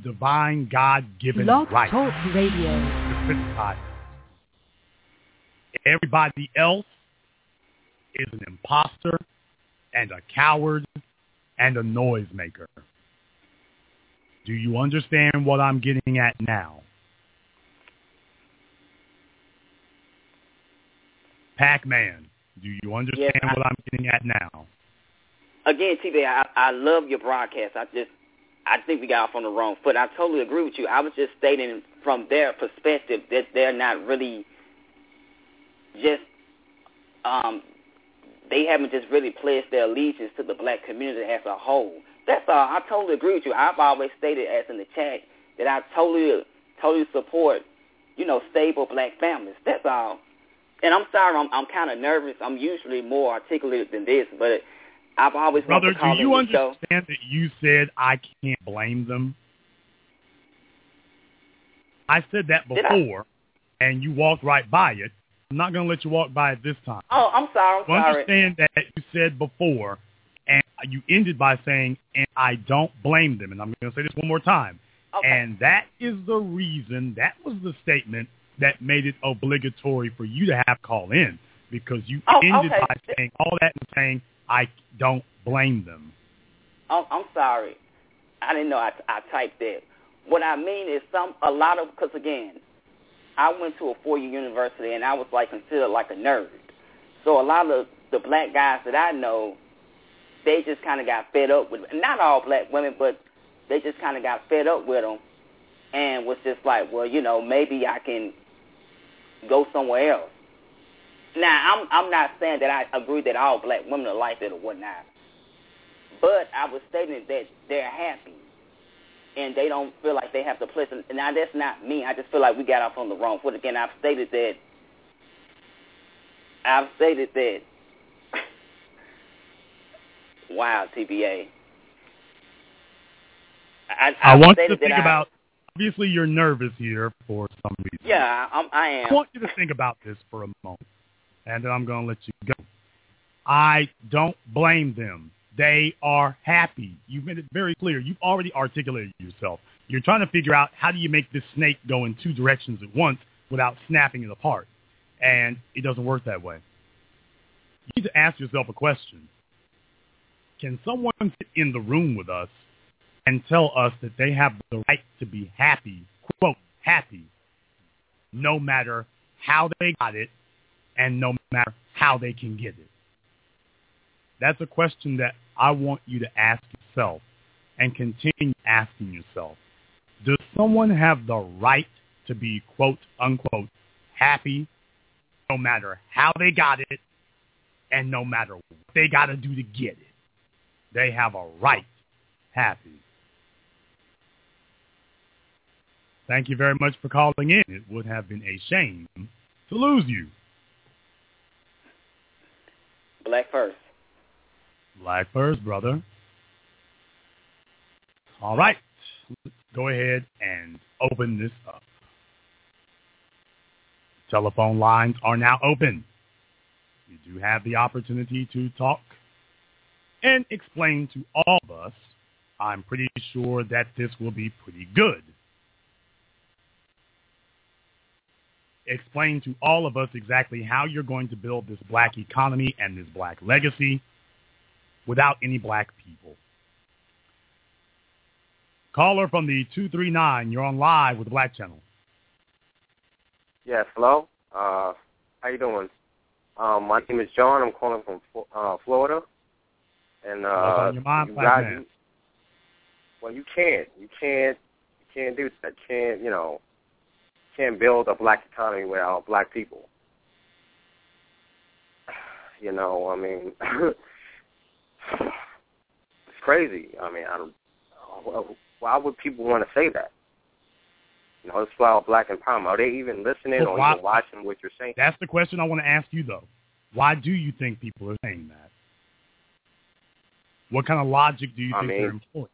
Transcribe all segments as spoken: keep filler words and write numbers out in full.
divine God-given Blog right Talk Radio to criticize. Everybody else is an imposter and a coward and a noisemaker. Do you understand what I'm getting at now? Pac-Man, do you understand yes, I, what I'm getting at now? Again, T V, I, I love your broadcast. I just, I think we got off on the wrong foot. I totally agree with you. I was just stating from their perspective that they're not really just, um, they haven't just really pledged their allegiance to the black community as a whole. That's all. I totally agree with you. I've always stated, as in the chat, that I totally, totally support, you know, stable black families. That's all. And I'm sorry, I'm, I'm kind of nervous. I'm usually more articulate than this, but I've always Brother, wanted to call do you in the show. understand that you said I can't blame them? I said that before, and you walked right by it. I'm not going to let you walk by it this time. Oh, I'm sorry. I'm you sorry. understand that you said before, and you ended by saying, and I don't blame them. And I'm going to say this one more time. Okay. And that is the reason, that was the statement that made it obligatory for you to have to call in, because you oh, ended okay. by saying all that and saying, I don't blame them. Oh, I'm sorry. I didn't know I, I typed that. What I mean is some a lot of, because again, I went to a four-year university and I was like considered like a nerd. So a lot of the black guys that I know, they just kind of got fed up with, not all black women, but they just kind of got fed up with them and was just like, well, you know, maybe I can go somewhere else. Now, I'm I'm not saying that I agree that all black women are like that or whatnot, but I was stating that they're happy and they don't feel like they have to place. Now, that's not me. I just feel like we got off on the wrong foot. Again, I've stated that. I've stated that. Wow, T B A. I, I want you to that think I, about, obviously you're nervous here for some reason. Yeah, I, I am. I want you to think about this for a moment, and then I'm going to let you go. I don't blame them. They are happy. You've made it very clear. You've already articulated yourself. You're trying to figure out how do you make this snake go in two directions at once without snapping it apart, and it doesn't work that way. You need to ask yourself a question. Can someone sit in the room with us and tell us that they have the right to be happy, quote, happy, no matter how they got it and no matter how they can get it? That's a question that I want you to ask yourself and continue asking yourself. Does someone have the right to be, quote, unquote, happy no matter how they got it and no matter what they got to do to get it? They have a right happy. Thank you very much for calling in. It would have been a shame to lose you. Black first. Black first, brother. All right. Let's go ahead and open this up. Telephone lines are now open. You do have the opportunity to talk and explain to all of us. I'm pretty sure that this will be pretty good. Explain to all of us exactly how you're going to build this black economy and this black legacy without any black people. Caller from the two three nine, you're on live with the Black Channel. Yes, hello. Uh, how you doing? Um, my name is John. I'm calling from uh, Florida. And uh, What's on your mind, you black guys, man? you, well, you can't. You can't. You can't do that. Can't. You know. Can't build a black economy without black people. You know. I mean, it's crazy. I mean, I don't. Why would people want to say that? You know, it's about black empowerment. Are they even listening Well, or why, even watching what you're saying? That's the question I want to ask you, though. Why do you think people are saying that? What kind of logic do you I think mean, they're employing?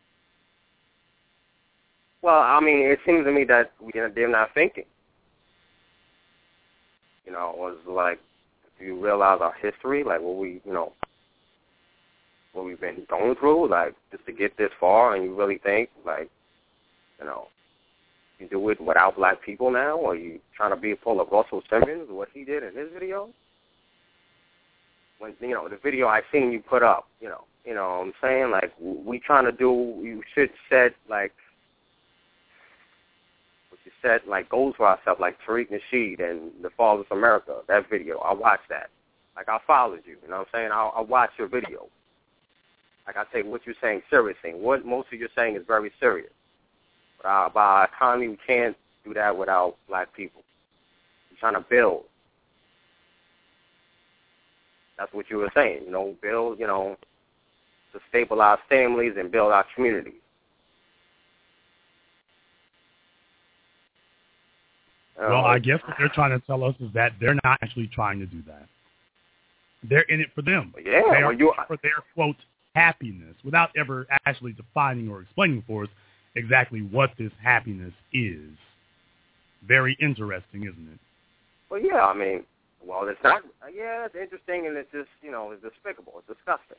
Well, I mean, it seems to me that you know, they're not thinking. You know, it was like, do you realize our history, like what we, you know, what we've been going through, like just to get this far, and you really think, like, You know, you do it without black people now, or you trying to be full of Russell Simmons, what he did in his video? When, you know, the video I seen you put up, you know, you know what I'm saying? Like, we trying to do, you should set, like, what you said, like, goals for ourselves, like Tariq Nasheed and The Fall of America, that video. I watched that. Like, I followed you, you know what I'm saying? I, I watched your video. Like I say, what you're saying seriously. What most of you're saying is very serious. But our, about our economy, we can't do that without black people. We're trying to build. That's what you were saying, you know, build, you know, to stabilize families and build our communities. Well, I guess what they're trying to tell us is that they're not actually trying to do that. They're in it for them. Yeah, they are well, you, for their, quote, happiness, without ever actually defining or explaining for us exactly what this happiness is. Very interesting, isn't it? Well, yeah, I mean, well, it's not, yeah, it's interesting, and it's just, you know, it's despicable. It's disgusting.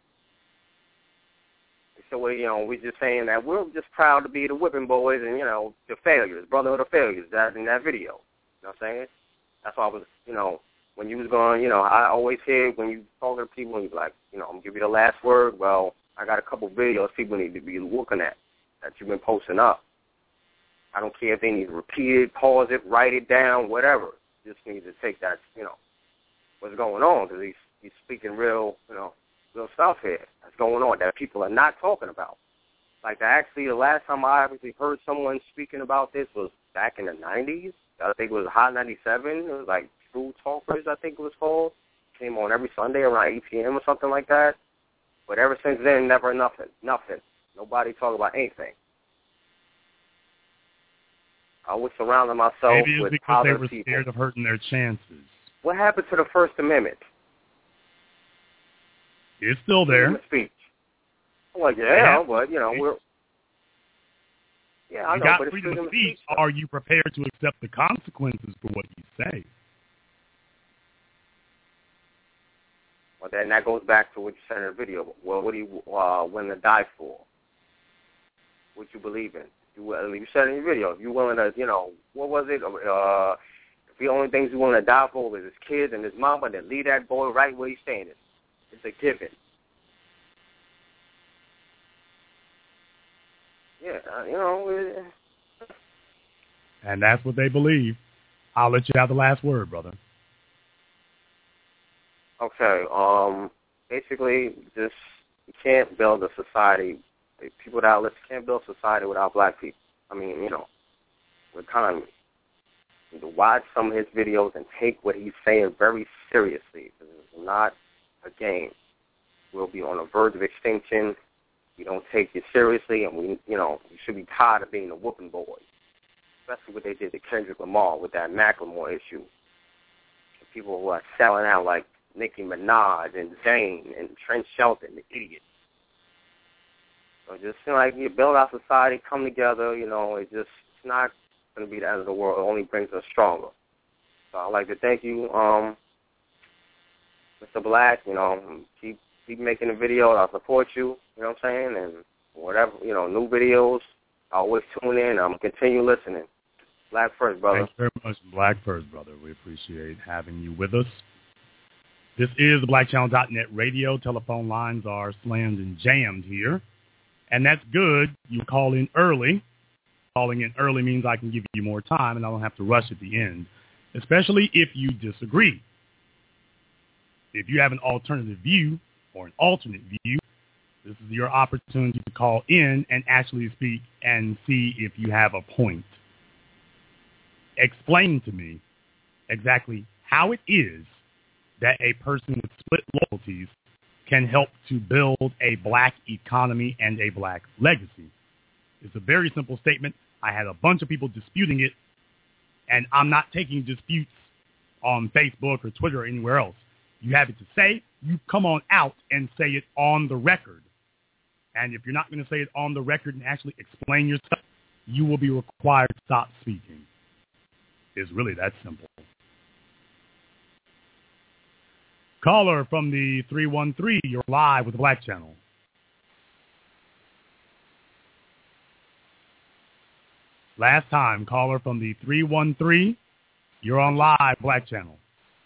So, we, you know, we're just saying that we're just proud to be the whipping boys and, you know, the failures, brotherhood of failures, that in that video. You know what I'm saying? That's why I was, you know, when you was going, you know, I always hear when you talk to people and you're like, you know, I'm going to give you the last word. Well, I got a couple videos people need to be looking at that you've been posting up. I don't care if they need to repeat it, pause it, write it down, whatever. Just need to take that, you know, what's going on, because he's, he's speaking real, you know, real stuff here that's going on that people are not talking about. Like, actually, the last time I actually heard someone speaking about this was back in the nineties. I think it was Hot ninety-seven. It was like True Talkers, I think it was called. Came on every Sunday around eight p.m. or something like that. But ever since then, never nothing. Nothing. Nobody talk about anything. I was surrounding myself Maybe it's with because positive they were people. scared of hurting their chances. What happened to the First Amendment? It's still there. Freedom of speech. Well, yeah, but, you know, we're... Yeah, I you know, got but it's freedom, freedom of speech. speech, Are you prepared to accept the consequences for what you say? Well, then that goes back to what you said in the video. Well, what do you uh, willing to die for? What you believe in? You, uh, you said in your video, if you're willing to, you know, what was it? Uh, if the only things you're willing to die for is his kids and his mama, then leave that boy right where he's standing. It's a given. Yeah, uh, you know. Uh, and that's what they believe. I'll let you have the last word, brother. Okay. Um. Basically, just you can't build a society. People without let's can't build society without black people. I mean, you know, economy. You need to watch some of his videos and take what he's saying very seriously. Because it's not a game. We'll be on the verge of extinction. We don't take it seriously, and we, you know, you should be tired of being a whooping boy. Especially what they did to Kendrick Lamar with that Macklemore issue. The people who are selling out like Nicki Minaj and Zayn and Trent Shelton, the idiot. So just, you know, like you build our society, come together, you know, it just, it's not going to be the end of the world. It only brings us stronger. So I'd like to thank you, um, Mister Black, you know, keep keep making the videos. I'll support you, you know what I'm saying? And whatever, you know, new videos, I always tune in. I'm going to continue listening. Black first, brother. Thanks very much, Black first, brother. We appreciate having you with us. This is the black channel dot net radio. Telephone lines are slammed and jammed here. And that's good. You call in early. Calling in early means I can give you more time and I don't have to rush at the end, especially if you disagree. If you have an alternative view or an alternate view, this is your opportunity to call in and actually speak and see if you have a point. Explain to me exactly how it is that a person with split loyalties can help to build a black economy and a black legacy. It's a very simple statement. I had a bunch of people disputing it, and I'm not taking disputes on Facebook or Twitter or anywhere else. You have it to say, you come on out and say it on the record. And if you're not going to say it on the record and actually explain yourself, you will be required to stop speaking. It's really that simple. Caller from the three one three, you're live with the Black Channel. Last time, caller from the three one three. You're on live, Black Channel.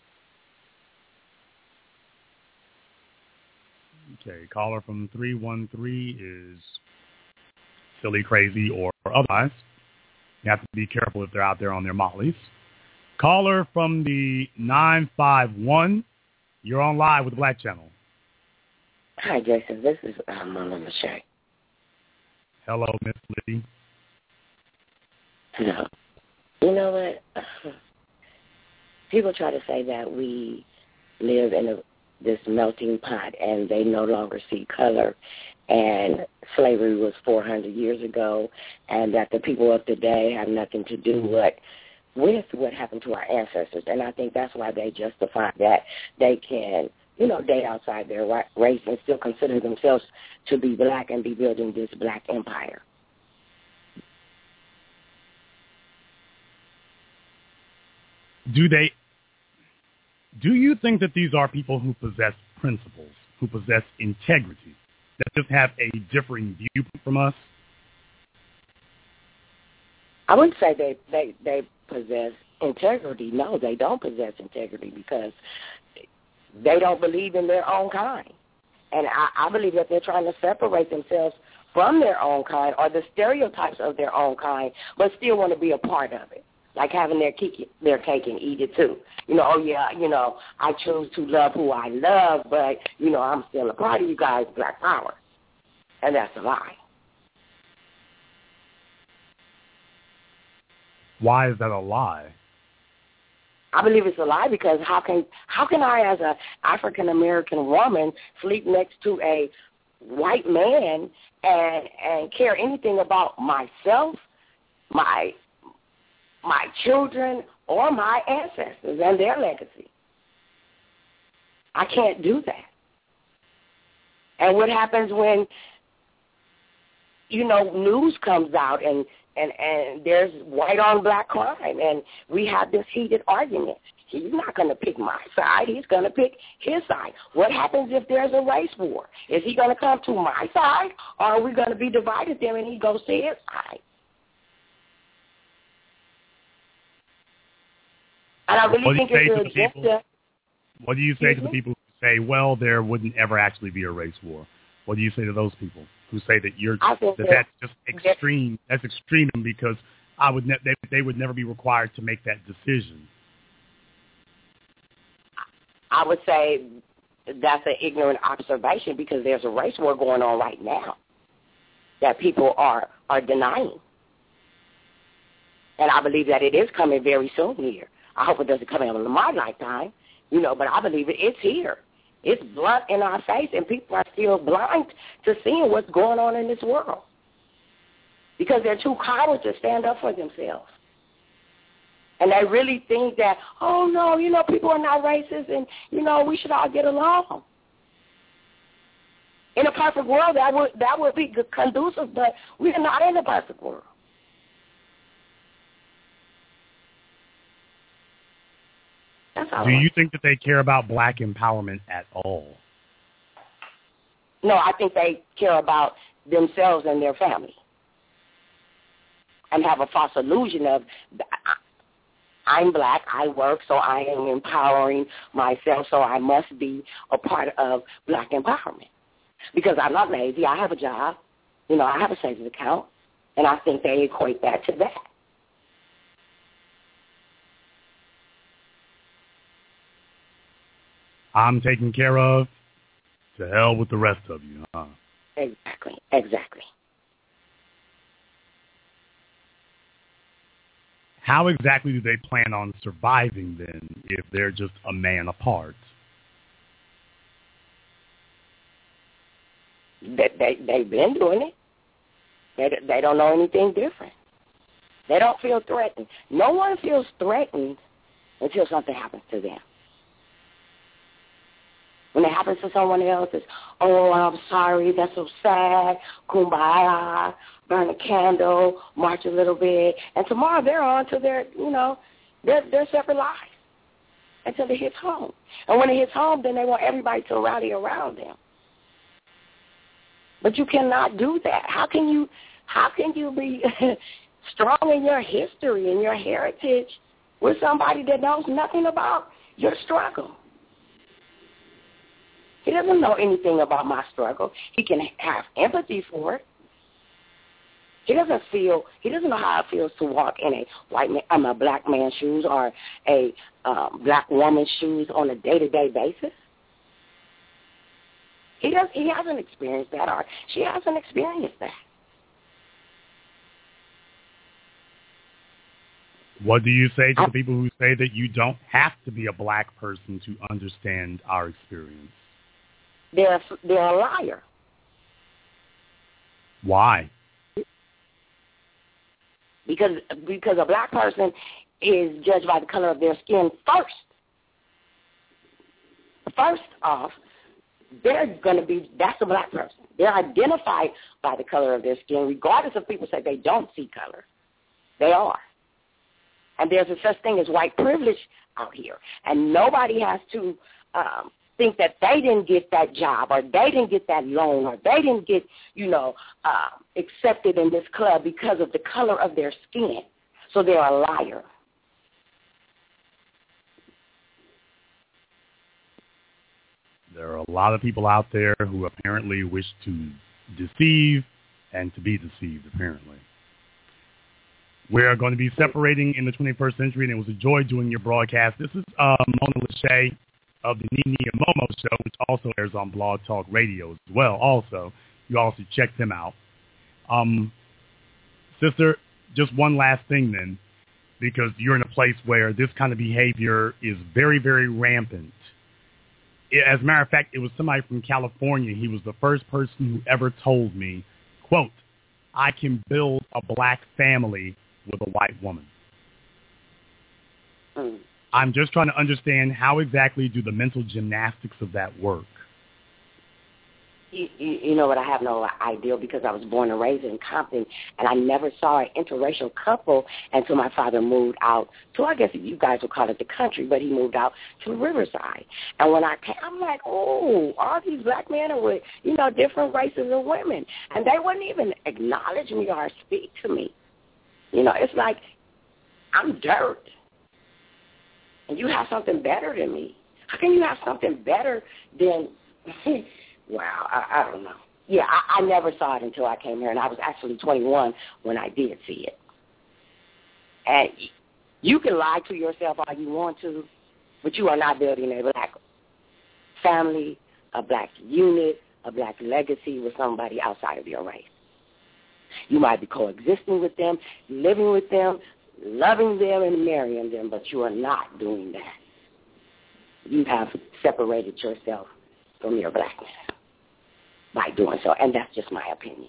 Okay, caller from three one three is silly, crazy, or otherwise. You have to be careful if they're out there on their mollies. Caller from the nine five one. You're on live with Black Channel. Hi, Jason. This is uh, Mama Michelle. Hello, Miss Liddy. Hello. You know what? Uh, people try to say that we live in a, this melting pot and they no longer see color, and slavery was four hundred years ago, and that the people of today have nothing to do with, with what happened to our ancestors. And I think that's why they justify that they can, you know, date outside their race and still consider themselves to be black and be building this black empire. Do they, do you think that these are people who possess principles, who possess integrity, that just have a differing viewpoint from us? I wouldn't say they, they, they possess integrity. No, they don't possess integrity because they don't believe in their own kind. And I, I believe that they're trying to separate themselves from their own kind or the stereotypes of their own kind, but still want to be a part of it. Like having their cake, their cake and eat it too. You know, oh yeah, you know, I choose to love who I love, but, you know, I'm still a part of you guys, Black Power. And that's a lie. Why is that a lie? I believe it's a lie because how can how can I, as an African-American woman, sleep next to a white man and and care anything about myself, my my children, or my ancestors and their legacy? I can't do that. And what happens when, you know, news comes out and, and, and there's white on black crime and we have this heated argument? He's not going to pick my side. He's going to pick his side. What happens if there's a race war? Is he going to come to my side, or are we going to be divided there and he goes to his side? And I really think it's an agenda. What do you say to the people who say, well, there wouldn't ever actually be a race war? What do you say to those people who say that you're that that's just extreme? That's extreme because I would ne- they, they would never be required to make that decision. I would say that's an ignorant observation because there's a race war going on right now that people are are denying, and I believe that it is coming very soon here. I hope it doesn't come in my lifetime, you know, but I believe it, it's here. It's blunt in our face, and people are still blind to seeing what's going on in this world because they're too cowards to stand up for themselves. And they really think that, oh, no, you know, people are not racist and, you know, we should all get along. In a perfect world, that would, that would be conducive, but we're not in a perfect world. Do you think that they care about black empowerment at all? No, I think they care about themselves and their family and have a false illusion of, I'm black, I work, so I am empowering myself, so I must be a part of black empowerment. Because I'm not lazy, I have a job, you know, I have a savings account, and I think they equate that to that. I'm taken care of. To hell with the rest of you, huh? Exactly, exactly. How exactly do they plan on surviving then if they're just a man apart? They, they, they've been doing it. They, they don't know anything different. They don't feel threatened. No one feels threatened until something happens to them. When it happens to someone else, it's, oh, I'm sorry, that's so sad, kumbaya, burn a candle, march a little bit, and tomorrow they're on to their, you know, their, their separate lives until it hits home. And when it hits home, then they want everybody to rally around them. But you cannot do that. How can you, how can you be strong in your history and your heritage with somebody that knows nothing about your struggle. He doesn't know anything about my struggle. He can have empathy for it. He doesn't feel, he doesn't know how it feels to walk in a white man, um, a black man's shoes or a um, black woman's shoes on a day-to-day basis. He does. He hasn't experienced that, or she hasn't experienced that. What do you say to I, the people who say that you don't have to be a black person to understand our experience? They're they're a liar. Why? Because because a black person is judged by the color of their skin first. First off, they're going to be, that's a black person. They're identified by the color of their skin, regardless of people say they don't see color. They are. And there's a such thing as white privilege out here. And nobody has to um, think that they didn't get that job or they didn't get that loan or they didn't get, you know, uh, accepted in this club because of the color of their skin. So they're a liar. There are a lot of people out there who apparently wish to deceive and to be deceived, apparently. We are going to be separating in the twenty-first century, and it was a joy doing your broadcast. This is uh, Mona Lachey of the Nene and Momo Show, which also airs on Blog Talk Radio as well. Also, you also check them out. Um, sister, just one last thing then, because you're in a place where this kind of behavior is very, very rampant. As a matter of fact, it was somebody from California. He was the first person who ever told me, quote, I can build a black family with a white woman. Mm. I'm just trying to understand how exactly do the mental gymnastics of that work? You, you, you know what, I have no idea because I was born and raised in Compton, and I never saw an interracial couple until my father moved out to, I guess you guys would call it the country, but he moved out to Riverside. And when I came, I'm like, oh, all these black men are with, you know, different races of women. And they wouldn't even acknowledge me or speak to me. You know, it's like I'm dirt, and you have something better than me. How can you have something better than... Wow, I, I don't know. Yeah, I, I never saw it until I came here, and I was actually twenty-one when I did see it. And you can lie to yourself all you want to, but you are not building a black family, a black unit, a black legacy with somebody outside of your race. You might be coexisting with them, living with them, loving them, and marrying them, but you are not doing that. You have separated yourself from your blackness by doing so, and that's just my opinion.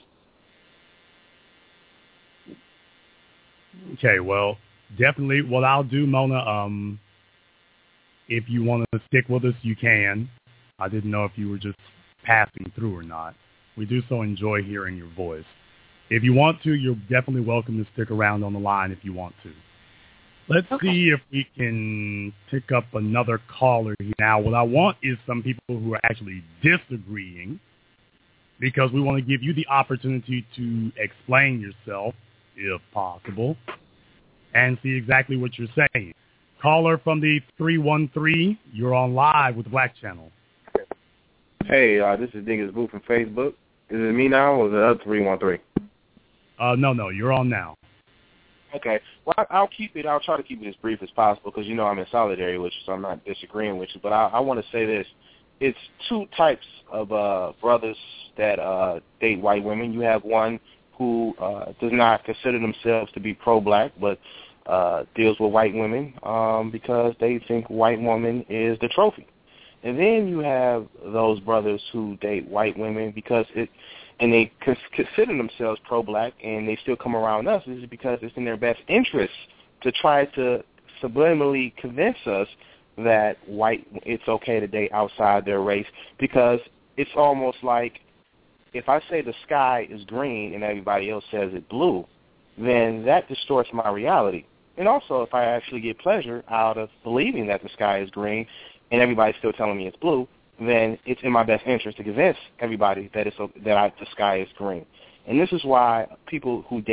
Okay, well, definitely what I'll do, Mona, um, if you want to stick with us, you can. I didn't know if you were just passing through or not. We do so enjoy hearing your voice. If you want to, you're definitely welcome to stick around on the line if you want to. Let's okay. see if we can pick up another caller here. Now, what I want is some people who are actually disagreeing, because we want to give you the opportunity to explain yourself, if possible, and see exactly what you're saying. Caller from the three one three, you're on live with the Black Channel. Hey, uh, this is Dingus Boo from Facebook. Is it me now or the other three one three? Uh, no, no, you're on now. Okay. Well, I'll keep it. I'll try to keep it as brief as possible because you know I'm in solidarity with you, so I'm not disagreeing with you. But I, I want to say this: it's two types of uh, brothers that uh, date white women. You have one who uh, does not consider themselves to be pro-black, but uh, deals with white women um, because they think white woman is the trophy. And then you have those brothers who date white women because it. And they consider themselves pro-black, and they still come around us. This is because it's in their best interest to try to subliminally convince us that white it's okay to date outside their race, because it's almost like if I say the sky is green and everybody else says it's blue, then that distorts my reality. And also, if I actually get pleasure out of believing that the sky is green and everybody's still telling me it's blue, then it's in my best interest to convince everybody that it's that I, the sky is green. And this is why people who date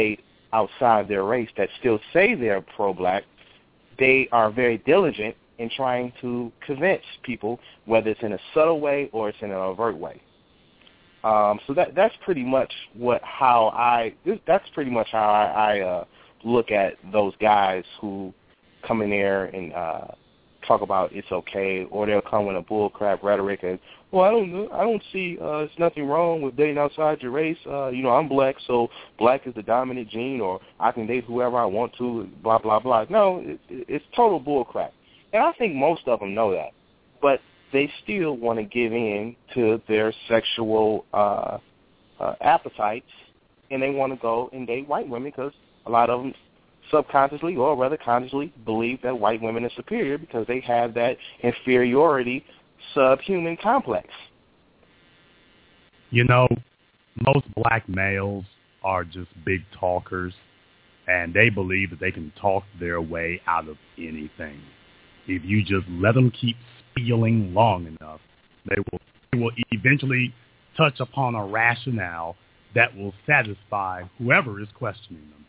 outside their race that still say they're pro-black, they are very diligent in trying to convince people, whether it's in a subtle way or it's in an overt way. Um, so that that's pretty much what how I that's pretty much how I, I uh, look at those guys who come in there and uh, talk about it's okay, or they'll come with a bullcrap rhetoric and, well, I don't know, I don't see uh, there's nothing wrong with dating outside your race. Uh, you know, I'm black, so black is the dominant gene, or I can date whoever I want to. Blah blah blah. No, it, it's total bullcrap, and I think most of them know that, but they still want to give in to their sexual uh, uh, appetites, and they want to go and date white women because a lot of them subconsciously or rather consciously believe that white women are superior because they have that inferiority subhuman complex. You know, most black males are just big talkers, and they believe that they can talk their way out of anything. If you just let them keep spieling long enough, they will, they will eventually touch upon a rationale that will satisfy whoever is questioning them.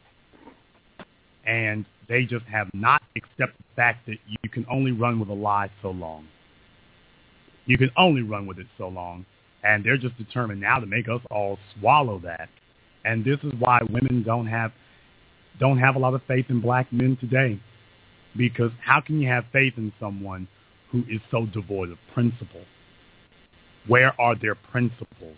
And they just have not accepted the fact that you can only run with a lie so long. You can only run with it so long. And they're just determined now to make us all swallow that. And this is why women don't have don't have a lot of faith in black men today. Because how can you have faith in someone who is so devoid of principle? Where are their principles?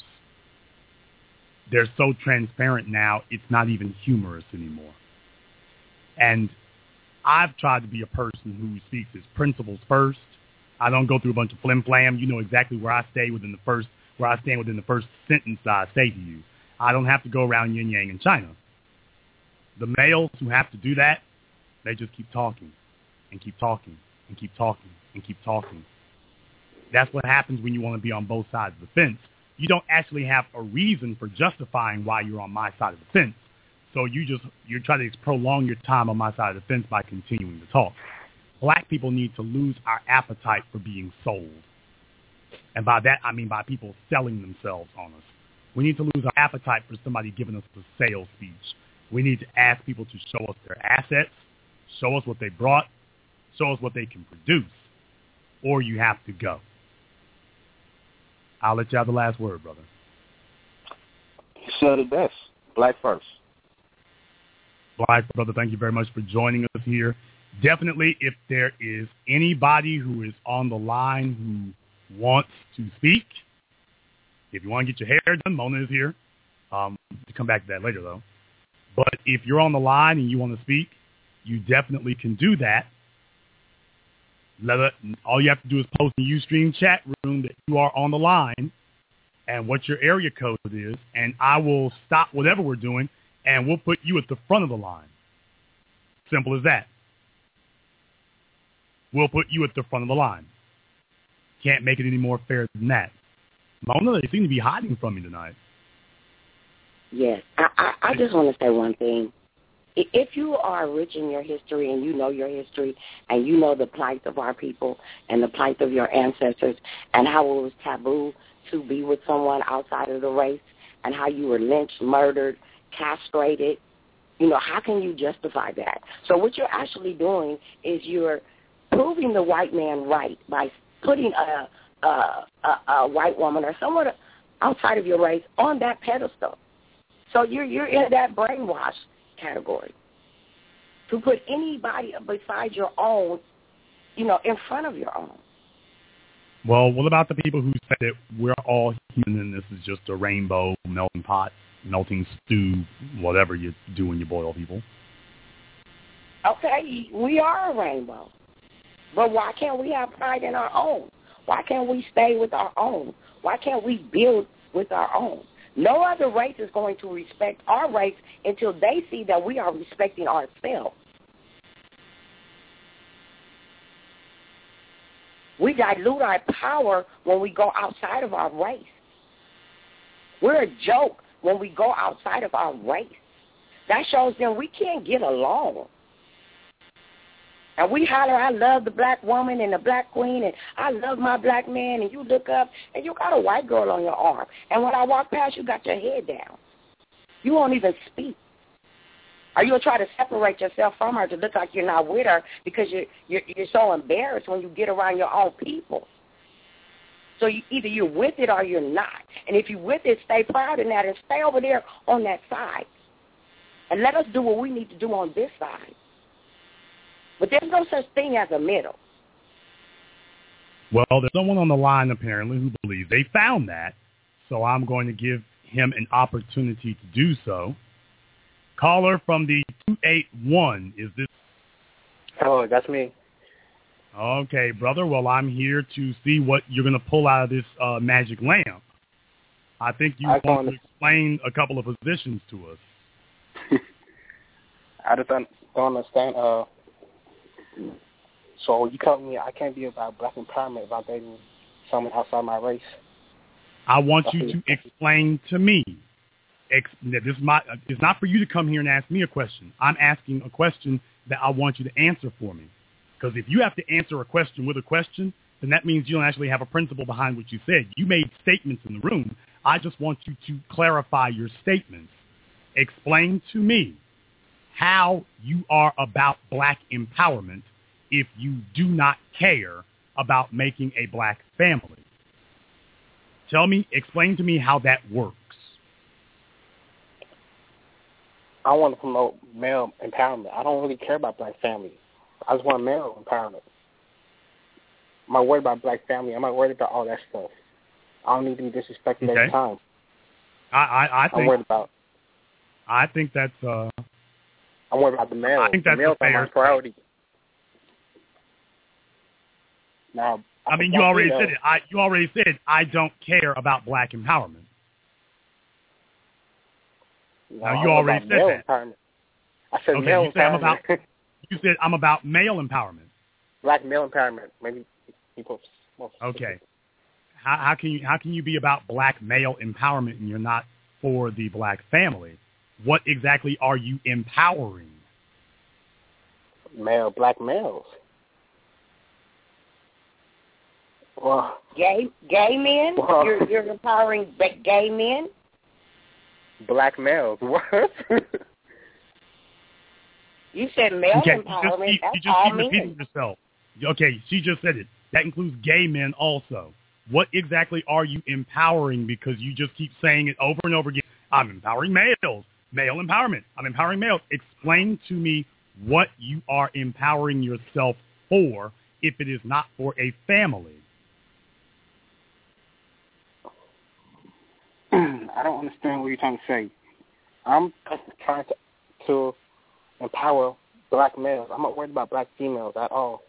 They're so transparent now, it's not even humorous anymore. And I've tried to be a person who speaks his principles first. I don't go through a bunch of flim-flam. You know exactly where I stay within the first, where I stand within the first sentence I say to you. I don't have to go around yin-yang in China. The males who have to do that, they just keep talking and keep talking and keep talking and keep talking. That's what happens when you want to be on both sides of the fence. You don't actually have a reason for justifying why you're on my side of the fence. So you just, you're trying to prolong your time on my side of the fence by continuing to talk. Black people need to lose our appetite for being sold. And by that, I mean by people selling themselves on us. We need to lose our appetite for somebody giving us a sales speech. We need to ask people to show us their assets, show us what they brought, show us what they can produce, or you have to go. I'll let you have the last word, brother. You said it best. Black first. Black brother, thank you very much for joining us here. Definitely, if there is anybody who is on the line who wants to speak, if you want to get your hair done, Mona is here. Um, to come back to that later, though. But if you're on the line and you want to speak, you definitely can do that. Let it, all you have to do is post in the Ustream chat room that you are on the line and what your area code is, and I will stop whatever we're doing, and we'll put you at the front of the line. Simple as that. We'll put you at the front of the line. Can't make it any more fair than that. Mona, they seem to be hiding from me tonight. Yes. I, I, I just want to say one thing. If you are rich in your history and you know your history and you know the plight of our people and the plight of your ancestors and how it was taboo to be with someone outside of the race and how you were lynched, murdered, castrated, you know, how can you justify that? So what you're actually doing is you're proving the white man right by putting a, a, a, a white woman or someone outside of your race on that pedestal. So you're you're in that brainwash category to put anybody besides your own, you know, in front of your own. Well, what about the people who say that we're all human and this is just a rainbow melting pot, melting stew, whatever you do when you boil people? Okay, we are a rainbow. But why can't we have pride in our own? Why can't we stay with our own? Why can't we build with our own? No other race is going to respect our race until they see that we are respecting ourselves. We dilute our power when we go outside of our race. We're a joke when we go outside of our race. That shows them we can't get along. And we holler, I love the black woman and the black queen, and I love my black man, and you look up, and you got a white girl on your arm. And when I walk past, you got your head down. You won't even speak. Or you'll try to separate yourself from her to look like you're not with her because you're, you're, you're so embarrassed when you get around your own people. So you, either you're with it or you're not. And if you're with it, stay proud in that and stay over there on that side. And let us do what we need to do on this side. But there's no such thing as a middle. Well, there's someone on the line apparently who believes they found that, so I'm going to give him an opportunity to do so. Caller from the two eight one, is this? Hello, that's me. Okay, brother. Well, I'm here to see what you're going to pull out of this uh, magic lamp. I think you I want to explain a couple of positions to us. I just don't, don't understand. Uh, so you telling me I can't be about black empowerment if I'm dating someone outside my race? I want That's you to explain to me. Ex- this is my, it's not for you to come here and ask me a question. I'm asking a question that I want you to answer for me. Because if you have to answer a question with a question, then that means you don't actually have a principle behind what you said. You made statements in the room. I just want you to clarify your statements. Explain to me how you are about black empowerment if you do not care about making a black family. Tell me, explain to me how that works. I want to promote male empowerment. I don't really care about black family. I just want male empowerment. I'm not worried about black family. I'm not worried about all that stuff. I don't need to be disrespected okay. every time. I, I, I think, I'm worried about. I think that's. Uh, I'm worried about the male. I think that's the male a fair my priority. Now, I mean, you already said it. I, you already said I don't care about black empowerment. No, now you I'm already said that. Empowerment. I said okay, male you empowerment. Said I'm about, you said I'm about male empowerment. Black male empowerment. Maybe people. Okay. How, how can you how can you be about black male empowerment and you're not for the black family? What exactly are you empowering? Male, black males. Well, gay, gay men. Well, you're you're empowering gay men. Black males. What? You said male okay, empowerment. You just, you just keep repeating yourself. Okay, she just said it. That includes gay men also. What exactly are you empowering? Because you just keep saying it over and over again. I'm empowering males. Male empowerment. I'm empowering males. Explain to me what you are empowering yourself for if it is not for a family. I don't understand what you're trying to say. I'm trying to, to empower black males. I'm not worried about black females at all.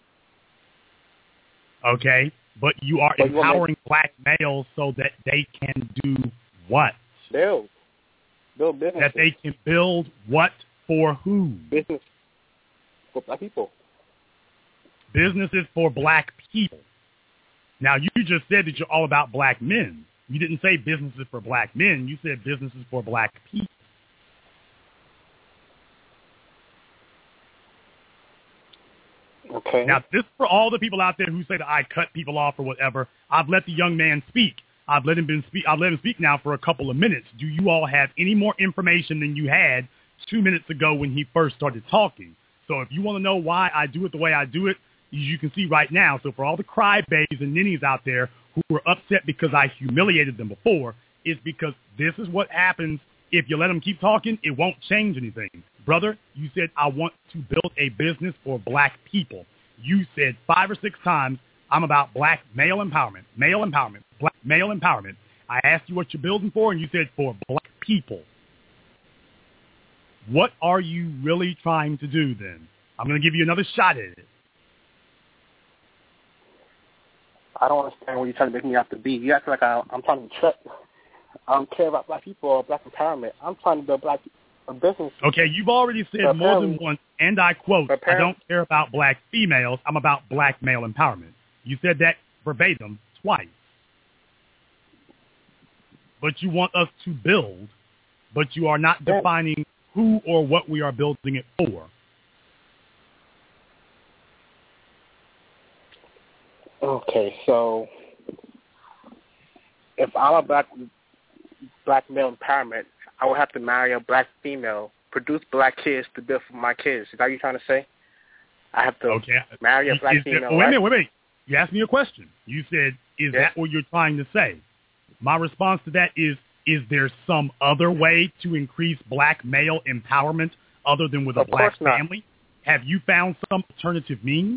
Okay, but you are but empowering you black males so that they can do what? Build. Build businesses. That they can build what for who? Business for black people. Businesses for black people. Now, you just said that you're all about black men. You didn't say businesses for black men. You said businesses for black people. Okay. Now, this for all the people out there who say that I cut people off or whatever. I've let the young man speak. I've let him been speak. I've let him speak now for a couple of minutes. Do you all have any more information than you had two minutes ago when he first started talking? So if you want to know why I do it the way I do it, you can see right now. So for all the crybabies and ninnies out there who were upset because I humiliated them before, it's because this is what happens if you let them keep talking. It won't change anything. Brother, you said, I want to build a business for black people. You said five or six times, I'm about black male empowerment, male empowerment, black male empowerment. I asked you what you're building for, and you said for black people. What are you really trying to do then? I'm going to give you another shot at it. I don't understand what you're trying to make me out to be. You act like I, I'm trying to trip. I don't care about black people or black empowerment. I'm trying to build black a business. Okay, you've already said but more than once, and I quote, I don't care about black females. I'm about black male empowerment. You said that verbatim twice. But you want us to build, but you are not defining who or what we are building it for. Okay, so if I'm a black black male empowerment, I would have to marry a black female produce black kids to build for my kids. Is that what you're trying to say? I have to okay. marry a black is female, there, oh, wait a minute, wait a minute. You asked me a question. You said, is yes. that what you're trying to say? My response to that is, is there some other way to increase black male empowerment other than with a of black not. family? Have you found some alternative means?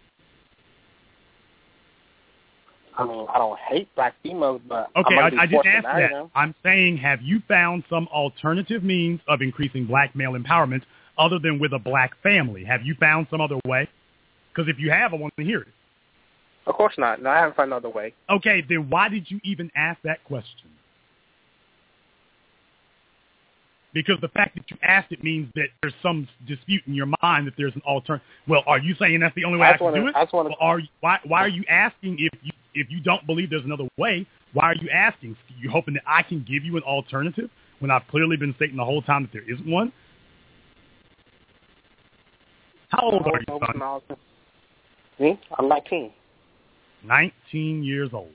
I mean, I don't hate black females, but okay, I'm I, I didn't ask that. Them. I'm saying, have you found some alternative means of increasing black male empowerment other than with a black family? Have you found some other way? Because if you have, I want to hear it. Of course not. No, I haven't found another way. Okay, then why did you even ask that question? Because the fact that you asked it means that there's some dispute in your mind that there's an alternative. Well, are you saying that's the only way I, I can wanna, do it? I wanna, well, are you, why, why are you asking if you if you don't believe there's another way? Why are you asking? You hoping that I can give you an alternative when I've clearly been stating the whole time that there isn't one? How old are you, son? Me? I'm nineteen. nineteen years old.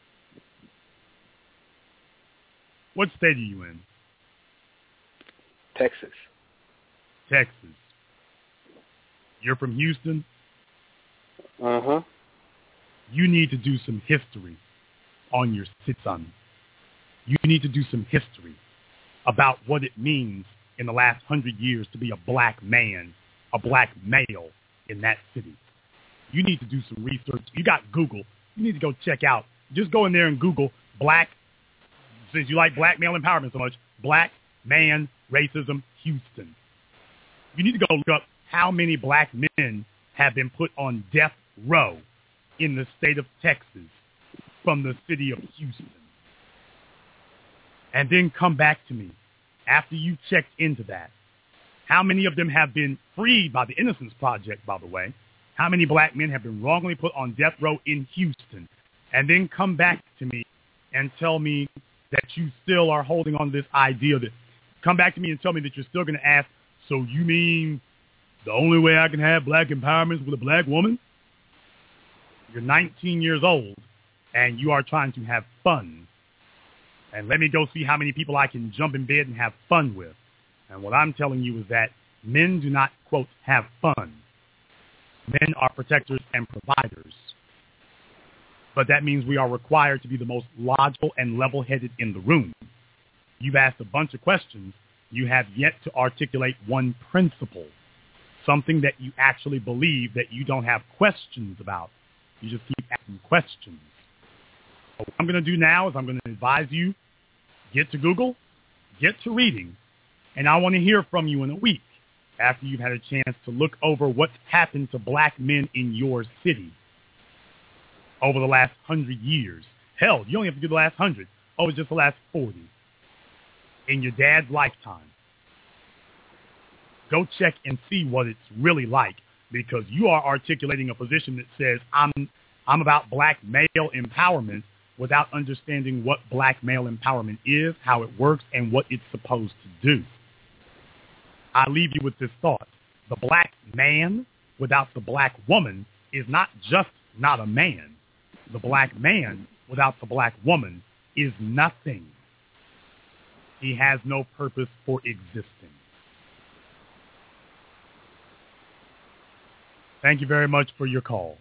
What state are you in? Texas. Texas. You're from Houston? Uh-huh. You need to do some history on your son. You need to do some history about what it means in the last hundred years to be a black man, a black male in that city. You need to do some research. You got Google. You need to go check out. Just go in there and Google black, since you like black male empowerment so much, black man racism Houston. You need to go look up how many black men have been put on death row in the state of Texas from the city of Houston. And then come back to me after you checked into that. How many of them have been freed by the Innocence Project, by the way? How many black men have been wrongly put on death row in Houston? And then come back to me and tell me that you still are holding on to this idea that, come back to me and tell me that you're still going to ask, so you mean the only way I can have black empowerment is with a black woman? You're nineteen years old, and you are trying to have fun. And let me go see how many people I can jump in bed and have fun with. And what I'm telling you is that men do not, quote, have fun. Men are protectors and providers. But that means we are required to be the most logical and level-headed in the room. You've asked a bunch of questions. You have yet to articulate one principle, something that you actually believe that you don't have questions about. You just keep asking questions. So what I'm going to do now is I'm going to advise you, get to Google, get to reading, and I want to hear from you in a week after you've had a chance to look over what's happened to black men in your city over the last hundred years. Hell, you only have to do the last hundred, over just the last forty. In your dad's lifetime. Go check and see what it's really like, because you are articulating a position that says, I'm I'm about black male empowerment without understanding what black male empowerment is, how it works, and what it's supposed to do. I leave you with this thought. The black man without the black woman is not just not a man. The black man without the black woman is nothing. He has no purpose for existing. Thank you very much for your call.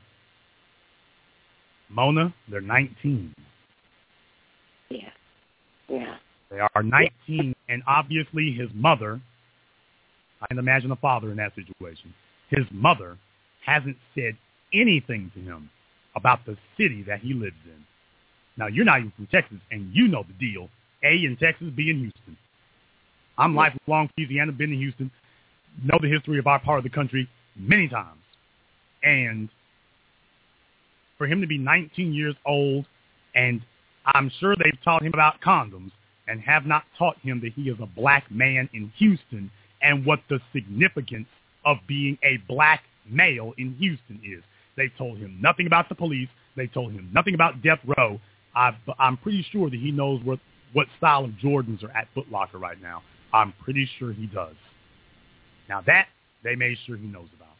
Mona, they're nineteen. Yeah. Yeah. They are nineteen, and obviously his mother, I can imagine a father in that situation, his mother hasn't said anything to him about the city that he lives in. Now, you're not even from Texas, and you know the deal. A in Texas, B in Houston. I'm lifelong from Louisiana, been in Houston, know the history of our part of the country many times. And for him to be nineteen years old, and I'm sure they've taught him about condoms and have not taught him that he is a black man in Houston and what the significance of being a black male in Houston is. They told him nothing about the police. They told him nothing about death row. I, I'm pretty sure that he knows what, what style of Jordans are at Foot Locker right now. I'm pretty sure he does. Now that, they made sure he knows about.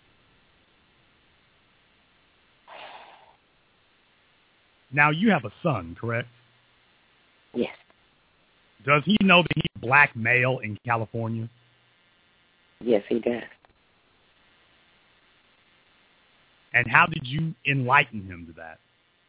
Now, you have a son, correct? Yes. Does he know that he's a black male in California? Yes, he does. And how did you enlighten him to that?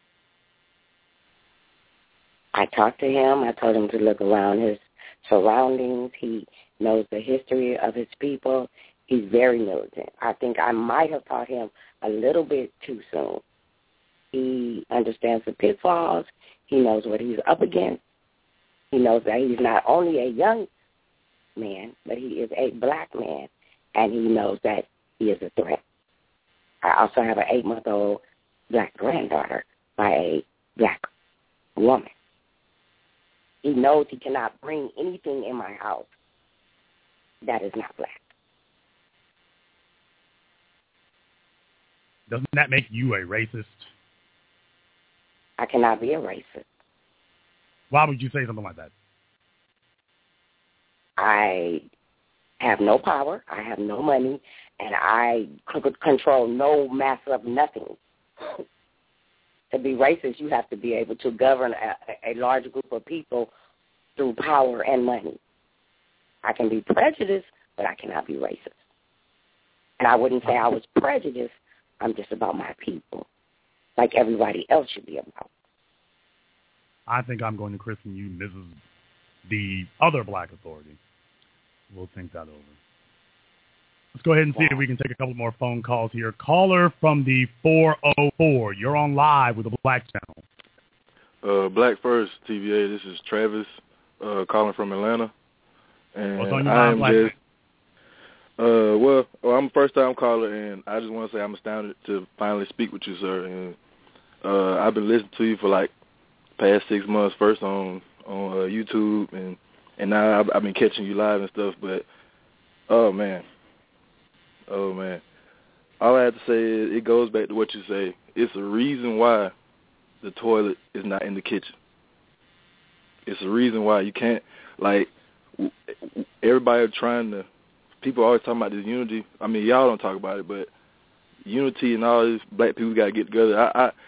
I talked to him. I told him to look around his surroundings. He knows the history of his people. He's very militant. I think I might have taught him a little bit too soon. He understands the pitfalls. He knows what he's up against. He knows that he's not only a young man, but he is a black man, and he knows that he is a threat. I also have an eight-month-old black granddaughter by a black woman. He knows he cannot bring anything in my house that is not black. Doesn't that make you a racist? I cannot be a racist. Why would you say something like that? I have no power, I have no money, and I could control no mass of nothing. To be racist, you have to be able to govern a, a large group of people through power and money. I can be prejudiced, but I cannot be racist. And I wouldn't say I was prejudiced. I'm just about my people, like everybody else should be about. I think I'm going to christen you Missus the other black authority. We'll think that over. Let's go ahead and see if we can take a couple more phone calls here. Caller from the four oh four. You're on live with the Black Channel. Uh, Black First T V A. This is Travis uh, calling from Atlanta. And What's on your I'm mind, just, uh, well, well, I'm a first-time caller, and I just want to say I'm astounded to finally speak with you, sir. And uh, I've been listening to you for like past six months, first on on uh, YouTube, and and now I've, I've been catching you live and stuff. But oh man, oh man, all I have to say is it goes back to what you say. It's a reason why the toilet is not in the kitchen. It's a reason why you can't, like, everybody trying to, people always talking about this unity. I mean, y'all don't talk about it, but unity and all these black people got to get together. I, I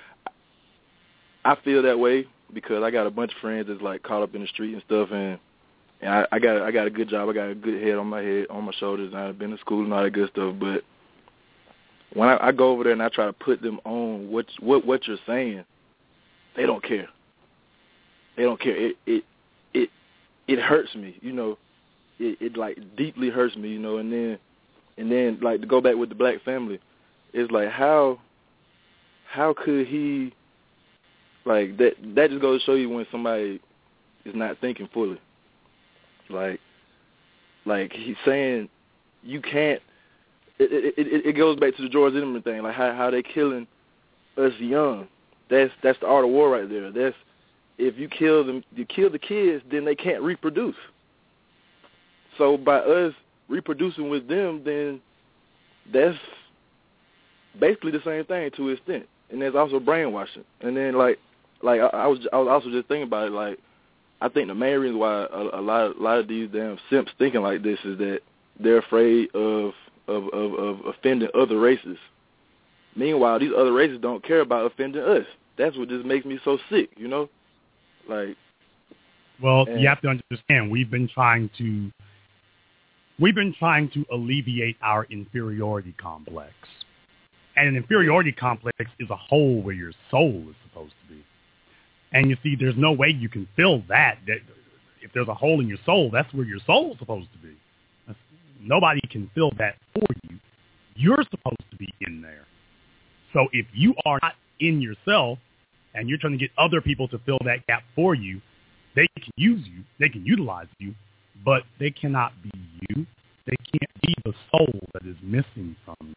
I feel that way because I got a bunch of friends that's like caught up in the street and stuff, and and I, I got I got a good job. I got a good head on my head, on my shoulders, and I've been to school and all that good stuff. But when I, I go over there and I try to put them on what what what you're saying, they don't care. They don't care. It it it it hurts me, you know. It, it like deeply hurts me, you know. And then and then like to go back with the black family, it's like how how could he, like, that that just goes to show you when somebody is not thinking fully. Like like he's saying you can't. It it, it, it goes back to the George Zimmerman thing, like how how they killing us young. That's that's the art of war right there. That's if you kill them, you kill the kids, then they can't reproduce. So by us reproducing with them, then that's basically the same thing to an extent, and there's also brainwashing. And then like like I, I was I was also just thinking about it. Like I think the main reason why a, a lot a lot of these damn simps thinking like this is that they're afraid of of of, of offending other races. Meanwhile, these other races don't care about offending us. That's what just makes me so sick, you know? Like, well, and, you have to understand, we've been trying to we've been trying to alleviate our inferiority complex. And an inferiority complex is a hole where your soul is supposed to be. And you see, there's no way you can fill that. that if there's a hole in your soul, that's where your soul is supposed to be. That's, nobody can fill that for you. You're supposed to be in there. So if you are not in yourself and you're trying to get other people to fill that gap for you, they can use you, they can utilize you, but they cannot be you. They can't be the soul that is missing from you.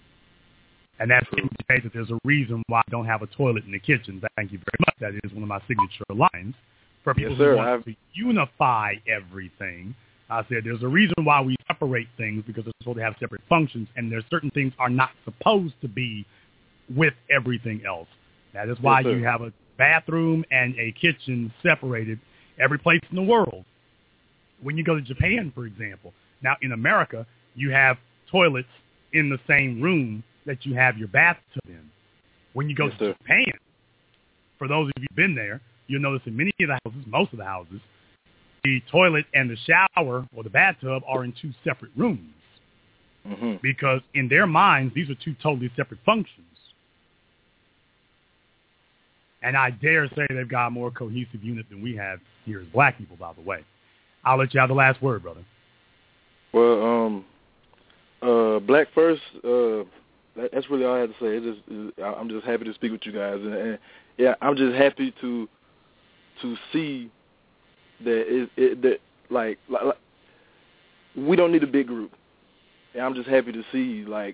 And that's the case that there's a reason why I don't have a toilet in the kitchen. Thank you very much. That is one of my signature lines. For people yes, who sir, want I've... to unify everything, I said there's a reason why we separate things because they're supposed to have separate functions, and there's certain things are not supposed to be with everything else. That is why yes, you have a bathroom and a kitchen separated every place in the world. When you go to Japan, for example, now in America, you have toilets in the same room that you have your bathtub in. When you go yes, to sir. Japan, for those of you who've been there, you'll notice in many of the houses, most of the houses, the toilet and the shower or the bathtub are in two separate rooms. Mm-hmm. Because in their minds, these are two totally separate functions. And I dare say they've got a more cohesive unit than we have here as black people, by the way. I'll let you have the last word, brother. Well, um, uh, Black First, uh, that, that's really all I have to say. It just, it, I'm just happy to speak with you guys. And, and yeah, I'm just happy to to see that it, it that like, like, like we don't need a big group. And I'm just happy to see, like,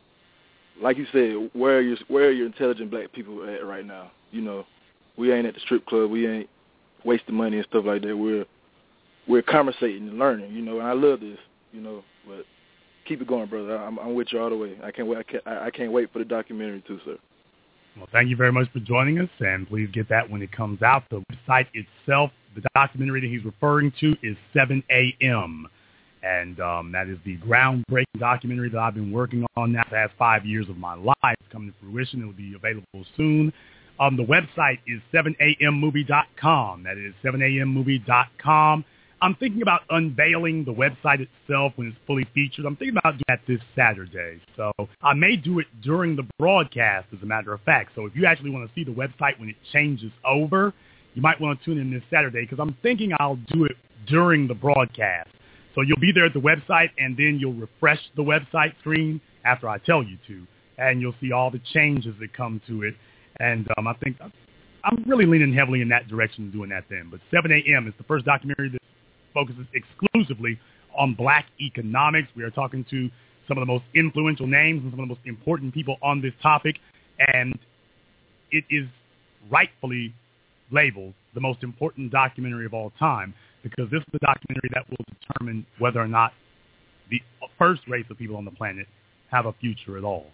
like you said, where are your where are your intelligent black people at right now? You know, we ain't at the strip club. We ain't wasting money and stuff like that. We're we're conversating and learning. You know, and I love this. You know, but keep it going, brother. I'm, I'm with you all the way. I can't wait. I can't, I can't wait for the documentary too, sir. Well, thank you very much for joining us, and please get that when it comes out. The website itself, the documentary that he's referring to, is seven A M, and um, that is the groundbreaking documentary that I've been working on now the past five years of my life. It's coming to fruition. It will be available soon. Um, the website is seven A M movie dot com. That is seven A M movie dot com. I'm thinking about unveiling the website itself when it's fully featured. I'm thinking about doing that this Saturday. So I may do it during the broadcast, as a matter of fact. So if you actually want to see the website when it changes over, you might want to tune in this Saturday, because I'm thinking I'll do it during the broadcast. So you'll be there at the website, and then you'll refresh the website screen after I tell you to, and you'll see all the changes that come to it. And um, I think I'm really leaning heavily in that direction, doing that then. But seven A M is the first documentary that focuses exclusively on black economics. We are talking to some of the most influential names and some of the most important people on this topic, and it is rightfully labeled the most important documentary of all time, because this is the documentary that will determine whether or not the first race of people on the planet have a future at all.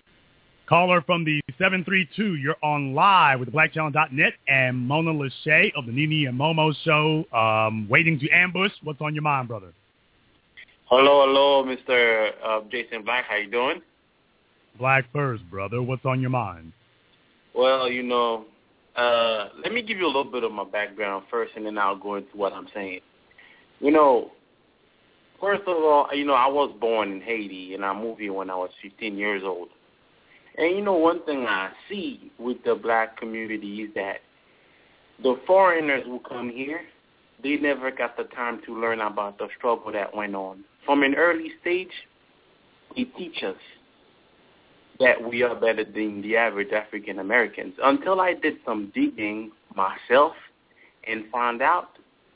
Caller from the seven three two, you're on live with the black channel dot net and Mona Lachey of the Nene and Momo Show, um, waiting to ambush. What's on your mind, brother? Hello, hello, Mister Uh, Jason Black. How you doing? Black first, brother. What's on your mind? Well, you know, uh, let me give you a little bit of my background first, and then I'll go into what I'm saying. You know, first of all, you know, I was born in Haiti, and I moved here when I was fifteen years old. And, you know, one thing I see with the black community is that the foreigners who come here, they never got the time to learn about the struggle that went on. From an early stage, they teach us that we are better than the average African Americans. Until I did some digging myself and found out,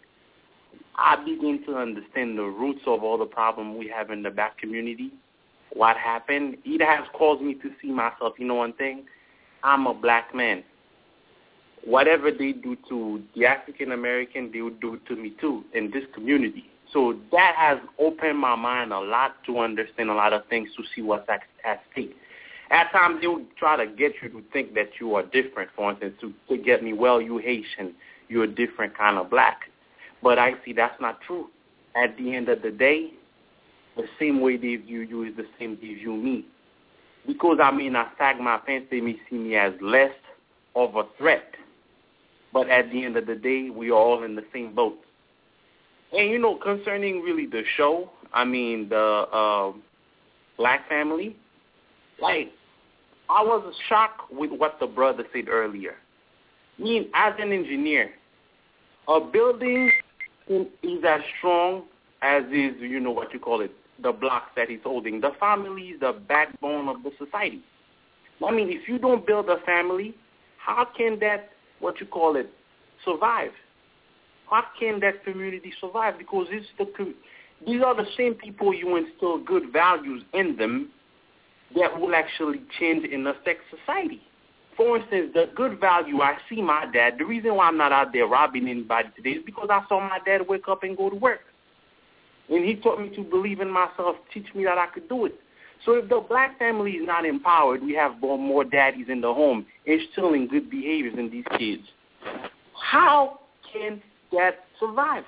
I began to understand the roots of all the problems we have in the black community. What happened, it has caused me to see myself, you know one thing, I'm a black man. Whatever they do to the African American, they would do it to me too in this community. So that has opened my mind a lot to understand a lot of things, to see what's at, at stake. At times they would try to get you to think that you are different, for instance, to, to get me, well, you Haitian, you're a different kind of black. But I see that's not true. At the end of the day, the same way they view you is the same they view me. Because I may not sag my pants, they may see me as less of a threat. But at the end of the day, we are all in the same boat. And, you know, concerning really the show, I mean, the uh, black family, like, I was shocked with what the brother said earlier. I mean, as an engineer, a building is as strong as is, you know, what you call it, the blocks that he's holding. The family is the backbone of the society. I mean, if you don't build a family, how can that, what you call it, survive? How can that community survive? Because it's the, these are the same people you instill good values in them that will actually change and affect society. For instance, the good value, I see my dad. The reason why I'm not out there robbing anybody today is because I saw my dad wake up and go to work. And he taught me to believe in myself, teach me that I could do it. So if the black family is not empowered, we have more daddies in the home instilling good behaviors in these kids. How can that survive?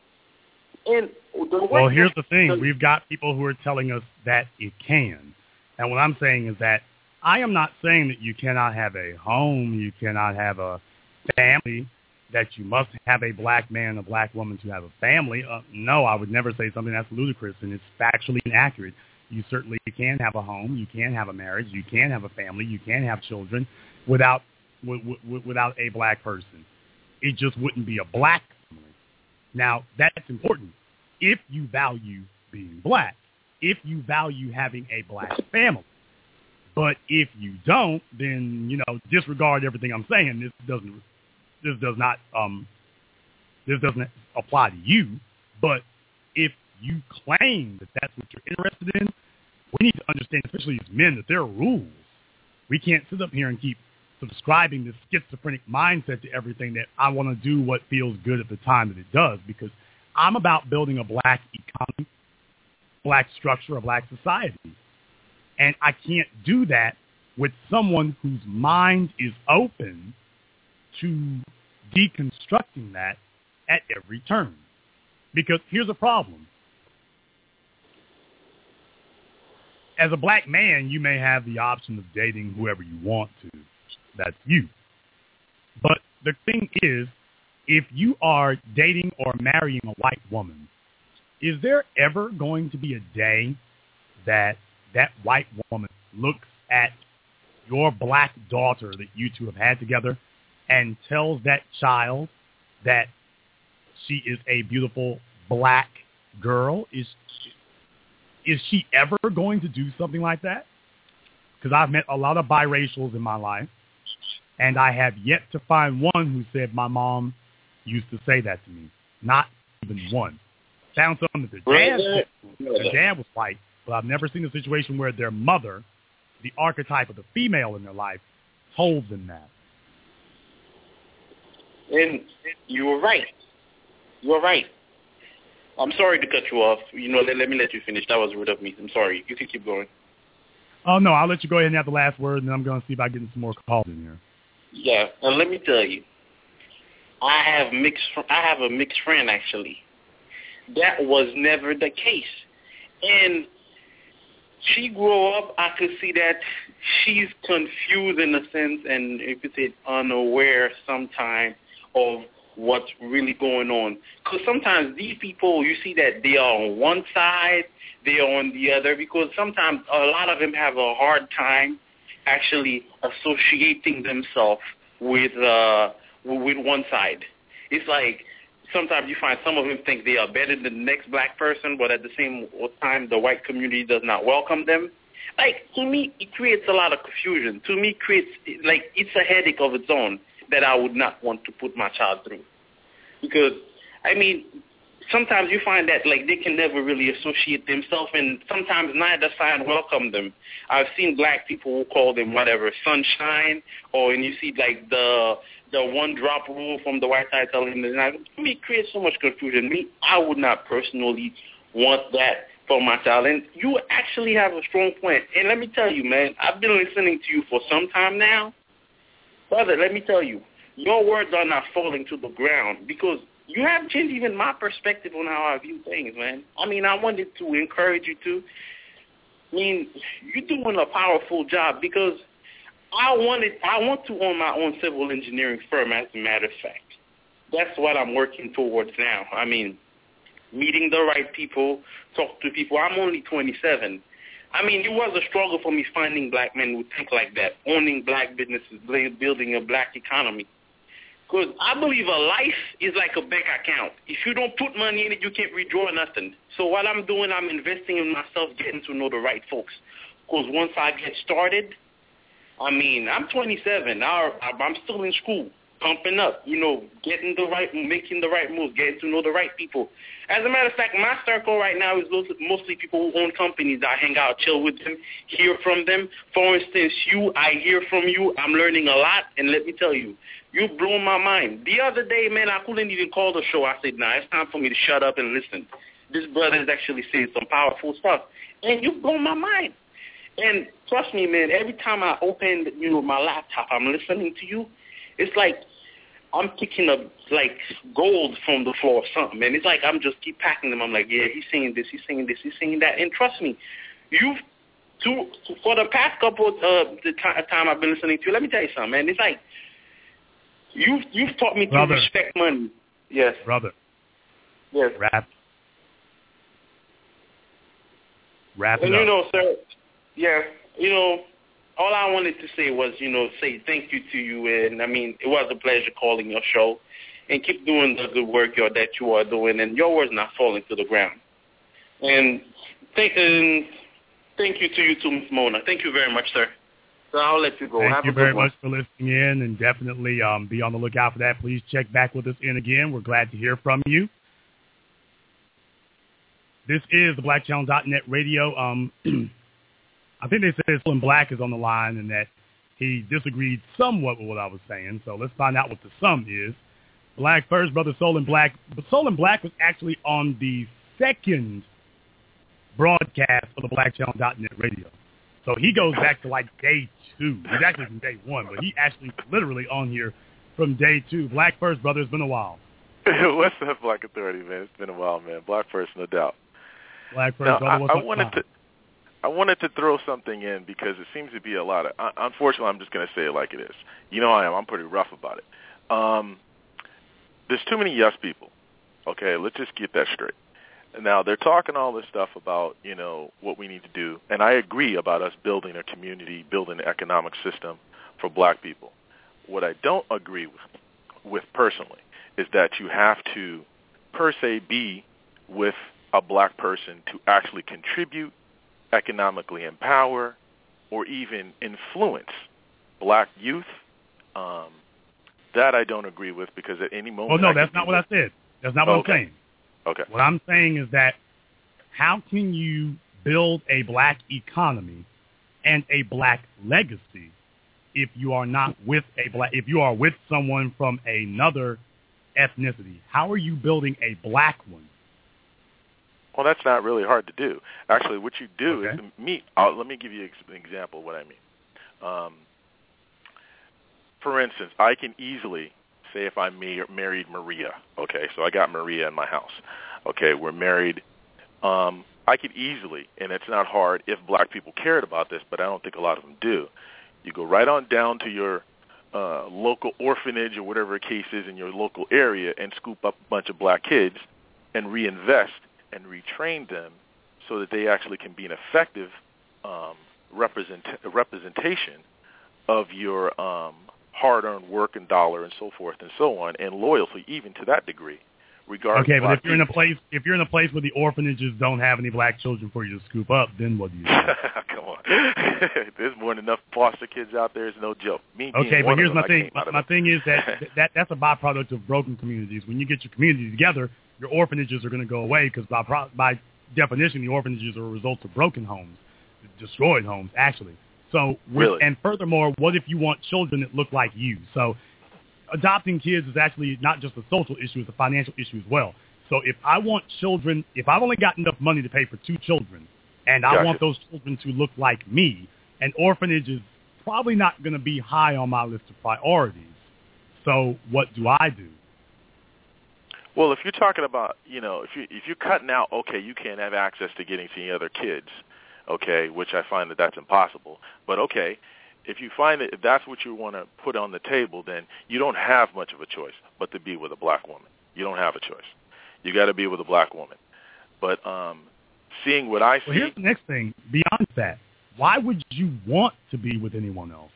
And the well, here's the thing. We've got people who are telling us that it can. And what I'm saying is that I am not saying that you cannot have a home, you cannot have a family, that you must have a black man and a black woman to have a family. Uh, no, I would never say something that's ludicrous, and it's factually inaccurate. You certainly can have a home. You can have a marriage. You can have a family. You can have children without w- w- without a black person. It just wouldn't be a black family. Now, that's important if you value being black, if you value having a black family. But if you don't, then, you know, disregard everything I'm saying. This doesn't, this does not, um, this doesn't apply to you. But if you claim that that's what you're interested in, we need to understand, especially as men, that there are rules. We can't sit up here and keep subscribing this schizophrenic mindset to everything that I want to do what feels good at the time that it does, because I'm about building a black economy, black structure, a black society. And I can't do that with someone whose mind is open to deconstructing that at every turn. Because here's a problem. As a black man, you may have the option of dating whoever you want to. That's you. But the thing is, if you are dating or marrying a white woman, is there ever going to be a day that that white woman looks at your black daughter that you two have had together and tells that child that she is a beautiful black girl? Is is she ever going to do something like that? Because I've met a lot of biracials in my life, and I have yet to find one who said, my mom used to say that to me. Not even one. Found some that their dad, their dad was white, but I've never seen a situation where their mother, the archetype of the female in their life, told them that. And you were right. You were right. I'm sorry to cut you off. You know, let, let me let you finish. That was rude of me. I'm sorry. You can keep going. Oh, no, I'll let you go ahead and have the last word, and then I'm going to see if I can get some more calls in here. Yeah, and let me tell you, I have mixed. I have a mixed friend, actually. That was never the case. And she grew up, I could see that she's confused in a sense, and if you say unaware sometimes of what's really going on. Because sometimes these people, you see that they are on one side, they are on the other, because sometimes a lot of them have a hard time actually associating themselves with uh, with one side. It's like sometimes you find some of them think they are better than the next black person, but at the same time, the white community does not welcome them. Like, to me, it creates a lot of confusion. To me, it creates, like, it's a headache of its own that I would not want to put my child through. Because, I mean, sometimes you find that, like, they can never really associate themselves, and sometimes neither side welcome them. I've seen black people who call them whatever, sunshine, or and you see, like, the the one-drop rule from the white side telling them that. To me, it creates so much confusion. Me, I would not personally want that for my child. And you actually have a strong point. And let me tell you, man, I've been listening to you for some time now. Brother, let me tell you, your words are not falling to the ground because you have changed even my perspective on how I view things, man. I mean, I wanted to encourage you to. I mean, you're doing a powerful job because I wanted, I want to own my own civil engineering firm, as a matter of fact. That's what I'm working towards now. I mean, meeting the right people, talk to people. I'm only twenty-seven. I mean, it was a struggle for me finding black men who think like that, owning black businesses, building a black economy. Because I believe a life is like a bank account. If you don't put money in it, you can't withdraw nothing. So what I'm doing, I'm investing in myself, getting to know the right folks. Because once I get started, I mean, I'm twenty-seven. Now I'm still in school, pumping up, you know, getting the right, making the right moves, getting to know the right people. As a matter of fact, my circle right now is mostly people who own companies. I hang out, chill with them, hear from them. For instance, you, I hear from you. I'm learning a lot, and let me tell you, you blow my mind. The other day, man, I couldn't even call the show. I said, nah, it's time for me to shut up and listen. This brother is actually saying some powerful stuff, and you blow my mind. And trust me, man, every time I open, you know, my laptop, I'm listening to you. It's like I'm picking up, like, gold from the floor or something. And it's like I'm just keep packing them. I'm like, yeah, he's saying this, he's saying this, he's saying that. And trust me, you've, to, for the past couple of uh, the t- time I've been listening to you, let me tell you something, man. It's like you've, you've taught me Brother. to respect money. Yes. Brother. Yes. Rap. Wrap it and up. you know, sir, yeah, you know, all I wanted to say was, you know, say thank you to you, and I mean, it was a pleasure calling your show, and keep doing the good work you're, that you are doing, and your words not falling to the ground. And thank, and thank you to you too, Miz Mona. Thank you very much, sir. So I'll let you go. Thank Have you a very good one. much for listening in, and definitely um, be on the lookout for that. Please check back with us in again. We're glad to hear from you. This is the black channel dot net radio. Um, I think they said Solon Black is on the line and that he disagreed somewhat with what I was saying. So let's find out what the sum is. Black first, brother Solon Black. But Solon Black was actually on the second broadcast of the black channel dot net radio. So he goes back to like day two. He's actually from day one, but he actually literally on here from day two. Black first, brother. It's been a while. What's up, Black Authority, man? It's been a while, man. Black first, no doubt. Black first, now, brother. What's I, I up, wanted Tom? to, I wanted to throw something in because it seems to be a lot of. Uh, unfortunately, I'm just going to say it like it is. You know, I am. I'm pretty rough about it. Um, there's too many yes people. Okay, let's just get that straight. Now, they're talking all this stuff about, you know, what we need to do. And I agree about us building a community, building an economic system for black people. What I don't agree with, with personally is that you have to, per se, be with a black person to actually contribute, economically empower, or even influence black youth. Um, that I don't agree with because at any moment... Oh, no, I that's not what I said. That's not what okay. I'm saying. Okay. What I'm saying is that how can you build a black economy and a black legacy if you are not with a black, if you are with someone from another ethnicity? How are you building a black one? Well, that's not really hard to do. Actually, what you do Okay. is to meet. Uh, let me give you an example of what I mean. Um, for instance, I can easily say if I ma- married Maria, okay, so I got Maria in my house. Okay, we're married. Um, I could easily, and it's not hard if black people cared about this, but I don't think a lot of them do. You go right on down to your uh, local orphanage or whatever the case is in your local area and scoop up a bunch of black kids and reinvest and retrain them so that they actually can be an effective um, represent- representation of your um, hard-earned work and dollar and so forth and so on, and loyalty even to that degree. Okay, but if you're in a place, if you're in a place where the orphanages don't have any black children for you to scoop up, then what do you do? Come on, there's more than enough foster kids out there. It's no joke. Me okay, but here's them, my thing. My, my thing is that, that that's a byproduct of broken communities. When you get your community together, your orphanages are going to go away because by pro- by definition, the orphanages are a result of broken homes, destroyed homes, actually. So, with, really? And furthermore, what if you want children that look like you? So, adopting kids is actually not just a social issue, it's a financial issue as well. So if I want children, if I've only got enough money to pay for two children, and I gotcha. want those children to look like me, an orphanage is probably not going to be high on my list of priorities. So what do I do? Well, if you're talking about, you know, if you if you're cutting out, okay, you can't have access to getting to any other kids, okay, which I find that that's impossible. But okay. If you find that if that's what you want to put on the table, then you don't have much of a choice but to be with a black woman. You don't have a choice. You got to be with a black woman. But um, seeing what I see... Well, here's the next thing. Beyond that, why would you want to be with anyone else?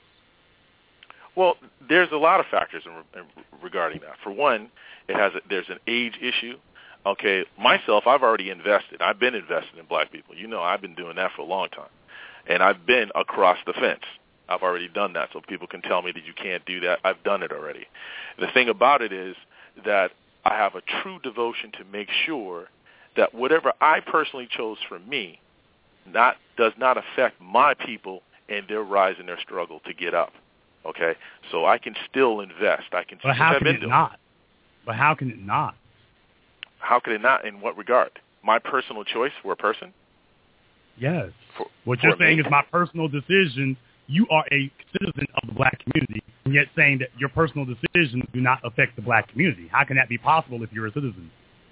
Well, there's a lot of factors in, in, regarding that. For one, it has a, there's an age issue. Okay, myself, I've already invested. I've been invested in black people. You know, I've been doing that for a long time. And I've been across the fence. I've already done that, so people can tell me that you can't do that. I've done it already. The thing about it is that I have a true devotion to make sure that whatever I personally chose for me not does not affect my people and their rise and their struggle to get up. Okay? So I can still invest. I can But how can it not? But how can it not? How can it not? In what regard? My personal choice for a person? Yes. For, what for you're saying me? is my personal decision. You are a citizen of the black community, and yet saying that your personal decisions do not affect the black community. How can that be possible if you're a citizen?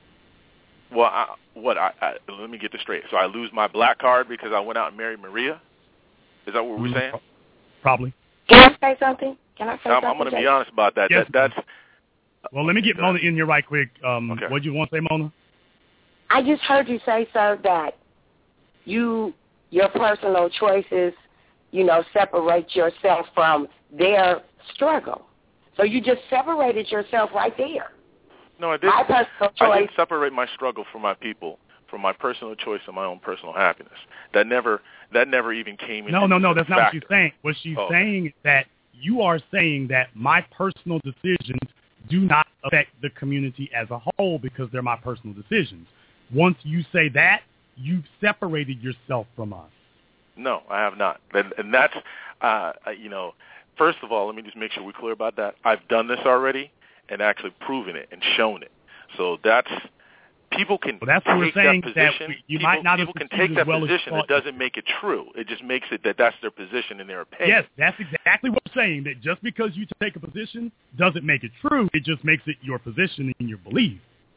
Well, I, what? I, I, let me get this straight. So I lose my black card because I went out and married Maria? Is that what we're saying? Probably. Can I say something? Can I say I'm, something? I'm going to be honest about that. Yes. that that's. Well, let me get Mona in here right quick. Um, okay. What do you want to say, Mona? I just heard you say, sir, that you your personal choices, you know, separate yourself from their struggle. So you just separated yourself right there. No, I didn't. My personal choice. I didn't separate my struggle from my people, from my personal choice and my own personal happiness. That never, that never even came into No, no, no. the That's not factor. what she's saying. What she's oh. saying is that you are saying that my personal decisions do not affect the community as a whole because they're my personal decisions. Once you say that, you've separated yourself from us. No, I have not. And, and that's, uh, you know, first of all, let me just make sure we're clear about that. I've done this already and actually proven it and shown it. So that's, people can well, that's what take we're saying, that position. that you people, might not people have can take that well position. It doesn't make it true. It just makes it that that's their position and their opinion. Yes, that's exactly what we're saying, that just because you take a position doesn't make it true. It just makes it your position and your belief.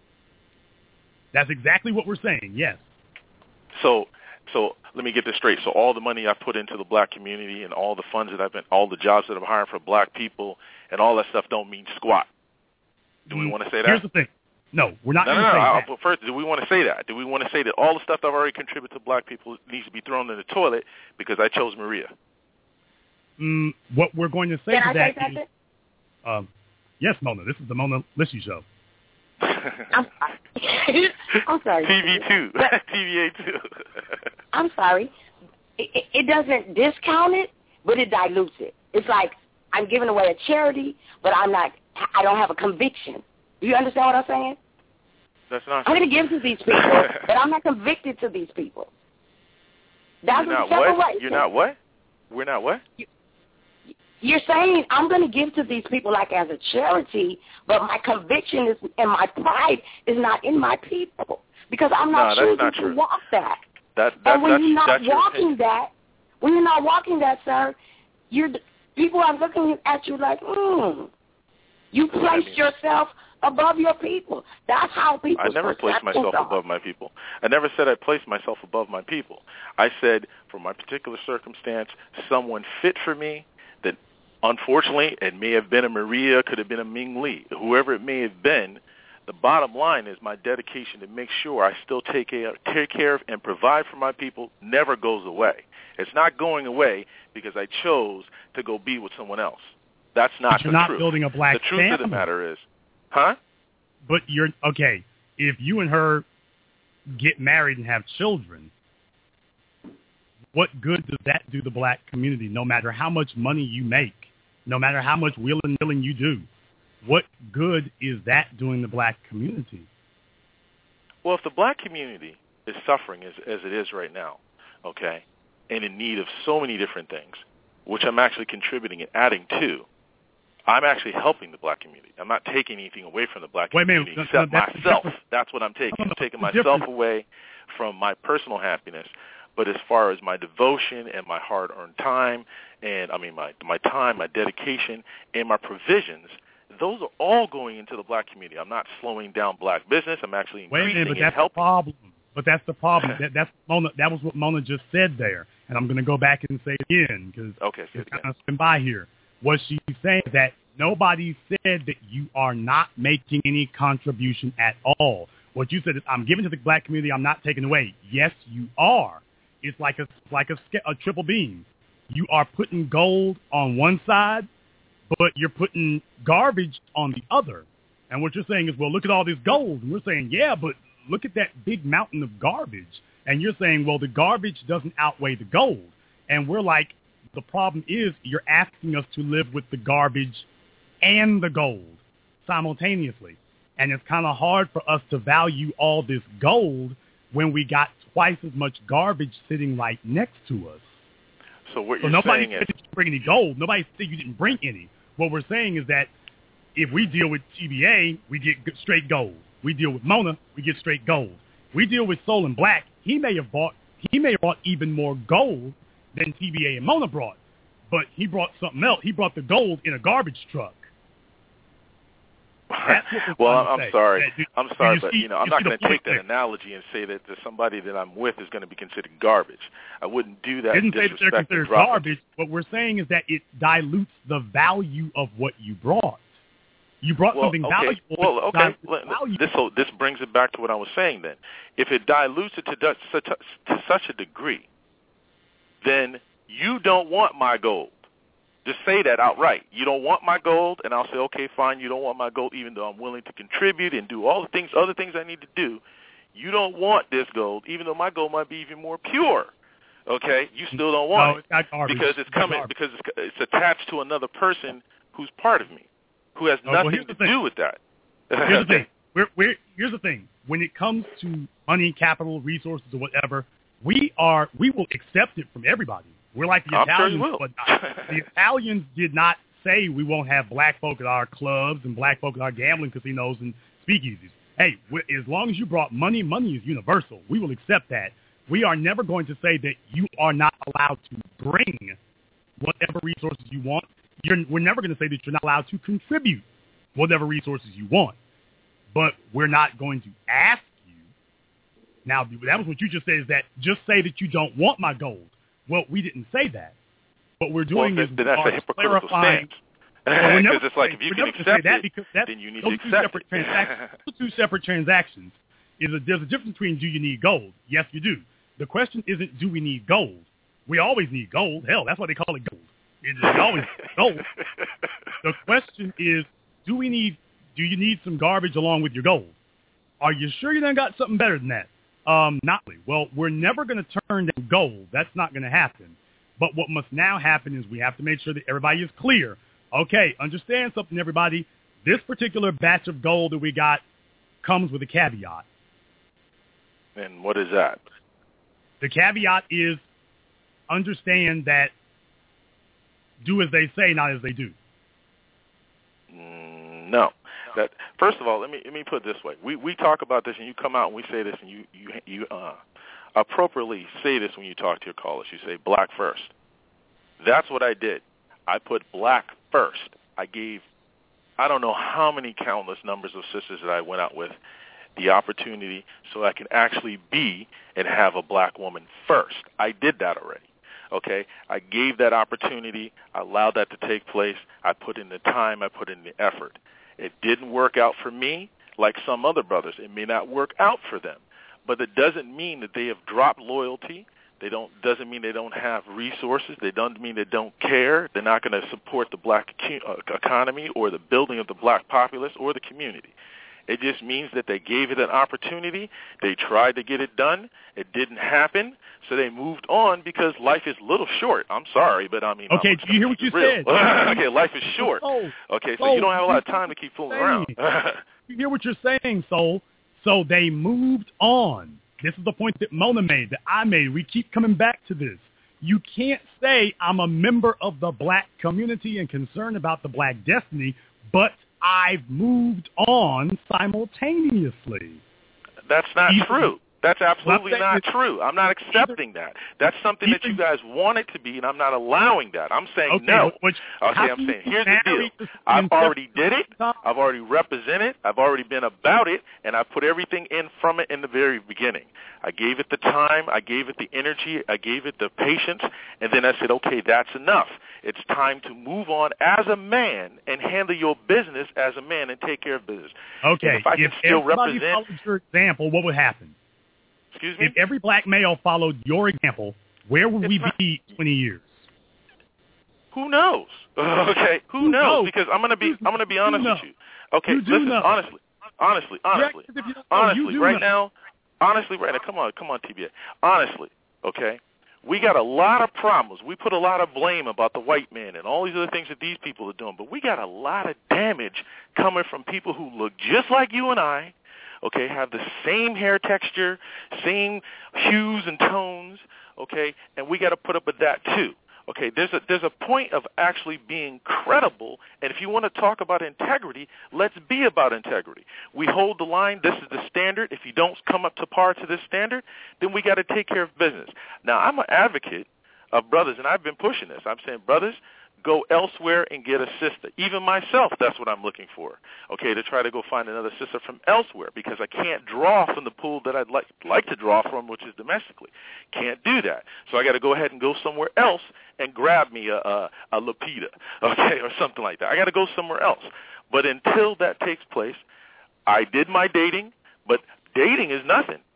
That's exactly what we're saying, yes. So, so let me get this straight. So all the money I put into the black community and all the funds that I've been, all the jobs that I've hired for black people and all that stuff don't mean squat. Do we want to say that? Here's the thing. No, we're not no, going no, to no, say no. that. Well, first, do we want to say that? Do we want to say that all the stuff I've already contributed to black people needs to be thrown in the toilet because I chose Maria? Mm, what we're going to say Can to I that say something? is, um, yes, Mona, this is the Mona Lissy Show. I'm sorry. I'm sorry. T V two. T V A two. I'm sorry. It, it, it doesn't discount it, but it dilutes it. It's like I'm giving away a charity, but I'm not. I don't have a conviction. Do you understand what I'm saying? That's not. I'm going to give to these people, but I'm not convicted to these people. That's You're not the what? separation. You're not what? We're not what? You're saying I'm going to give to these people like as a charity, but my conviction is and my pride is not in my people because I'm not no, choosing not to true. walk that. That, that and when that's, you're not that's walking that, when you're not walking that, sir, you're people are looking at you like, hmm. You placed yourself above your people. That's how people. I never placed myself are. above my people. I never said I placed myself above my people. I said, for my particular circumstance, someone fit for me that, unfortunately, it may have been a Maria, could have been a Ming Lee, whoever it may have been. The bottom line is my dedication to make sure I still take care, take care of and provide for my people never goes away. It's not going away because I chose to go be with someone else. That's not but you're the not truth. building a black The truth family. of the matter is, huh? But you're, okay, if you and her get married and have children, what good does that do the black community, no matter how much money you make, no matter how much wheeling and dealing you do? What good is that doing the black community? Well, if the black community is suffering as, as it is right now, okay, and in need of so many different things, which I'm actually contributing and adding to, I'm actually helping the black community. I'm not taking anything away from the black Wait, community man, except no, that's myself. That's what I'm taking. No, no, I'm taking that's myself different. away from my personal happiness. But as far as my devotion and my hard-earned time, and I mean my my time, my dedication, and my provisions, those are all going into the black community. I'm not slowing down black business. I'm actually increasing Wait a minute, but and that's helping. the problem. But that's the problem. that, that's Mona. That was what Mona just said there, and I'm going to go back and say it again because okay, it's kind of spin by here. What she's saying is that nobody said that you are not making any contribution at all. What you said is, I'm giving to the black community. I'm not taking away. Yes, you are. It's like a like a, a triple beam. You are putting gold on one side, but you're putting garbage on the other. And what you're saying is, well, look at all this gold. And we're saying, yeah, but look at that big mountain of garbage. And you're saying, well, the garbage doesn't outweigh the gold. And we're like, the problem is you're asking us to live with the garbage and the gold simultaneously. And it's kind of hard for us to value all this gold when we got twice as much garbage sitting right next to us. So what so you're nobody saying said is, that you bring any gold. Nobody said you didn't bring any. What we're saying is that if we deal with T B A, we get straight gold. We deal with Mona, we get straight gold. We deal with Soul and Black. He may have bought he may have brought even more gold than T B A and Mona brought, but he brought something else. He brought the gold in a garbage truck. well, I'm say. sorry. That, do, I'm sorry, you but see, you know, I'm you not see going the to take point that there. analogy and say that the somebody that I'm with is going to be considered garbage. I wouldn't do that. Didn't say that they're disrespect and considered drop it. garbage. What we're saying is that it dilutes the value of what you brought. You brought Well, something okay. valuable. Well, but okay. dilutes value. This so this brings it back to what I was saying. Then, if it dilutes it to such a, to such a degree then you don't want my gold. Just say that outright. You don't want my gold, and I'll say, okay, fine, you don't want my gold, even though I'm willing to contribute and do all the things, other things I need to do. You don't want this gold, even though my gold might be even more pure. Okay, you still don't want no, it it's not garbage. because it's coming it's because it's, it's attached to another person who's part of me, who has oh, well, nothing to thing. do with that. Here's the thing. We're, we're, here's the thing. When it comes to money, capital, resources, or whatever, we are we will accept it from everybody. We're like the I'm Italians, sure you will. but the Italians did not say we won't have black folk at our clubs and black folk at our gambling casinos and speakeasies. Hey, as long as you brought money, money is universal. We will accept that. We are never going to say that you are not allowed to bring whatever resources you want. You're, we're never going to say that you're not allowed to contribute whatever resources you want. But we're not going to ask you. Now, that was what you just said, is that just say that you don't want my gold. Well, we didn't say that. What we're doing well, is then that's we a are hypocritical clarifying. stance. Because well, it's like if you can accept that it, because that, then you need those to two accept separate it. transactions. Those two separate transactions. Is a, there's a difference between do you need gold? Yes, you do. The question isn't do we need gold. We always need gold. Hell, that's why they call it gold. It's we always need gold. The question is, do we need? Do you need some garbage along with your gold? Are you sure you done got something better than that? Um, not really. Well, we're never going to turn down gold. That's not going to happen. But what must now happen is we have to make sure that everybody is clear. Okay, understand something, everybody. This particular batch of gold that we got comes with a caveat. And what is that? The caveat is understand that do as they say, not as they do. Mm, no. That first of all, let me let me put it this way. We we talk about this, and you come out and we say this, and you you you uh, appropriately say this when you talk to your callers. You say black first. That's what I did. I put black first. I gave I don't know how many countless numbers of sisters that I went out with the opportunity so I can actually be and have a black woman first. I did that already. Okay, I gave that opportunity. I allowed that to take place. I put in the time. I put in the effort. It didn't work out for me like some other brothers. It may not work out for them, but it doesn't mean that they have dropped loyalty. They don't. Doesn't mean they don't have resources. They don't mean they don't care. They're not going to support the black economy or the building of the black populace or the community. It just means that they gave it an opportunity. They tried to get it done. It didn't happen, so they moved on because life is a little short. I'm sorry, but I mean, okay. Do you hear what you real. said? Okay, life is short. Soul, okay, so Soul, you don't have a lot of time to keep fooling around. You hear what you're saying, Soul? So they moved on. This is the point that Mona made, that I made. We keep coming back to this. You can't say I'm a member of the black community and concerned about the black destiny, but I've moved on simultaneously. That's not Even, true. That's absolutely not it's, true. I'm not accepting either, that. That's something either, that you guys want it to be, and I'm not allowing that. I'm saying okay, no. Which, okay, I'm saying here's the deal. I've already did it. I've already represented. I've already been about it, and I put everything in from it in the very beginning. I gave it the time. I gave it the energy. I gave it the patience, and then I said, okay, that's enough. It's time to move on as a man and handle your business as a man and take care of business. Okay. And if I can if still everybody represent, followed your example, what would happen? Excuse me? If every black male followed your example, where would it's we not, be twenty years? Who knows? Okay, who you knows? Know. Because I'm gonna be I'm gonna be honest know. with you. Okay, you listen, know. honestly, honestly, honestly, know, honestly, right know. now, honestly, right now, come on, come on, T B A. Honestly, okay, we got a lot of problems. We put a lot of blame about the white man and all these other things that these people are doing, but we got a lot of damage coming from people who look just like you and I. Okay, have the same hair texture, same hues and tones, okay, and we got to put up with that too. Okay, there's a there's a point of actually being credible, and if you want to talk about integrity, let's be about integrity. We hold the line. This is the standard. If you don't come up to par to this standard, then we got to take care of business. Now, I'm an advocate of brothers, and I've been pushing this. I'm saying, brothers, go elsewhere and get a sister. Even myself, that's what I'm looking for, okay, to try to go find another sister from elsewhere because I can't draw from the pool that I'd like like to draw from, which is domestically. Can't do that. So I got to go ahead and go somewhere else and grab me a, a, a Lupita, okay, or something like that. I got to go somewhere else. But until that takes place, I did my dating, but dating is nothing.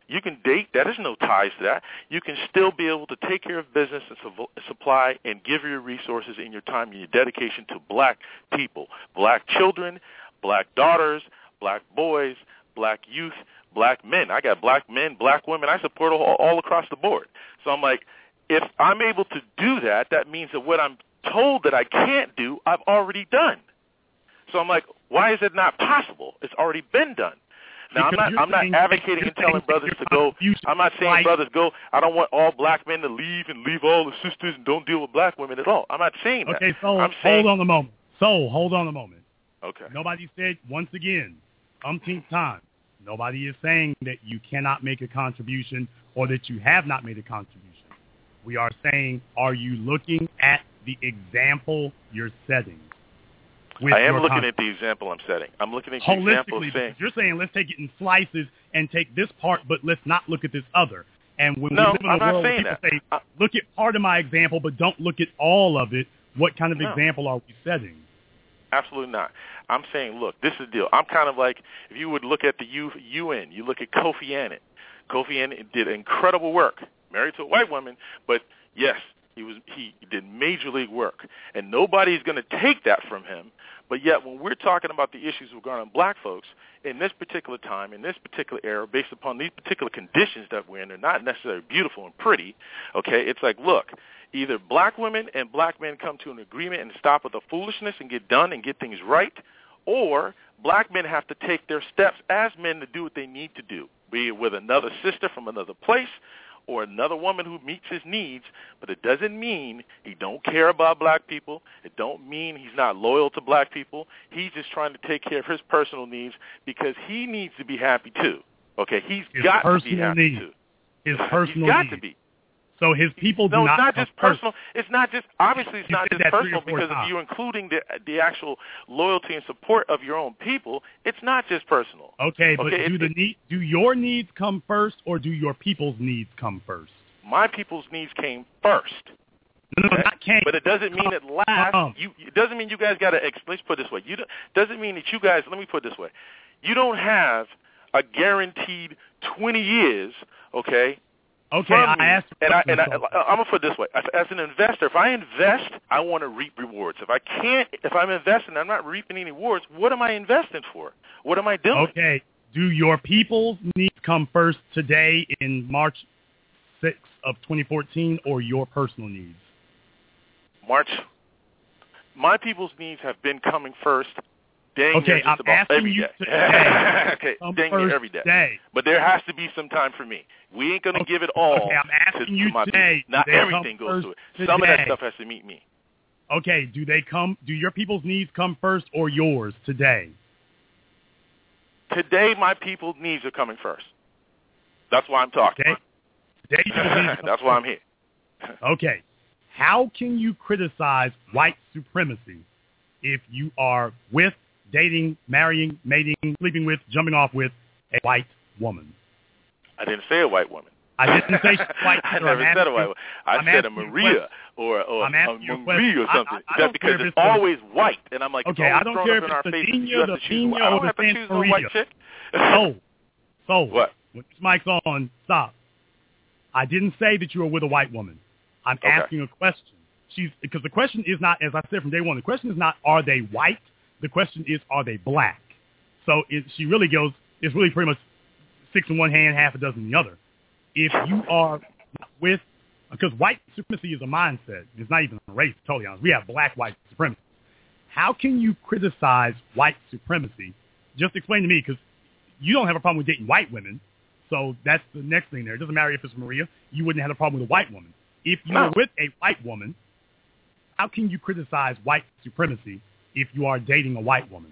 You can date. That is no ties to that. You can still be able to take care of business and su- supply and give your resources and your time and your dedication to black people, black children, black daughters, black boys, black youth, black men. I got black men, black women. I support all, all across the board. So I'm like, if I'm able to do that, that means that what I'm told that I can't do, I've already done. So I'm like, why is it not possible? It's already been done. Now, because I'm not I'm not saying, advocating and telling brothers to go. I'm not saying right. brothers go, I don't want all black men to leave and leave all the sisters and don't deal with black women at all. I'm not saying that. Okay, so I'm saying, hold on a moment. So hold on a moment. Okay. Nobody said, once again, umpteenth time, nobody is saying that you cannot make a contribution or that you have not made a contribution. We are saying, are you looking at the example you're setting? I am looking at the example I'm setting. I'm looking at the example of saying... You're saying let's take it in slices and take this part, but let's not look at this other. And when no, we live in a I'm world not where saying people that. say, I, look at part of my example, but don't look at all of it, what kind of no. example are we setting? Absolutely not. I'm saying, look, this is the deal. I'm kind of like, if you would look at the U N, you look at Kofi Annan. Kofi Annan did incredible work, married to a white woman, but yes, he was he did major league work, and nobody's going to take that from him. But yet, when we're talking about the issues regarding black folks in this particular time, in this particular era, based upon these particular conditions that we're in, they're not necessarily beautiful and pretty, okay? It's like, look, either black women and black men come to an agreement and stop with the foolishness and get done and get things right, or black men have to take their steps as men to do what they need to do, be it with another sister from another place, or another woman who meets his needs, but it doesn't mean he don't care about black people. It don't mean he's not loyal to black people. He's just trying to take care of his personal needs because he needs to be happy too. Okay, he's his got to be happy needs. too. His personal he's got needs. to be. So his people do no, not. it's not just personal. It's not just obviously it's you not just personal because times. if you're including the the actual loyalty and support of your own people, it's not just personal. Okay, but okay, do it, the need do your needs come first or do your people's needs come first? My people's needs came first. No, no, okay? not came. But it doesn't mean at last. Um, You it doesn't mean you guys got to. Let's put it this way. You doesn't mean that you guys. Let me put it this way. You don't have a guaranteed twenty years. Okay. Okay, I me, asked. And, I, and I, I'm gonna put it this way: as, as an investor, if I invest, I want to reap rewards. If I can't, if I'm investing, I'm not reaping any rewards. What am I investing for? What am I doing? Okay. Do your people's needs come first today in March sixth of twenty fourteen, or your personal needs? March. My people's needs have been coming first. Dang okay, near just I'm about asking every you day. today. okay, come dang first near every day. day. But there has to be some time for me. We ain't gonna okay, give it all okay, I'm asking to, you to my today, people. Not they everything goes to it. Today. Some of that stuff has to meet me. Okay, do they come? Do your people's needs come first or yours today? Today, my people's needs are coming first. That's why I'm talking. Okay. Today, people's needs That's why I'm here. Okay. How can you criticize white supremacy if you are with, dating, marrying, mating, sleeping with, jumping off with a white woman? I didn't say a white woman. I didn't say white. I never said a white woman. I I'm said a Maria or, or I'm a Marie or something. I, I That's because it's, it's always white. And I'm like, okay, it's I don't care if it's the Dina, the Pina, I don't or have the to choose no white chick. So, so what? When this mic's on, stop. I didn't say that you were with a white woman. I'm okay. asking a question. She's because the question is not, as I said from day one, the question is not are they white. The question is are they black. So it, she really goes. It's really pretty much six in one hand, half a dozen in the other. If you are with, because white supremacy is a mindset. It's not even a race, to totally honest. We have black white supremacy. How can you criticize white supremacy? Just explain to me, because you don't have a problem with dating white women. So that's the next thing there. It doesn't matter if it's Maria. You wouldn't have a problem with a white woman. If you no. were with a white woman, how can you criticize white supremacy if you are dating a white woman?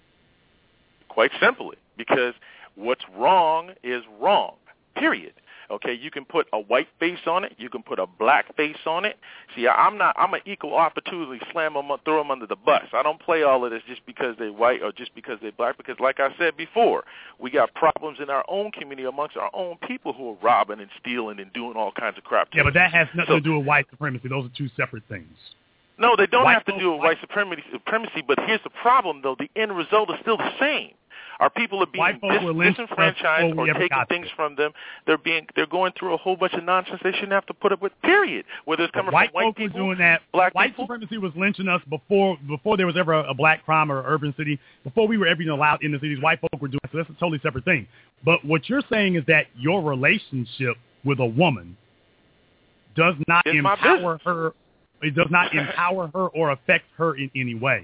Quite simply, because what's wrong is wrong, period. Okay, you can put a white face on it. You can put a black face on it. See, I'm not. I'm an equal opportunity slam them, throw them under the bus. I don't play all of this just because they're white or just because they're black. Because, like I said before, we got problems in our own community amongst our own people who are robbing and stealing and doing all kinds of crap. Yeah, but that has nothing so, to do with white supremacy. Those are two separate things. No, they don't white have to do with white supremacy, supremacy. But here's the problem, though: the end result is still the same. Our people are being dis- disenfranchised or taking things there. from them. They're being they're going through a whole bunch of nonsense they shouldn't have to put up with. Period. Whether it's coming white from white folk people, were doing that. black white people. supremacy was lynching us before before there was ever a, a black crime or urban city. Before we were ever even allowed in the cities, white folk were doing that. So that's a totally separate thing. But what you're saying is that your relationship with a woman does not it's empower her. It does not empower her or affect her in any way.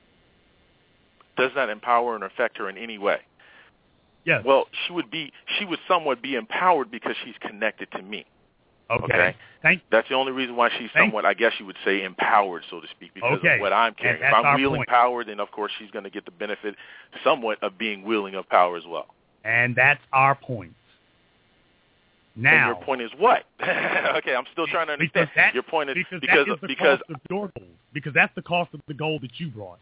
Does not empower and affect her in any way. Yes. Well, she would be. She would somewhat be empowered because she's connected to me. Okay. okay? Thank. That's the only reason why she's Thank somewhat, I guess you would say, empowered, so to speak, because okay. of what I'm carrying. If I'm wielding power, then of course she's going to get the benefit somewhat of being wielding of power as well. And that's our point. Now, and your point is what? Okay, I'm still trying to understand. That, your point is because because that is the because cost of your gold. Because that's the cost of the gold that you brought.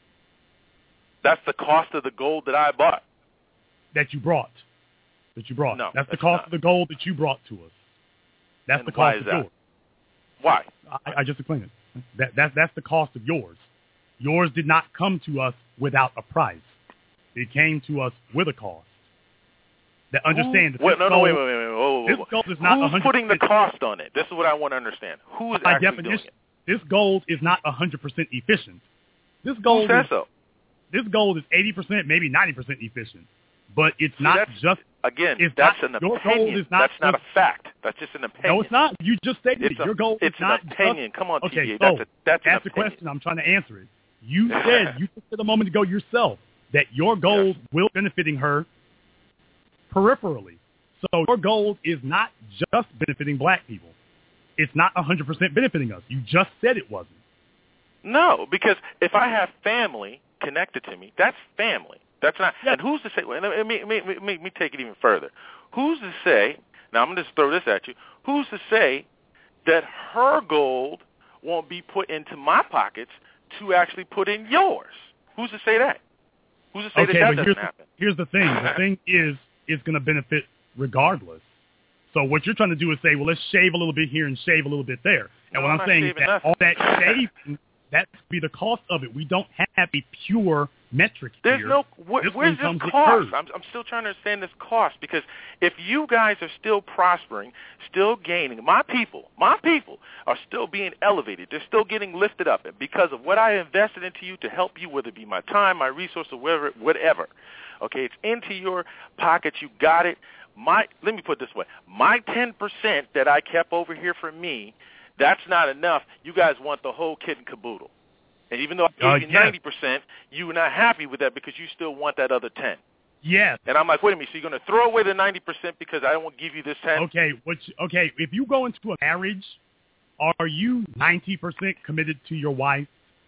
That's the cost of the gold that I bought. That you brought. That you brought. No, that's, that's the not. cost of the gold that you brought to us. That's and the cost why is of that? yours. Why? I, I just explained it. That, that, that's the cost of yours. Yours did not come to us without a price. It came to us with a cost. That understand that wait, no, gold, no, wait, wait, wait, wait. Whoa, whoa, whoa. This gold is not Who's one hundred percent putting the cost on it? This is what I want to understand. Who is by actually definition, doing it? This gold is not one hundred percent efficient. This gold Who says is, so? This gold is eighty percent, maybe ninety percent efficient. But it's See, not that's, just... Again, it's that's not, an your opinion. Gold is not that's not just, a fact. That's just an opinion. No, it's not. You just stated it's it. A, your gold it's is not an opinion. just... Come on, okay, T V A. So that's a, that's that's an the question. I'm trying to answer it. You said, you took it a moment ago yourself, that your gold yes. will benefiting her peripherally. So your gold is not just benefiting black people. It's not one hundred percent benefiting us. You just said it wasn't. No, because if I have family connected to me, that's family. That's not. Yes. And who's to say? Well, let me, let me, let me, let me take it even further. Who's to say? Now I'm going to just throw this at you. Who's to say that her gold won't be put into my pockets to actually put in yours? Who's to say that? Who's to say okay, that that but doesn't here's, happen? Here's the thing. The thing is, it's going to benefit regardless. So what you're trying to do is say, well, let's shave a little bit here and shave a little bit there. And no, what I'm, I'm saying is that nothing. all that shaving, that's be the cost of it. We don't have a pure metric There's here. no, wh- this where's this cost? I'm, I'm still trying to understand this cost, because if you guys are still prospering, still gaining, my people, my people are still being elevated. They're still getting lifted up. And because of what I invested into you to help you, whether it be my time, my resources, whatever, whatever, okay, it's into your pockets. You got it. My, let me put it this way. My ten percent that I kept over here for me, that's not enough. You guys want the whole kit and caboodle. And even though I gave uh, you yes. ninety percent, you were not happy with that because you still want that other ten. Yes. And I'm like, wait a minute, so you're going to throw away the ninety percent because I won't give you this ten? Okay, which, okay, if you go into a marriage, are you ninety percent committed to your wife?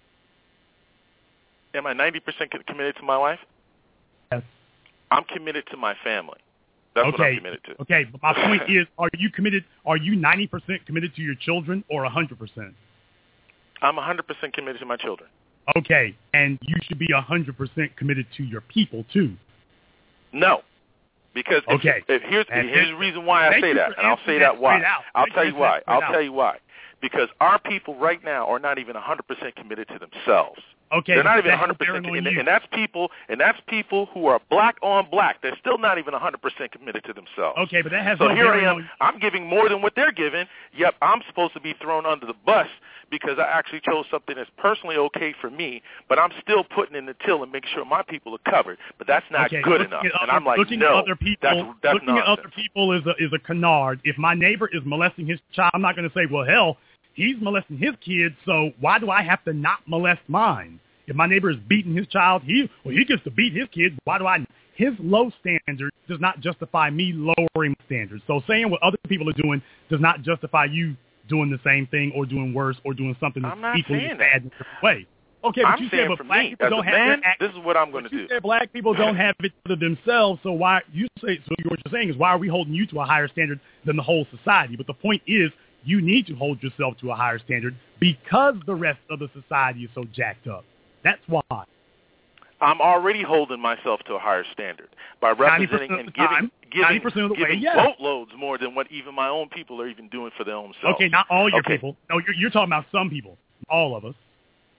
Am I ninety percent committed to my wife? Yes. I'm committed to my family. That's okay. what I'm committed to. Okay, but my point is, are you committed, are you ninety percent committed to your children or one hundred percent? I'm one hundred percent committed to my children. Okay, and you should be one hundred percent committed to your people, too. No, because if, okay. if here's, here's the reason why I say that, and I'll say that why. I'll tell you why. I'll tell you why. Because our people right now are not even one hundred percent committed to themselves. Okay, they're not even one hundred percent committed, and, and that's people, and that's people who are black on black. They're still not even one hundred percent committed to themselves. Okay, but that has so no here I am. On... I'm giving more than what they're giving. Yep, I'm supposed to be thrown under the bus because I actually chose something that's personally okay for me, but I'm still putting in the till and making sure my people are covered. But that's not okay, good enough. Other, and I'm like, looking no, at other people, that's, that's looking nonsense. at other people is a is a canard. If my neighbor is molesting his child, I'm not going to say, well, hell, he's molesting his kids, so why do I have to not molest mine? If my neighbor is beating his child, he well, he gets to beat his kids. Why do I? His low standard does not justify me lowering my standards. So saying what other people are doing does not justify you doing the same thing or doing worse or doing something that's equally as bad in a different way. Okay, but I'm you saying said, but for black me, people as don't a have man, their act- this is what I'm going to do. You said black people don't have it for themselves, so why you say? So what you're saying is, why are we holding you to a higher standard than the whole society? But the point is, you need to hold yourself to a higher standard because the rest of the society is so jacked up. That's why. I'm already holding myself to a higher standard by representing and giving, giving, of the way, giving yes. boatloads more than what even my own people are even doing for their own selves. Okay, not all your okay. people. No, you're, you're talking about some people. All of us.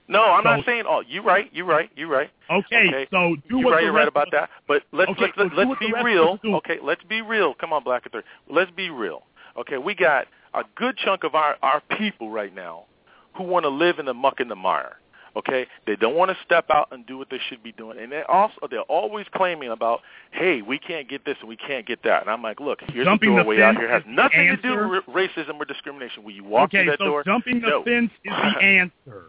No, I'm so, not saying all. You're right. You're right. You're right. Okay, okay. so do you're what right. the You're rest right about of, that. But let's okay, let's so let's, let's be real. Okay, let's be real. Come on, Black and Third. Let's be real. Okay, we got a good chunk of our our people right now who want to live in the muck and the mire. Okay, they don't want to step out and do what they should be doing, and they also they're always claiming about, hey, we can't get this and we can't get that. And I'm like, look, here's jumping the doorway the out here. It has nothing answer. to do with racism or discrimination. Will you walk okay, through that so door? jumping the no. fence is the answer.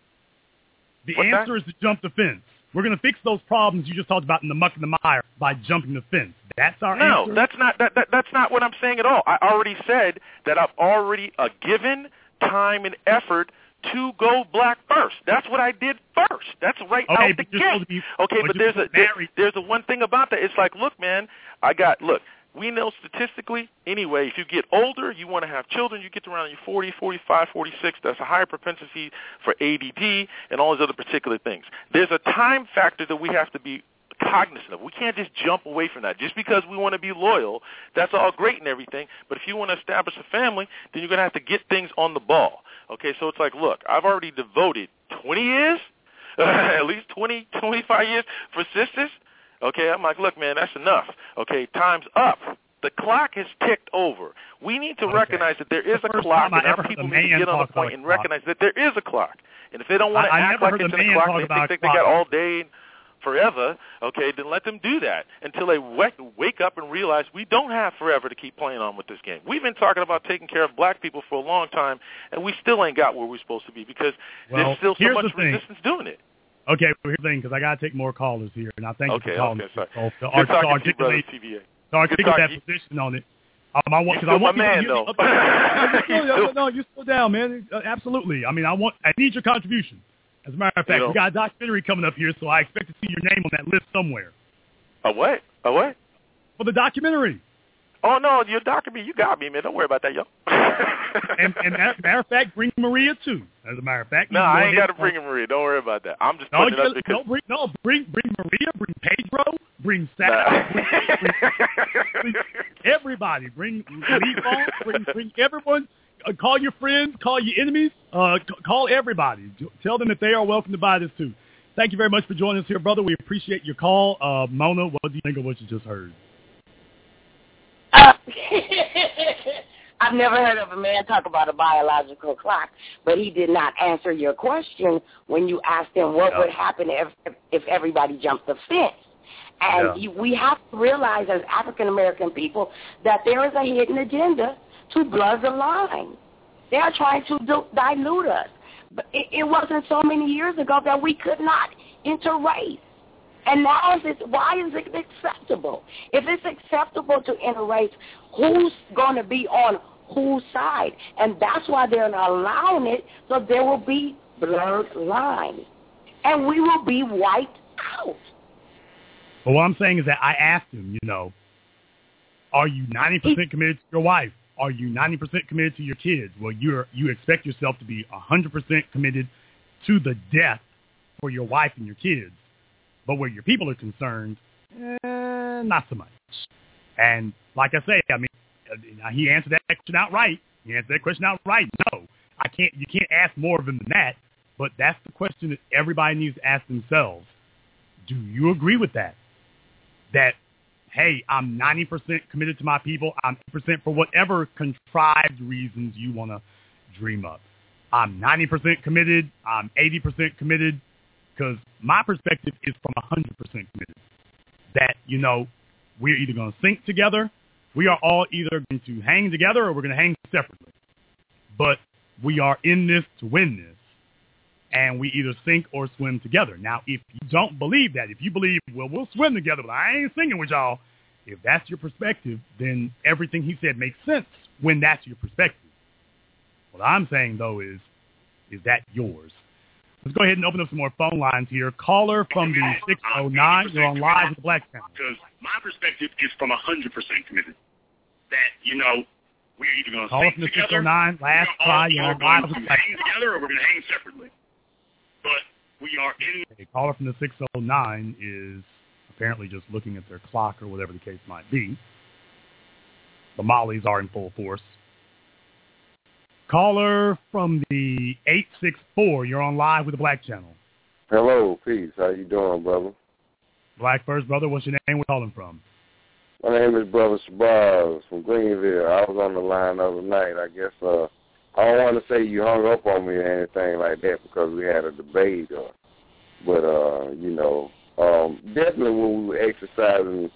The What's answer that? is to jump the fence. We're going to fix those problems you just talked about in the muck and the mire by jumping the fence. That's our no, answer? No, that's not that, that that's not what I'm saying at all. I already said that I've already uh, given time and effort to go black first. That's what I did first. That's right okay, out the but gate. be, okay, but, but there's a there, there's a one thing about that. It's like, look, man, I got look. We know statistically, anyway, if you get older, you want to have children, you get to around your forty, forty-five, forty-six, that's a higher propensity for A D D and all those other particular things. There's a time factor that we have to be cognizant of. We can't just jump away from that. Just because we want to be loyal, that's all great and everything, but if you want to establish a family, then you're going to have to get things on the ball. Okay, so it's like, look, I've already devoted twenty years, at least twenty, twenty-five years for sisters. Okay, I'm like, look, man, that's enough. Okay, time's up. The clock has ticked over. We need to okay. recognize that there is a clock, and our people need to get on the point and recognize that there is a clock. And if they don't want to act like it's a clock, they think they got all day forever, okay, then let them do that until they wake, wake up and realize we don't have forever to keep playing on with this game. We've been talking about taking care of black people for a long time, and we still ain't got where we're supposed to be because well, there's still so much the resistance doing it. Okay, well, here's the thing, because I got to take more callers here, and I thank okay, you for calling. Okay, sorry. To, to, Good to talking articulate, to you, brother, T V A. To articulate that you. position on it. Um, I want, you're I want my man, you, though. You, you, no, no, you're still down, man. Uh, absolutely. I mean, I want, I need your contribution. As a matter of fact, you know, we got a documentary coming up here, so I expect to see your name on that list somewhere. A what? A what? For the documentary. Oh, no, your documentary, you got me, man. Don't worry about that, yo. and, and matter, matter of fact, bring Maria, too. As a matter of fact. No, I ain't got to bring Maria. Don't worry about that. I'm just no, putting it up because... No, bring, no, bring, bring Maria, bring Pedro, bring Sarah, bring, bring, bring everybody. Bring Lee bring, bring everyone. Uh, call your friends, call your enemies, uh, c- call everybody. Tell them that they are welcome to buy this, too. Thank you very much for joining us here, brother. We appreciate your call. Uh, Mona, what do you think of what you just heard? Uh, I've never heard of a man talk about a biological clock, but he did not answer your question when you asked him what yeah. would happen if if everybody jumped the fence. And yeah. you, we have to realize as African-American people that there is a hidden agenda to blur the line. They are trying to do, dilute us. But it, it wasn't so many years ago that we could not interrace. And now, is it, why is it acceptable? If it's acceptable to interrace, who's going to be on whose side? And that's why they're not allowing it, so there will be blurred lines. And we will be wiped out. But what I'm saying is that I asked him, you know, are you ninety percent committed to your wife? Are you ninety percent committed to your kids? Well, you're, you expect yourself to be one hundred percent committed to the death for your wife and your kids. But where your people are concerned, eh, not so much. And like I say, I mean, he answered that question outright. He answered that question outright. No, I can't. You can't ask more of him than that. But that's the question that everybody needs to ask themselves. Do you agree with that? That, hey, I'm ninety percent committed to my people. I'm eighty percent for whatever contrived reasons you want to dream up. I'm ninety percent committed. I'm eighty percent committed. Because my perspective is from one hundred percent committed. That, you know, we're either going to sink together, we are all either going to hang together or we're going to hang separately. But we are in this to win this. And we either sink or swim together. Now, if you don't believe that, if you believe, well, we'll swim together, but I ain't sinking with y'all, if that's your perspective, then everything he said makes sense when that's your perspective. What I'm saying, though, is, is that yours? Let's go ahead and open up some more phone lines here. Caller from the six oh nine. You're on live with the Black Channel. Because my perspective is from one hundred percent committed. That, you know, we're either going to Caller sing from the together, six oh nine. Last try. You're on live with the Black Channel. Together or we're going to hang separately. But we are in... A caller from the six oh nine is apparently just looking at their clock or whatever the case might be. The mollies are in full force. Caller from the eight six four, you're on live with the Black Channel. Hello, peace. How you doing, brother? Black first, brother. What's your name? Where you calling from? My name is Brother Shabazz from Greenville. I was on the line the other night. I guess uh, I don't want to say you hung up on me or anything like that because we had a debate. Or, but, uh, you know, um, definitely when we were exercising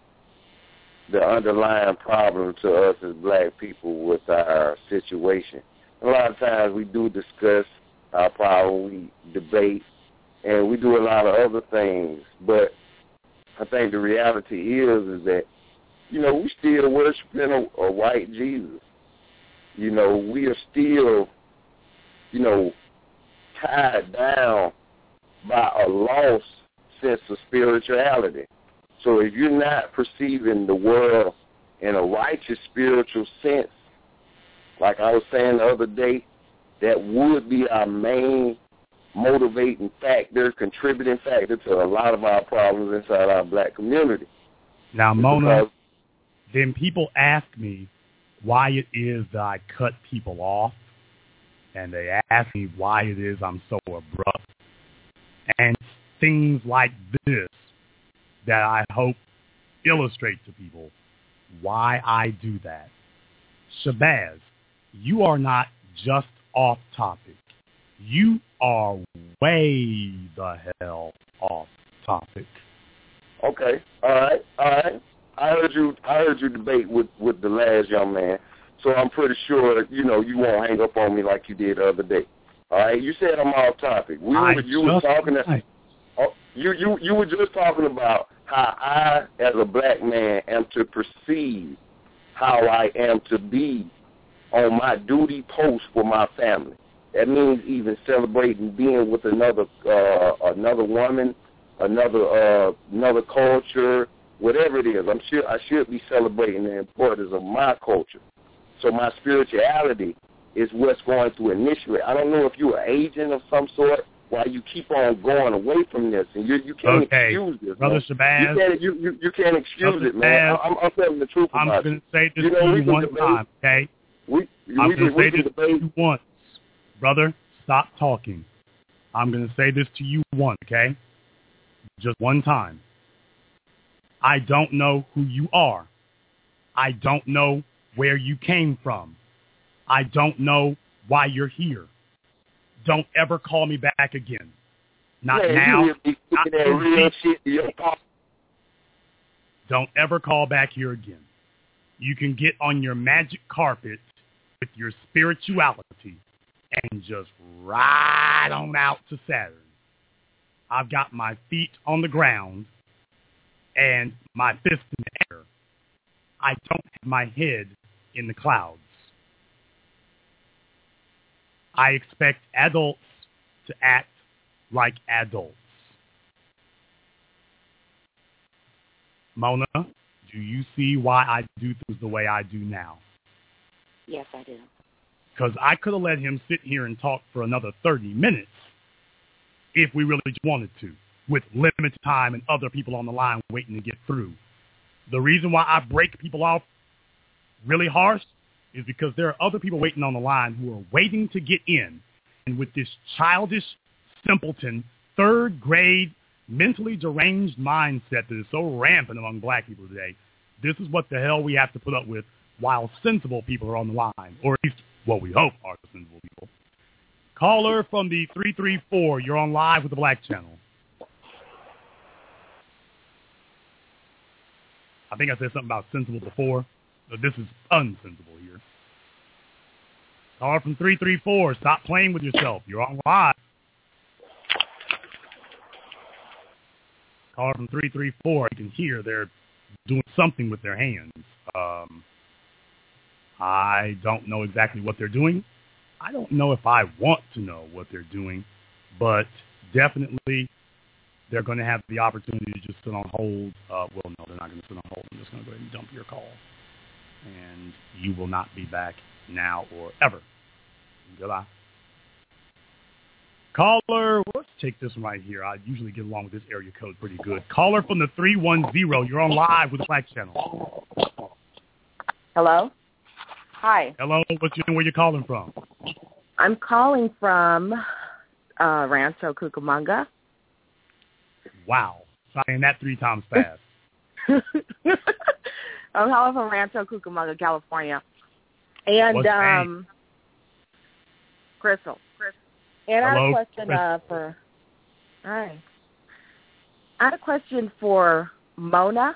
the underlying problem to us as black people with our situation. A lot of times we do discuss our problem, we debate, and we do a lot of other things. But I think the reality is is that, you know, we still worshiping a, a white Jesus. You know, we are still, you know, tied down by a lost sense of spirituality. So if you're not perceiving the world in a righteous spiritual sense, like I was saying the other day, that would be our main motivating factor, contributing factor to a lot of our problems inside our black community. Now, Mona, then people ask me why it is that I cut people off, and they ask me why it is I'm so abrupt, and things like this that I hope illustrate to people why I do that. Shabazz, you are not just off topic. You are way the hell off topic. Okay, all right, all right. I heard you. I heard you debate with, with the last young man, so I'm pretty sure you know you won't hang up on me like you did the other day. All right, you said I'm off topic. We I were, you were talking. To, oh, you you you were just talking about how I, as a black man, am to perceive how I am to be on my duty post for my family. That means even celebrating being with another uh, another woman, another uh, another culture, whatever it is. I'm sure I should be celebrating the importance of my culture. So my spirituality is what's going to initiate. I don't know if you're an agent of some sort while you keep on going away from this, and you you can't okay. excuse this. Brother Shabazz. You can't, you, you, you can't excuse Brother it, man. Shabazz, I'm, I'm telling the truth I'm about going it. to say this you know, to you one debate. time, okay? We, I'm we going to say this debate. to you once. Brother, stop talking. I'm going to say this to you once, okay? Just one time. I don't know who you are. I don't know where you came from. I don't know why you're here. Don't ever call me back again. Not yeah, now. You be Not that real shit to your Don't ever call back here again. You can get on your magic carpet with your spirituality and just ride on out to Saturn. I've got my feet on the ground and my fist in the air. I don't have my head in the clouds. I expect adults to act like adults. Mona, do you see why I do things the way I do now? Yes, I do. Because I could have let him sit here and talk for another thirty minutes if we really wanted to, with limited time and other people on the line waiting to get through. The reason why I break people off really harsh is because there are other people waiting on the line who are waiting to get in. And with this childish, simpleton, third grade, mentally deranged mindset that is so rampant among black people today, this is what the hell we have to put up with while sensible people are on the line, or at least what we hope are sensible people. Caller from the three three four, you're on live with the Black Channel. I think I said something about sensible before, but this is unsensible here. Caller from three three four, stop playing with yourself. You're on live. Caller from three three four, you can hear they're doing something with their hands. Um, I don't know exactly what they're doing. I don't know if I want to know what they're doing, but definitely they're going to have the opportunity to just sit on hold. Uh, well, no, they're not going to sit on hold. I'm just going to go ahead and dump your call. And you will not be back now or ever. Goodbye. Caller, let's take this one right here. I usually get along with this area code pretty good. Caller from the three one zero, you're on live with the Black Channel. Hello? Hi. Hello, what's your name? Where you calling from? I'm calling from uh, Rancho Cucamonga. Wow. Saying that three times fast. I'm calling from Rancho Cucamonga, California. And, What's um, Crystal. And I had Hello, a question uh, for, hi. I had a question for Mona.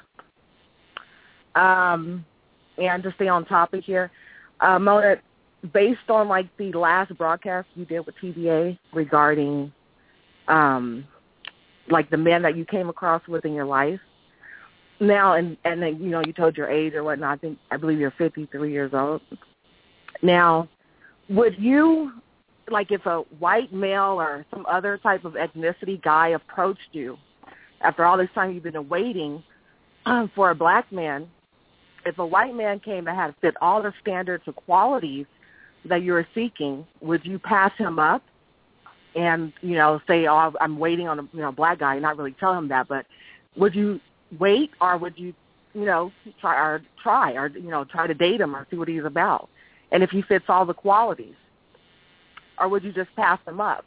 Um, and to stay on topic here, uh, Mona, based on like the last broadcast you did with T V A regarding, um, like the men that you came across with in your life. Now, and and then you know you told your age or whatnot. I think I believe you're fifty-three years old. Now, would you, like, if a white male or some other type of ethnicity guy approached you after all this time you've been waiting um, for a black man, if a white man came that had fit all the standards of qualities that you were seeking, would you pass him up and, you know, say, oh, I'm waiting on a you know black guy, and not really tell him that, but would you wait, or would you, you know, try or try or you know try to date him or see what he's about, and if he fits all the qualities, or would you just pass him up?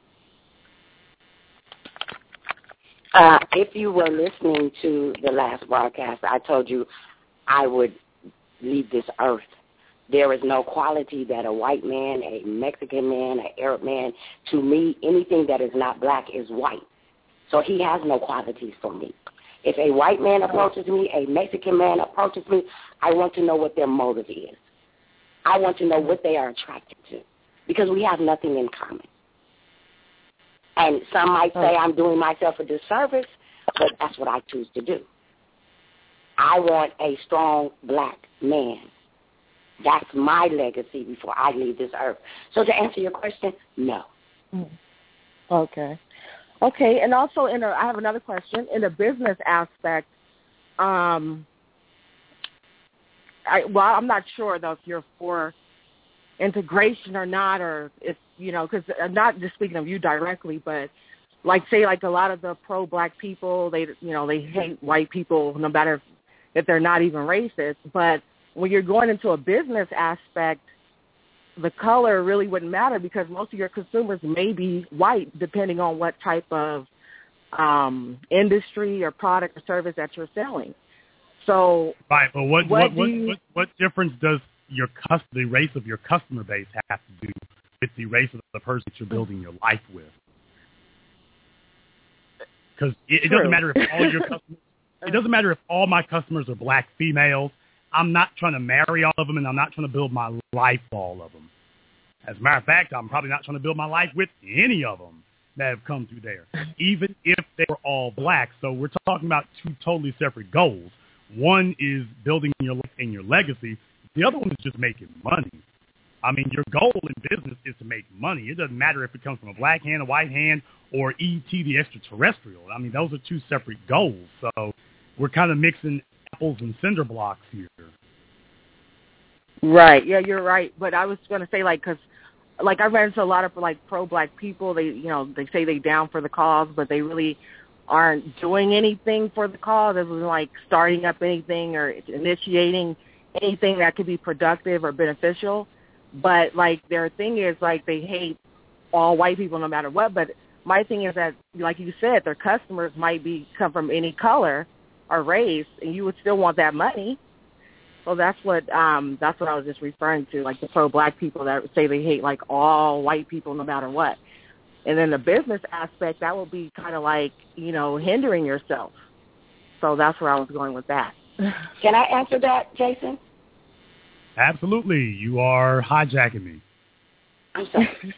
Uh, if you were listening to the last broadcast, I told you I would leave this earth. There is no quality that a white man, a Mexican man, an Arab man, to me, anything that is not black is white. So he has no qualities for me. If a white man approaches me, a Mexican man approaches me, I want to know what their motive is. I want to know what they are attracted to, because we have nothing in common. And some might say I'm doing myself a disservice, but that's what I choose to do. I want a strong black man. That's my legacy before I leave this earth. So to answer your question, no. Okay. Okay, and also in a, I have another question. In the business aspect, um, I, well, I'm not sure, though, if you're for integration or not, or if, you know, because I'm not just speaking of you directly, but like, say, like a lot of the pro-black people, they, you know, they hate white people no matter if, if they're not even racist, but when you're going into a business aspect, the color really wouldn't matter, because most of your consumers may be white, depending on what type of um, industry or product or service that you're selling. So, right, but what what what what, you, what, what difference does your cus- the race of your customer base have to do with the race of the person that you're building your life with? Because it, it doesn't matter if all your customers, it doesn't matter if all my customers are black females. I'm not trying to marry all of them, and I'm not trying to build my life with all of them. As a matter of fact, I'm probably not trying to build my life with any of them that have come through there, even if they were all black. So we're talking about two totally separate goals. One is building your life and your legacy. The other one is just making money. I mean, your goal in business is to make money. It doesn't matter if it comes from a black hand, a white hand, or E T the extraterrestrial. I mean, those are two separate goals. So we're kind of mixing apples and cinder blocks here. Right. Yeah, you're right. But I was going to say, like, because, like, I've ran into a lot of, like, pro-black people. They, you know, they say they down for the cause, but they really aren't doing anything for the cause. It was like starting up anything or initiating anything that could be productive or beneficial. But, like, their thing is, like, they hate all white people no matter what. But my thing is that, like you said, their customers might be come from any color or race, and you would still want that money. So that's what um, that's what I was just referring to, like the pro-black people that say they hate, like, all white people no matter what. And then the business aspect, that would be kind of like, you know, hindering yourself. So that's where I was going with that. Can I answer that, Jason? Absolutely. You are hijacking me. I'm sorry.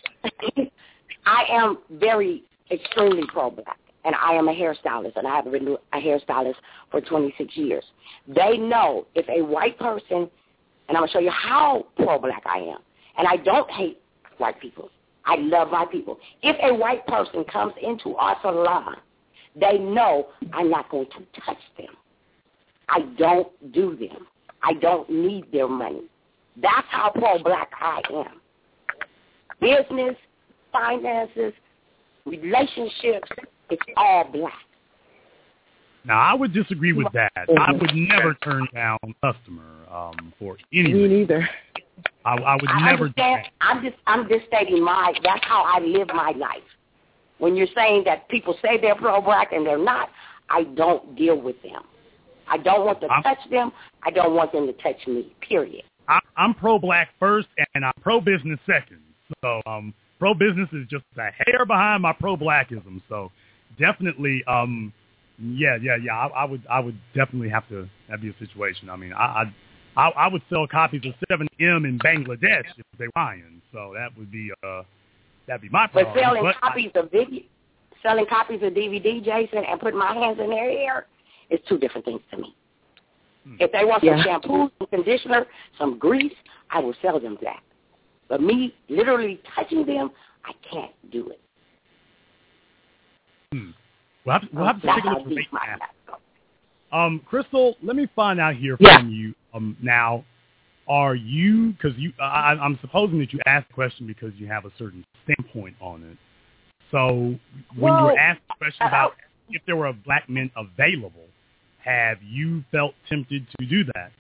I am very, extremely pro-black, and I am a hairstylist, and I have been a hairstylist for twenty-six years. They know if a white person, and I'm going to show you how pro-black I am, and I don't hate white people. I love white people. If a white person comes into our salon, they know I'm not going to touch them. I don't do them. I don't need their money. That's how pro-black I am. Business, finances, relationships, it's all black. Now, I would disagree with that. I would never turn down a customer um, for any Me reason. neither. I, I would I never do that. understand. I'm just, I'm just stating my, that's how I live my life. When you're saying that people say they're pro-black and they're not, I don't deal with them. I don't want to I'm, touch them. I don't want them to touch me, period. I, I'm pro-black first, and I'm pro-business second. So um, pro-business is just a hair behind my pro-blackism. So definitely, um, yeah, yeah, yeah. I, I would, I would definitely have to. That'd be a situation. I mean, I, I, I would sell copies of seven M in Bangladesh if they were buying. So that would be, uh, that'd be my But priority. selling But copies of video, selling copies of D V D, Jason, and putting my hands in their hair is two different things to me. Hmm. If they want some Yeah. shampoo, some conditioner, some grease, I will sell them that. But me literally touching them, I can't do it. Hmm. We'll have to, we'll have to That's take a how look at deep the my app. life. Um, Crystal, let me find out here Yeah. from you. Um, now, are you? Because you, I, I'm supposing that you asked the question because you have a certain standpoint on it. So when Well, you were asked the question uh, about if there were black men available, have you felt tempted to do that?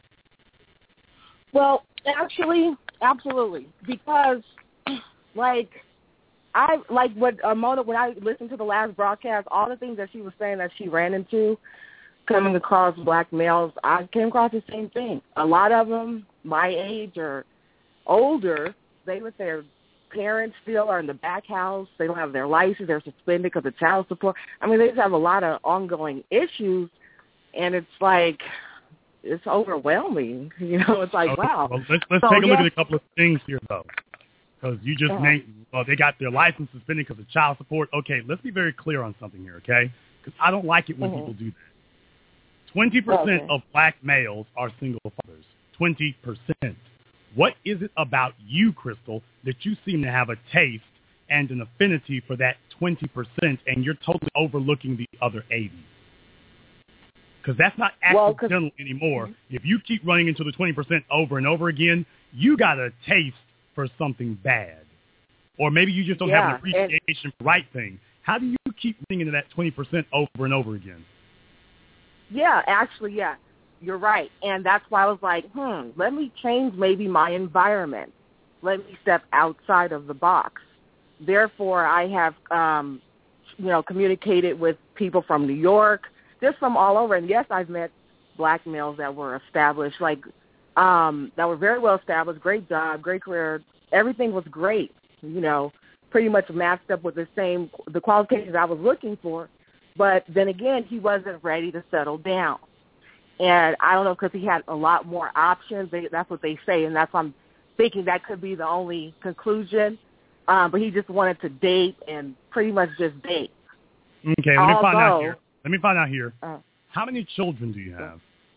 Well, actually, absolutely, because like I like what uh, Mona, when I listened to the last broadcast, all the things that she was saying that she ran into coming across black males, I came across the same thing. A lot of them, my age or older, they with their parents still are in the back house. They don't have their license. They're suspended because of child support. I mean, they just have a lot of ongoing issues, and it's like it's overwhelming. You know, it's like, Okay, wow. Well, let's let's So, take a look yeah. at a couple of things here, though, because you just Uh-huh. named. Well, they got their license suspended because of child support. Okay, let's be very clear on something here, okay? Because I don't like it when Mhm. people do that. Twenty percent Okay. of black males are single fathers. Twenty percent. What is it about you, Crystal, that you seem to have a taste and an affinity for that twenty percent, and you're totally overlooking the other eighty? Because that's not Well, 'cause- accidental anymore. If you keep running into the twenty percent over and over again, you got a taste for something bad. Or maybe you just don't have an Yeah, appreciation for the right thing. How do you keep running into that twenty percent over and over again? Yeah, actually, yeah, you're right. And that's why I was like, hmm, let me change maybe my environment. Let me step outside of the box. Therefore, I have, um, you know, communicated with people from New York, just from all over. And, yes, I've met black males that were established, like um, that were very well established, great job, great career. Everything was great, you know, pretty much matched up with the same, the qualifications I was looking for. But then again, he wasn't ready to settle down. And I don't know, because he had a lot more options. They, that's what they say, and that's why I'm thinking that could be the only conclusion. Um, but he just wanted to date and pretty much just date. Okay, let me find out Although- here. Let me find out here. Uh, How many children do you have?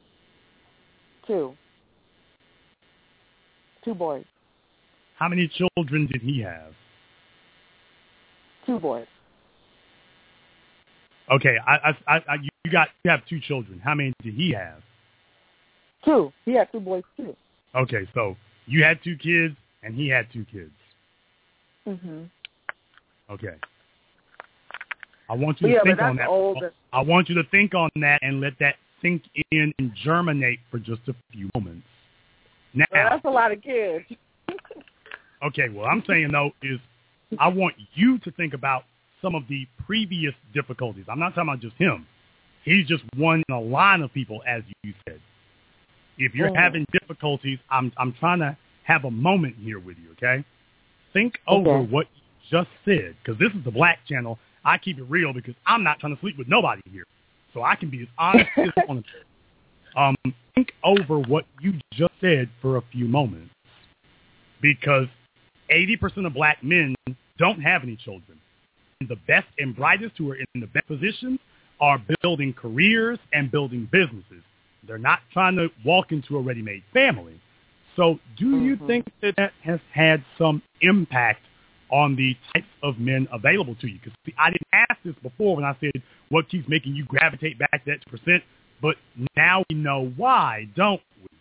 two. Two boys. How many children did he have? Two boys. Okay, I, I, I, you got you have two children. How many did he have? Two. He had two boys, too. Okay, so you had two kids and he had two kids. Mm-hmm. Okay. I want you Yeah, to but think on that's that. older. I want you to think on that and let that sink in and germinate for just a few moments. Now, Well, that's a lot of kids. okay, what I'm saying, though, is I want you to think about some of the previous difficulties. I'm not talking about just him. He's just one in a line of people, as you said. If you're Oh. having difficulties, I'm I'm trying to have a moment here with you, okay? Think over Okay. what you just said, because this is the Black Channel. I keep it real because I'm not trying to sleep with nobody here. So I can be as honest as I want to. Um, think over what you just said for a few moments, because eighty percent of black men don't have any children. And the best and brightest who are in the best positions are building careers and building businesses. They're not trying to walk into a ready-made family. So do you Mm-hmm. think that that has had some impact on the types of men available to you? Because I didn't ask this before when I said what keeps making you gravitate back to that two percent, but now we know why, don't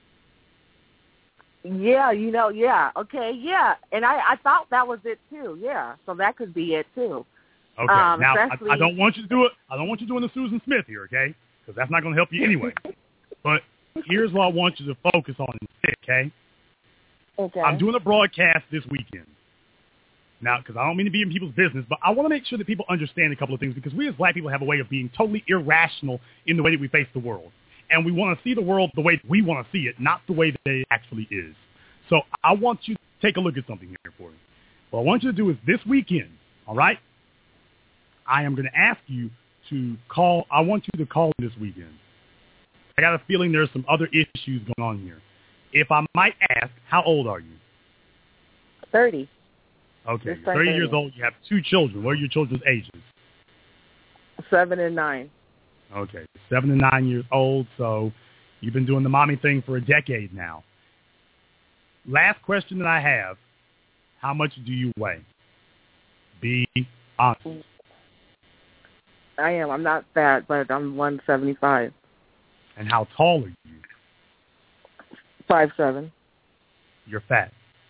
we? Yeah, you know, yeah. Okay, yeah. And I, I thought that was it, too. Yeah. So that could be it, too. Okay, Um, now I, especially- I don't want you to do it. I don't want you doing the Susan Smith here, okay? because that's not going to help you anyway. But here's what I want you to focus on instead, okay? Okay. I'm doing a broadcast this weekend. Now, because I don't mean to be in people's business, but I want to make sure that people understand a couple of things, because we as black people have a way of being totally irrational in the way that we face the world. And we want to see the world the way we want to see it, not the way that it actually is. So I want you to take a look at something here for me. What I want you to do is this weekend, all right? I am going to ask you to call. I want you to call this weekend. I got a feeling there's some other issues going on here. If I might ask, how old are you? thirty. Okay, you're thirty years old. You have two children. What are your children's ages? Seven and nine. Okay, seven and nine years old. So you've been doing the mommy thing for a decade now. Last question that I have, how much do you weigh? Be honest. I am. I'm not fat, but I'm one seventy-five. And how tall are you? Five seven. You're fat.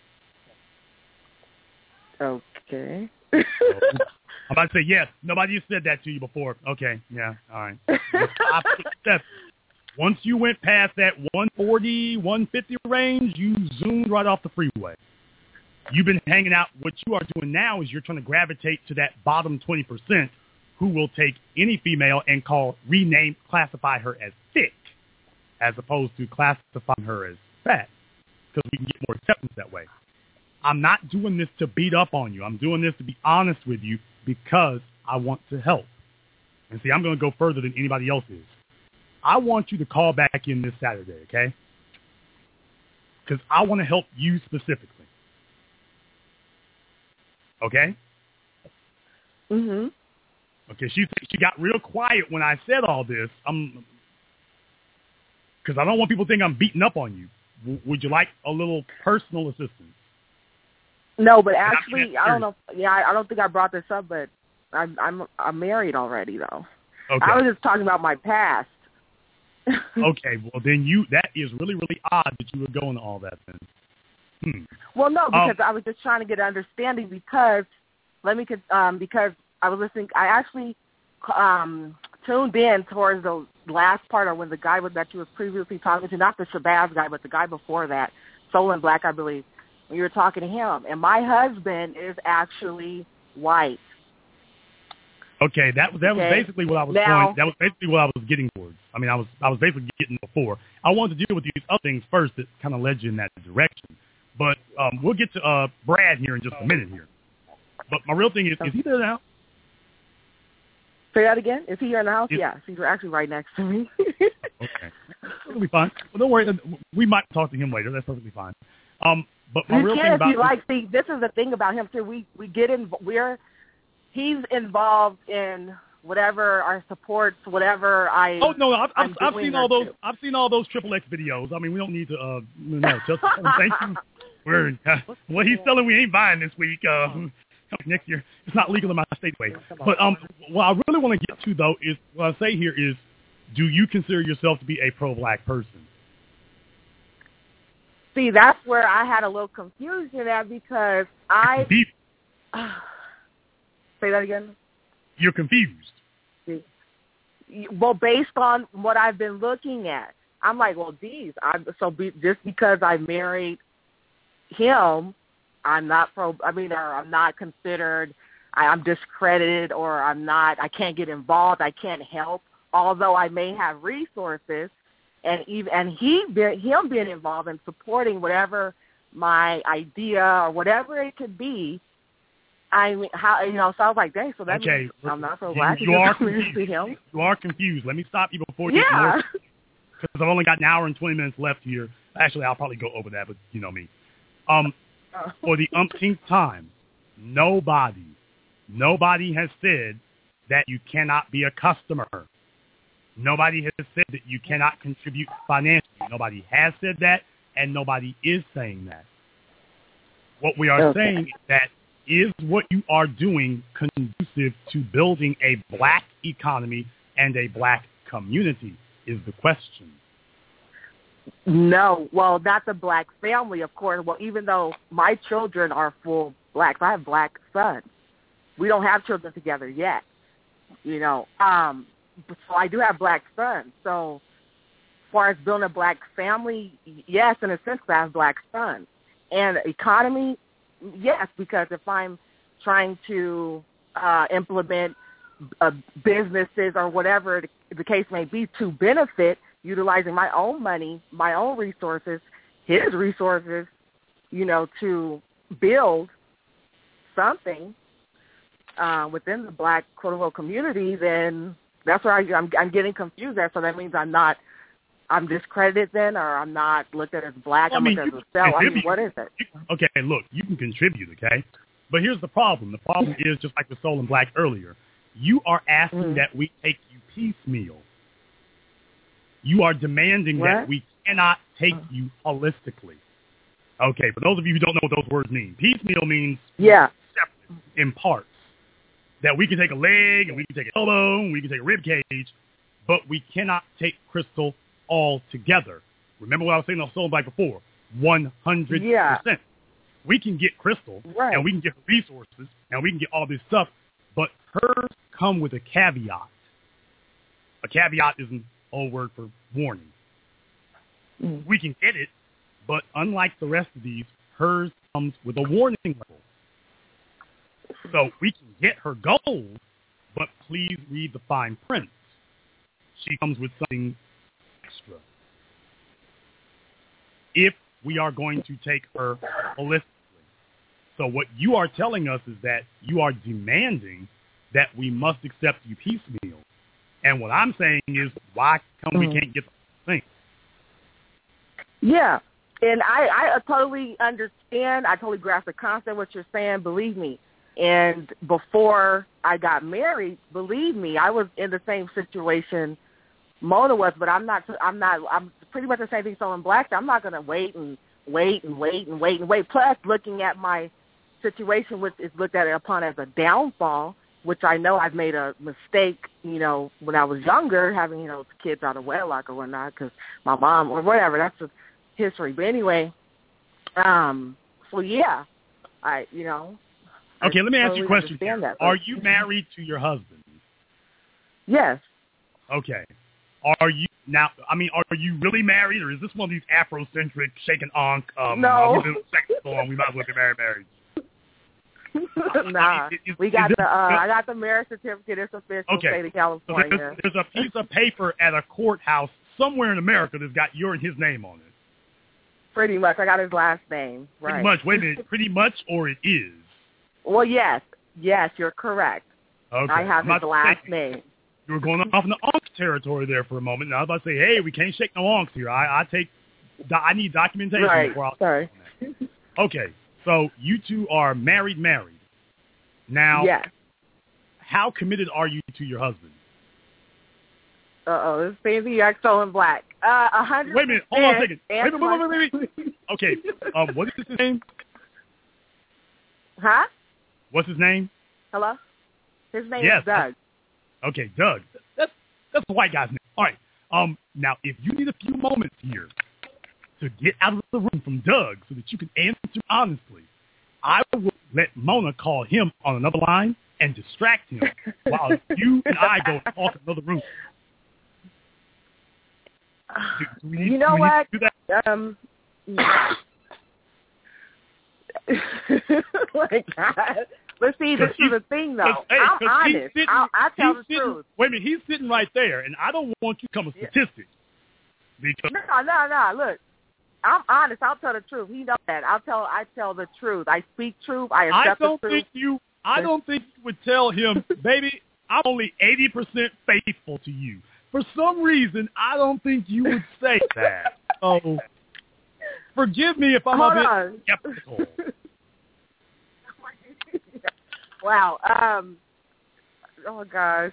Okay. I'm about to say yes. Nobody said that to you before. Okay. Yeah. All right. Five, six, seven. Once you went past that one forty, one fifty range, you zoomed right off the freeway. You've been hanging out. What you are doing now is you're trying to gravitate to that bottom twenty percent who will take any female and call, rename, classify her as thick, as opposed to classifying her as fat, because we can get more acceptance that way. I'm not doing this to beat up on you. I'm doing this to be honest with you because I want to help. And see, I'm going to go further than anybody else is. I want you to call back in this Saturday, okay? Because I want to help you specifically. Okay? Mm-hmm. Okay, she she got real quiet when I said all this. I'm because I don't want people to think I'm beating up on you. W- would you like a little personal assistance? No, but actually, I don't know. Yeah, I, I don't think I brought this up, but I'm I'm I'm married already, though. Okay. I was just talking about my past. Okay, well then you that is really really odd that you would go into all that then. Hmm. Well, no, because um, I was just trying to get an understanding because let me um because I was listening. I actually um tuned in towards the last part of when the guy that you was previously talking to, not the Shabazz guy, but the guy before that, Soul and Black, I believe. When you were talking to him, and my husband is actually white. Okay, that was that okay. was basically what I was now, going. That was basically what I was getting towards. I mean, I was I was basically getting before. I wanted to deal with these other things first that kind of led you in that direction. But um, we'll get to uh, Brad here in just a minute here. But my real thing is, is he there now? Say that again. Is he here in the house? Is, yeah, he's actually right next to me. Okay, it'll be fine. Well, don't worry. We might talk to him later. That's perfectly fine. Um, but my you real can thing if about you like. See, this is the thing about him too. We we get in. We're he's involved in whatever our supports, whatever I. Oh no, I've I've, I've seen all those. Too. I've seen all those Triple X videos. I mean, we don't need to. Uh, no, just thank you. We're uh, what he's selling. We ain't buying this week. Uh, next year, it's not legal in my state way. But um, what I really want to get to though is what I say here is, do you consider yourself to be a pro-black person? See, that's where I had a little confusion at because I. Uh, say that again. You're confused. Well, based on what I've been looking at, I'm like, well, geez, I'm, so be, just because I married him, I'm not pro. I mean, or I'm not considered. I, I'm discredited, or I'm not. I can't get involved. I can't help, although I may have resources. And even and he him being involved in supporting whatever my idea or whatever it could be. I mean, how you know? So I was like, dang. So that okay. means I'm not so you, glad you are confused. To him. You are confused. Let me stop you before you yeah. get more. Because I've only got an hour and twenty minutes left here. Actually, I'll probably go over that, but you know me. Um, oh. For the umpteenth time, nobody, nobody has said that you cannot be a customer. Nobody has said that you cannot contribute financially. Nobody has said that, and nobody is saying that. What we are okay. saying is that is what you are doing conducive to building a black economy and a black community is the question. No. Well, not the black family, of course. Well, even though my children are full blacks, I have black sons. We don't have children together yet, you know. Um, so I do have black sons. So as far as building a black family, yes, in a sense, I have black sons. And economy, yes, because if I'm trying to uh, implement uh, businesses or whatever the case may be to benefit, utilizing my own money, my own resources, his resources, you know, to build something uh, within the black quote-unquote community, then that's where I, I'm, I'm getting confused there. So that means I'm not, I'm discredited then, or I'm not looked at as black, well, I'm I mean, looked at as a cell. I mean, what is it? Okay, look, you can contribute, okay? But here's the problem. The problem is, just like with Soul and Black earlier, you are asking mm. that we take you piecemeal. You are demanding what? that we cannot take you holistically. Okay, for those of you who don't know what those words mean, piecemeal means yeah. separate in parts. That we can take a leg, and we can take an elbow, and we can take a rib cage, but we cannot take Crystal all together. Remember what I was saying on Soul and Black before? one hundred percent. Yeah. We can get Crystal, right. and we can get her resources, and we can get all this stuff, but hers come with a caveat. A caveat is an old word for warning. Mm. We can get it, but unlike the rest of these, hers comes with a warning level. So we can get her gold, but please read the fine print. She comes with something extra. If we are going to take her holistically. So what you are telling us is that you are demanding that we must accept you piecemeal. And what I'm saying is, why come mm-hmm. we can't get the thing? Yeah, and I, I totally understand. I totally grasp the concept what you're saying. Believe me. And before I got married, believe me, I was in the same situation Mona was, but I'm not. I'm not. I'm pretty much the same thing. So in Black, I'm not going to wait and wait and wait and wait and wait. Plus, looking at my situation, which is looked at upon as a downfall, which I know I've made a mistake, you know, when I was younger, having, you know, kids out of wedlock or whatnot, because my mom or whatever. That's a history. But anyway, um, so yeah, I, you know. Okay, I let me ask totally you a question. That, Are you married to your husband? Yes. Okay. Are you now? I mean, are you really married, or is this one of these Afrocentric shaking onk? Um, no. Uh, sex song, we might as well get married. Married. nah, I mean, is, we got is the. It, uh, I got the marriage certificate. It's official, okay. state of California. So there's, there's a piece of paper at a courthouse somewhere in America that's got your and his name on it. Pretty much, I got his last name. Right. Pretty much. Wait a minute. Pretty much, or it is. Well, yes, yes, you're correct. Okay. I have his last saying, name. You were going off in the onk territory there for a moment. Now I was about to say, hey, we can't shake no onks here. I, I take, I need documentation right. before I'll. Sorry. Okay, so you two are married, married. Now, yes. How committed are you to your husband? Uh oh, this is fancy Yak Soul and Black. Uh, a hundred. Wait a minute. Hold on a second. Wait, wait, wait, wait, wait, wait. Okay. Um, what is his name? Huh? What's his name? Hello? His name yes. is Doug. Okay, Doug. That's that's the white guy's name. All right. Um. Now, if you need a few moments here to get out of the room from Doug so that you can answer honestly, I will let Mona call him on another line and distract him while you and I go and talk in another room. Do, do we need, you know do we what? Need to do that? Um. Like God. But see, this is the thing, though. Hey, I'm honest. Sitting, I'll, I tell the sitting, truth. Wait a minute. He's sitting right there, and I don't want you to become a statistic. Because no, no, no. Look, I'm honest. I'll tell the truth. He knows that. I'll tell. I tell the truth. I speak truth. I accept I don't the truth. think you. I don't think you would tell him, baby, I'm only eighty percent faithful to you. For some reason, I don't think you would say that. So, forgive me if I'm Hold a bit on. skeptical. Wow. Um. Oh gosh.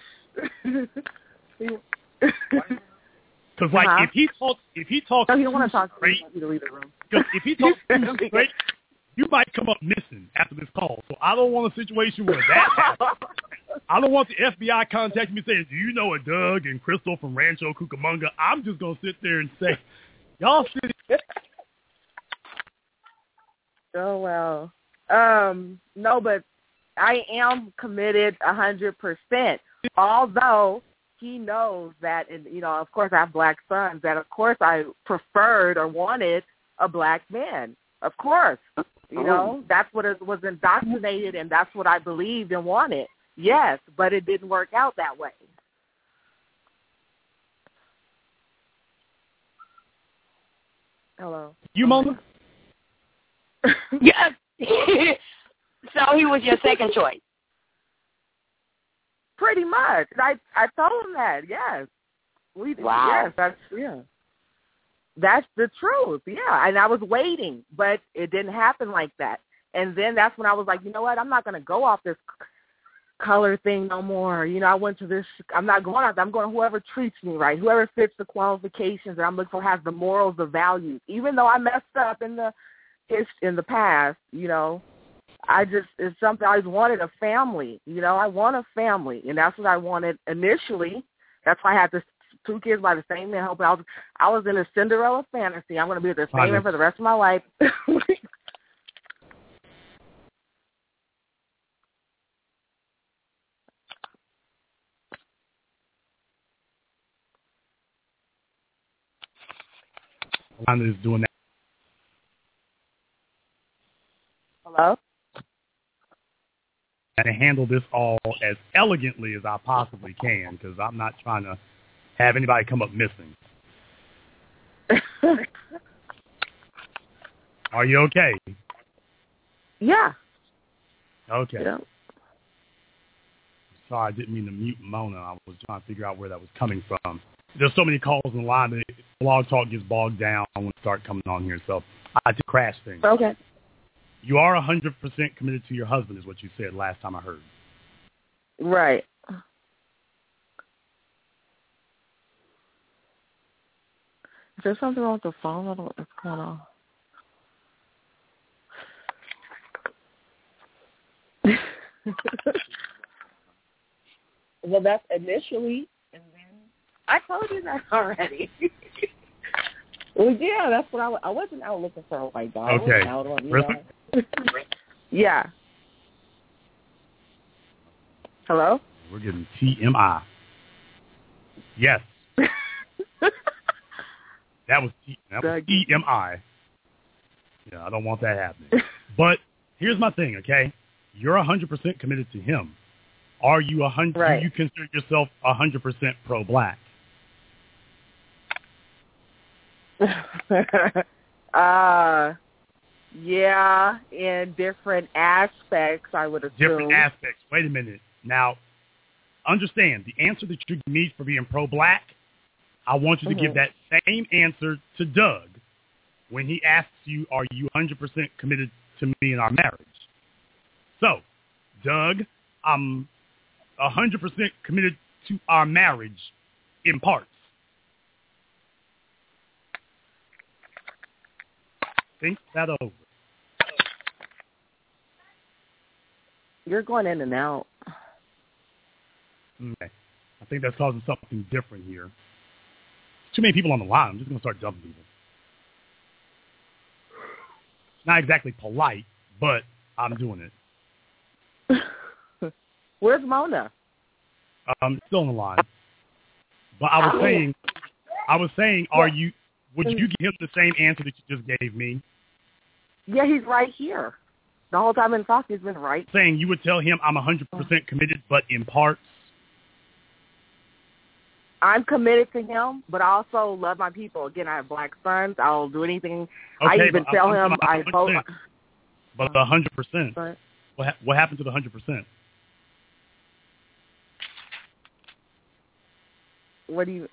Because like uh-huh. if he talks, if he talks, no, he don't want to talk straight. To you to leave the room. Because if he talks too straight, you might come up missing after this call. So I don't want a situation where that happens. I don't want the F B I contacting me saying, "Do you know a Doug and Crystal from Rancho Cucamonga?" I'm just gonna sit there and say, "Y'all sit." Oh well. Um. No, but I am committed a hundred percent. Although he knows that, and you know, of course, I have black sons. That of course I preferred or wanted a black man. Of course, you know, that's what it was indoctrinated, and that's what I believed and wanted. Yes, but it didn't work out that way. Hello. You, Mona? Yes. So he was your second choice. Pretty much. I I told him that. Yes. We wow. Yes, that's yeah. That's the truth. Yeah, and I was waiting, but it didn't happen like that. And then that's when I was like, you know what? I'm not going to go off this color thing no more. You know, I went to this. I'm not going out there. I'm going to whoever treats me right, whoever fits the qualifications that I'm looking for, has the morals, the values. Even though I messed up in the in the past, you know, I just it's something I always wanted, a family. You know, I want a family, and that's what I wanted initially. That's why I had this two kids by the same man. I was I was in a Cinderella fantasy. I'm going to be with the same man for the rest of my life. Wanda is doing that. Hello? And to handle this all as elegantly as I possibly can, because I'm not trying to have anybody come up missing. Are you okay? Yeah. Okay. Yeah. Sorry, I didn't mean to mute Mona. I was trying to figure out where that was coming from. There's so many calls in the line that Blog Talk gets bogged down when we start coming on here, so I just crash things. Okay. You are one hundred percent committed to your husband is what you said last time I heard. Right. Is there something wrong with the phone? I don't know what's going on. Well, that's initially, and then I told you that already. Well, yeah, that's what I, I wasn't out looking for a white dog. Okay. I wasn't out on, you really? know. Yeah. Hello? We're getting T M I. Yes. That was T, that was T M I. Yeah, I don't want that happening. But here's my thing, okay? You're one hundred percent committed to him. Are you one hundred? Right. Do you consider yourself one hundred percent pro-black? uh, yeah, in different aspects, I would assume. Different aspects. Wait a minute. Now, understand, the answer that you give me for being pro-black, I want you to mm-hmm. give that same answer to Doug when he asks you, are you one hundred percent committed to me in our marriage? So, Doug, I'm one hundred percent committed to our marriage in parts. Think that over. You're going in and out. Okay. I think that's causing something different here. Too many people on the line. I'm just going to start dumping people. Not exactly polite, but I'm doing it. Where's Mona? Um, still on the line. But I was saying, I was saying, are you? Would you give him the same answer that you just gave me? Yeah, he's right here. The whole time in talk, he's been right. Saying you would tell him I'm one hundred percent committed, but in parts. I'm committed to him, but I also love my people. Again, I have black sons. I'll do anything. Okay, I even tell I'm, him I'm I vote. But the one hundred percent. What ha- what happened to the one hundred percent? What do you?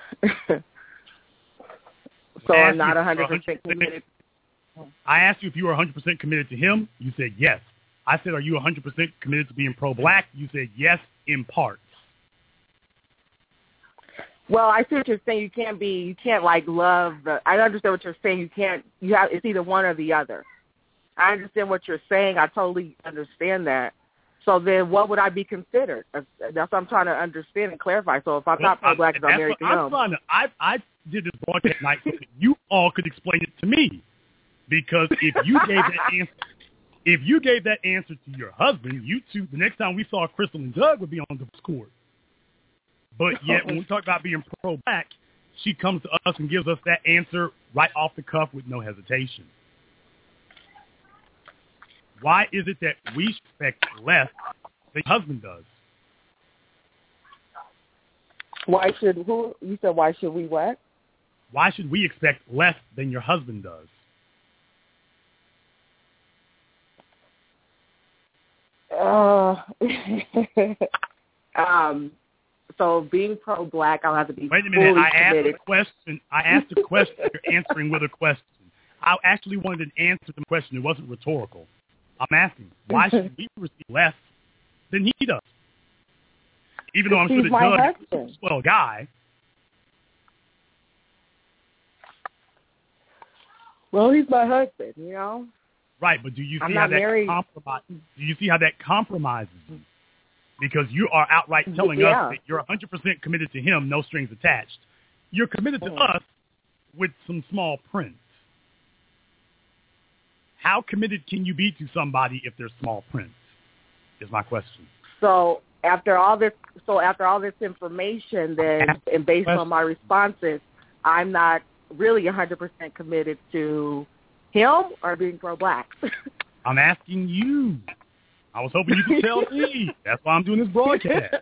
So I'm not one hundred percent committed. I asked you if you were one hundred percent committed to him. You said yes. I said, are you one hundred percent committed to being pro-black? You said yes, in parts. Well, I see what you're saying. You can't be, you can't like love the, I understand what you're saying. You can't, you have, it's either one or the other. I understand what you're saying. I totally understand that. So then what would I be considered? That's what I'm trying to understand and clarify. So if I'm well, not pro-black because I'm married to I'm him. Trying to, I, I did this broadcast night so that you all could explain it to me. Because if you gave that answer, if you gave that answer to your husband, you two, the next time we saw Crystal and Doug would be on the court. But yet when we talk about being pro-black, she comes to us and gives us that answer right off the cuff with no hesitation. Why is it that we expect less than your husband does? Why should who? You said why should we what? Why should we expect less than your husband does? Uh, um. So being pro-black, I'll have to be Wait a minute. fully I asked committed. a question. I asked a question. You're answering with a question. I actually wanted an answer to the question. It wasn't rhetorical. I'm asking, why should we receive less than he does? Even though I'm sure He's that my Doug husband. is a swell guy. Well, he's my husband, you know. Right, but do you I'm see not how that married. compromise? Do you see how that compromises you? Because you are outright telling Yeah. us that you're one hundred percent committed to him, no strings attached. You're committed to Mhm. us with some small print. How committed can you be to somebody if there's small print? Is my question. So after all this, so after all this information, then and based on my responses, I'm not really one hundred percent committed to him or being pro-black. I'm asking you. I was hoping you could tell me. That's why I'm doing this broadcast.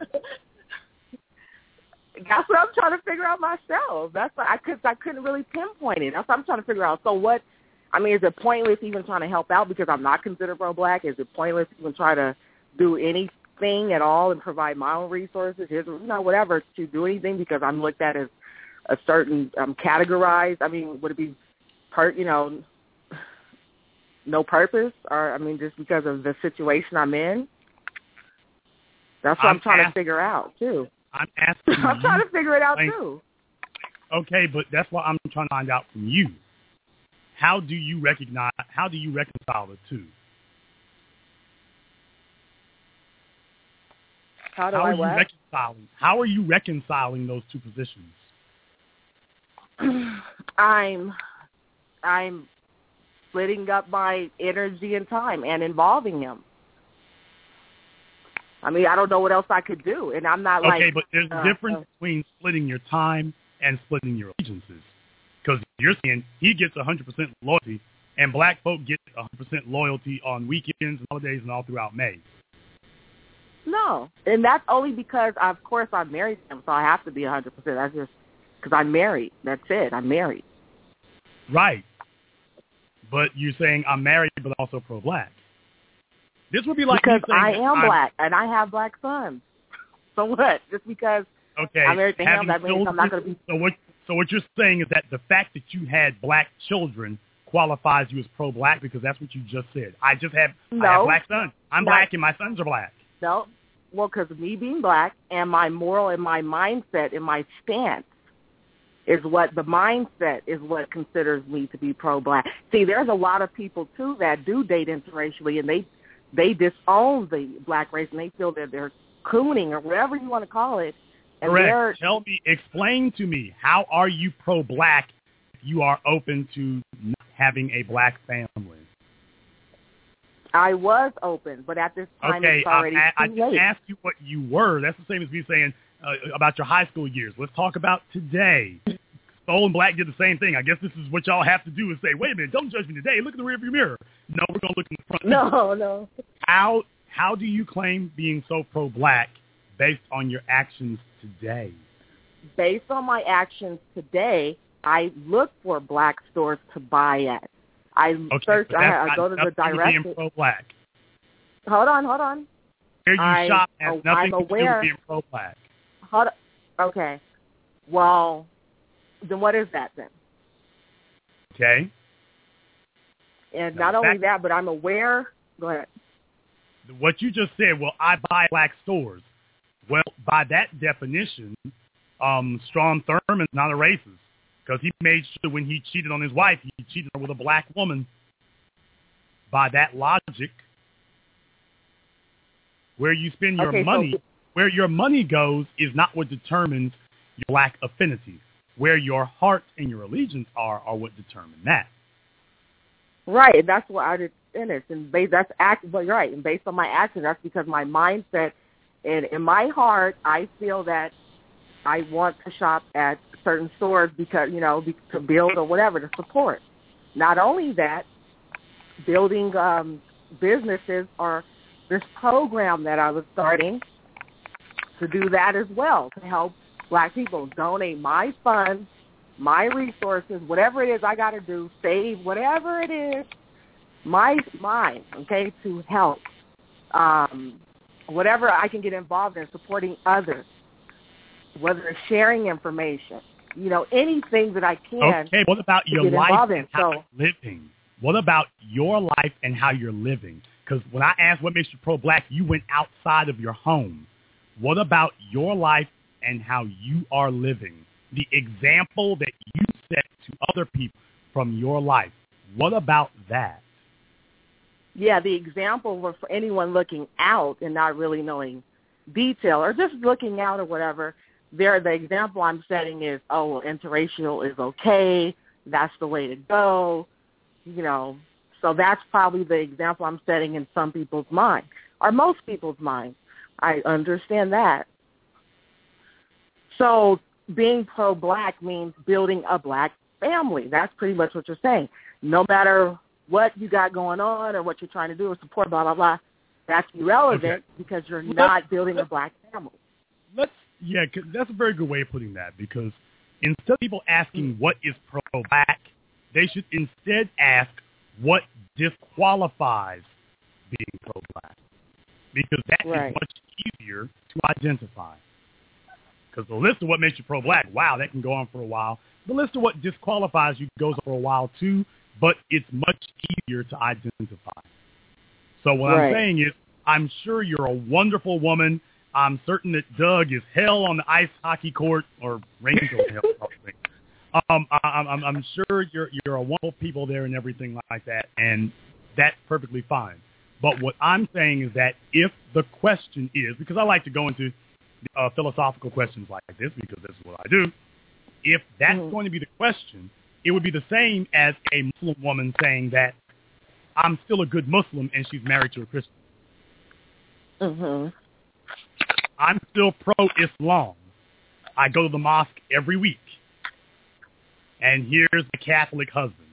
That's what I'm trying to figure out myself. That's why I could I couldn't really pinpoint it. That's what I'm trying to figure out. So what? I mean, is it pointless even trying to help out because I'm not considered pro-black? Is it pointless even try to do anything at all and provide my own resources? Here's, you know, whatever to do anything because I'm looked at as a certain um, categorized. I mean, would it be part? You know. No purpose, or I mean, just because of the situation I'm in. That's what I'm, I'm trying ask- to figure out too. I'm asking. I'm trying to figure it out like, too. Okay, but that's what I'm trying to find out from you. How do you recognize? How do you reconcile the two? How do how I are you what? reconciling? How are you reconciling those two positions? I'm, I'm. splitting up my energy and time and involving him. I mean, I don't know what else I could do, and I'm not like... Okay, but there's uh, a difference uh, between splitting your time and splitting your allegiances. Because you're saying he gets one hundred percent loyalty, and black folk get one hundred percent loyalty on weekends and holidays and all throughout May. No, and that's only because, of course, I'm married to him, so I have to be one hundred percent. That's just because I'm married. That's it. I'm married. Right. But you're saying I'm married but also pro-black. This would be like because me saying I am I'm, black and I have black sons. So what? Just because okay, I'm married to him, that means children, I'm not going to be. So what? So what you're saying is that the fact that you had black children qualifies you as pro-black because that's what you just said. I just have No, I have black sons. I'm no. black and my sons are black. No, well, because of me being black and my moral and my mindset and my stance is what the mindset is what considers me to be pro-black. See, there's a lot of people, too, that do date interracially, and they they disown the black race, and they feel that they're cooning or whatever you want to call it. And Correct. Tell me, explain to me, how are you pro-black if you are open to not having a black family? I was open, but at this time okay, it's already I, I, too I just late. asked you what you were. That's the same as me saying uh, about your high school years. Let's talk about today. Soul and Black did the same thing. I guess this is what y'all have to do is say, wait a minute, don't judge me today. Look in the rearview mirror. No, we're going to look in the front. No, no. How how do you claim being so pro-black based on your actions today? Based on my actions today, I look for black stores to buy at. I okay, search. I, I got go to the nothing to do with direct. being pro-black. Hold on, hold on. Where you I, shop has oh, nothing I'm to do aware. with being pro-black. Hold on. Okay. Well, then what is that then? Okay. And Now, not only that- that, but I'm aware. Go ahead. What you just said, well, I buy black stores. Well, by that definition, um, Strom Thurmond's not a racist because he made sure when he cheated on his wife, he cheated with a black woman. By that logic, where you spend your Okay, money, so- where your money goes is not what determines your black affinity. Where your heart and your allegiance are are what determine that. Right, and that's what I did finish. And based, that's act, but you're right. And based on my actions, that's because my mindset and in my heart, I feel that I want to shop at certain stores because, you know, to build or whatever, to support. Not only that, building um, businesses or this program that I was starting to do that as well, to help black people donate my funds, my resources, whatever it is I got to do, save, whatever it is, my mine, okay, to help. Um, whatever I can get involved in, supporting others, whether it's sharing information, you know, anything that I can. Okay, what about your get life involved and in. how So, you're living? What about your life and how you're living? Because when I asked what makes you pro-black, you went outside of your home. What about your life and how you are living? The example that you set to other people from your life. What about that? yeah, the example was for anyone looking out and not really knowing detail or just looking out or whatever. There, the example I'm setting is, oh, well, interracial is okay. That's the way to go. You know, so that's probably the example I'm setting in some people's mind, or most people's mind. I understand that. So being pro-black means building a black family. That's pretty much what you're saying. No matter what you got going on or what you're trying to do or support, blah, blah, blah, that's irrelevant Okay. because you're Let's- not building a black family. Let's yeah, 'cause that's a very good way of putting that, because instead of people asking what is pro-black, they should instead ask what disqualifies being pro-black, because that Right. is much easier to identify. Because the list of what makes you pro-black, wow, that can go on for a while. The list of what disqualifies you goes on for a while too, but it's much easier to identify. So what Right. I'm saying is, I'm sure you're a wonderful woman. I'm certain that Doug is hell on the ice hockey court, or Rangel hell, probably. Um, I, I'm, I'm sure you're you're a wonderful people there and everything like that, and that's perfectly fine. But what I'm saying is that if the question is, because I like to go into uh, philosophical questions like this, because this is what I do, if that's Mhm. going to be the question, it would be the same as a Muslim woman saying that I'm still a good Muslim and she's married to a Christian. Mm-hmm. I'm still pro-Islam. I go to the mosque every week. And here's the Catholic husband.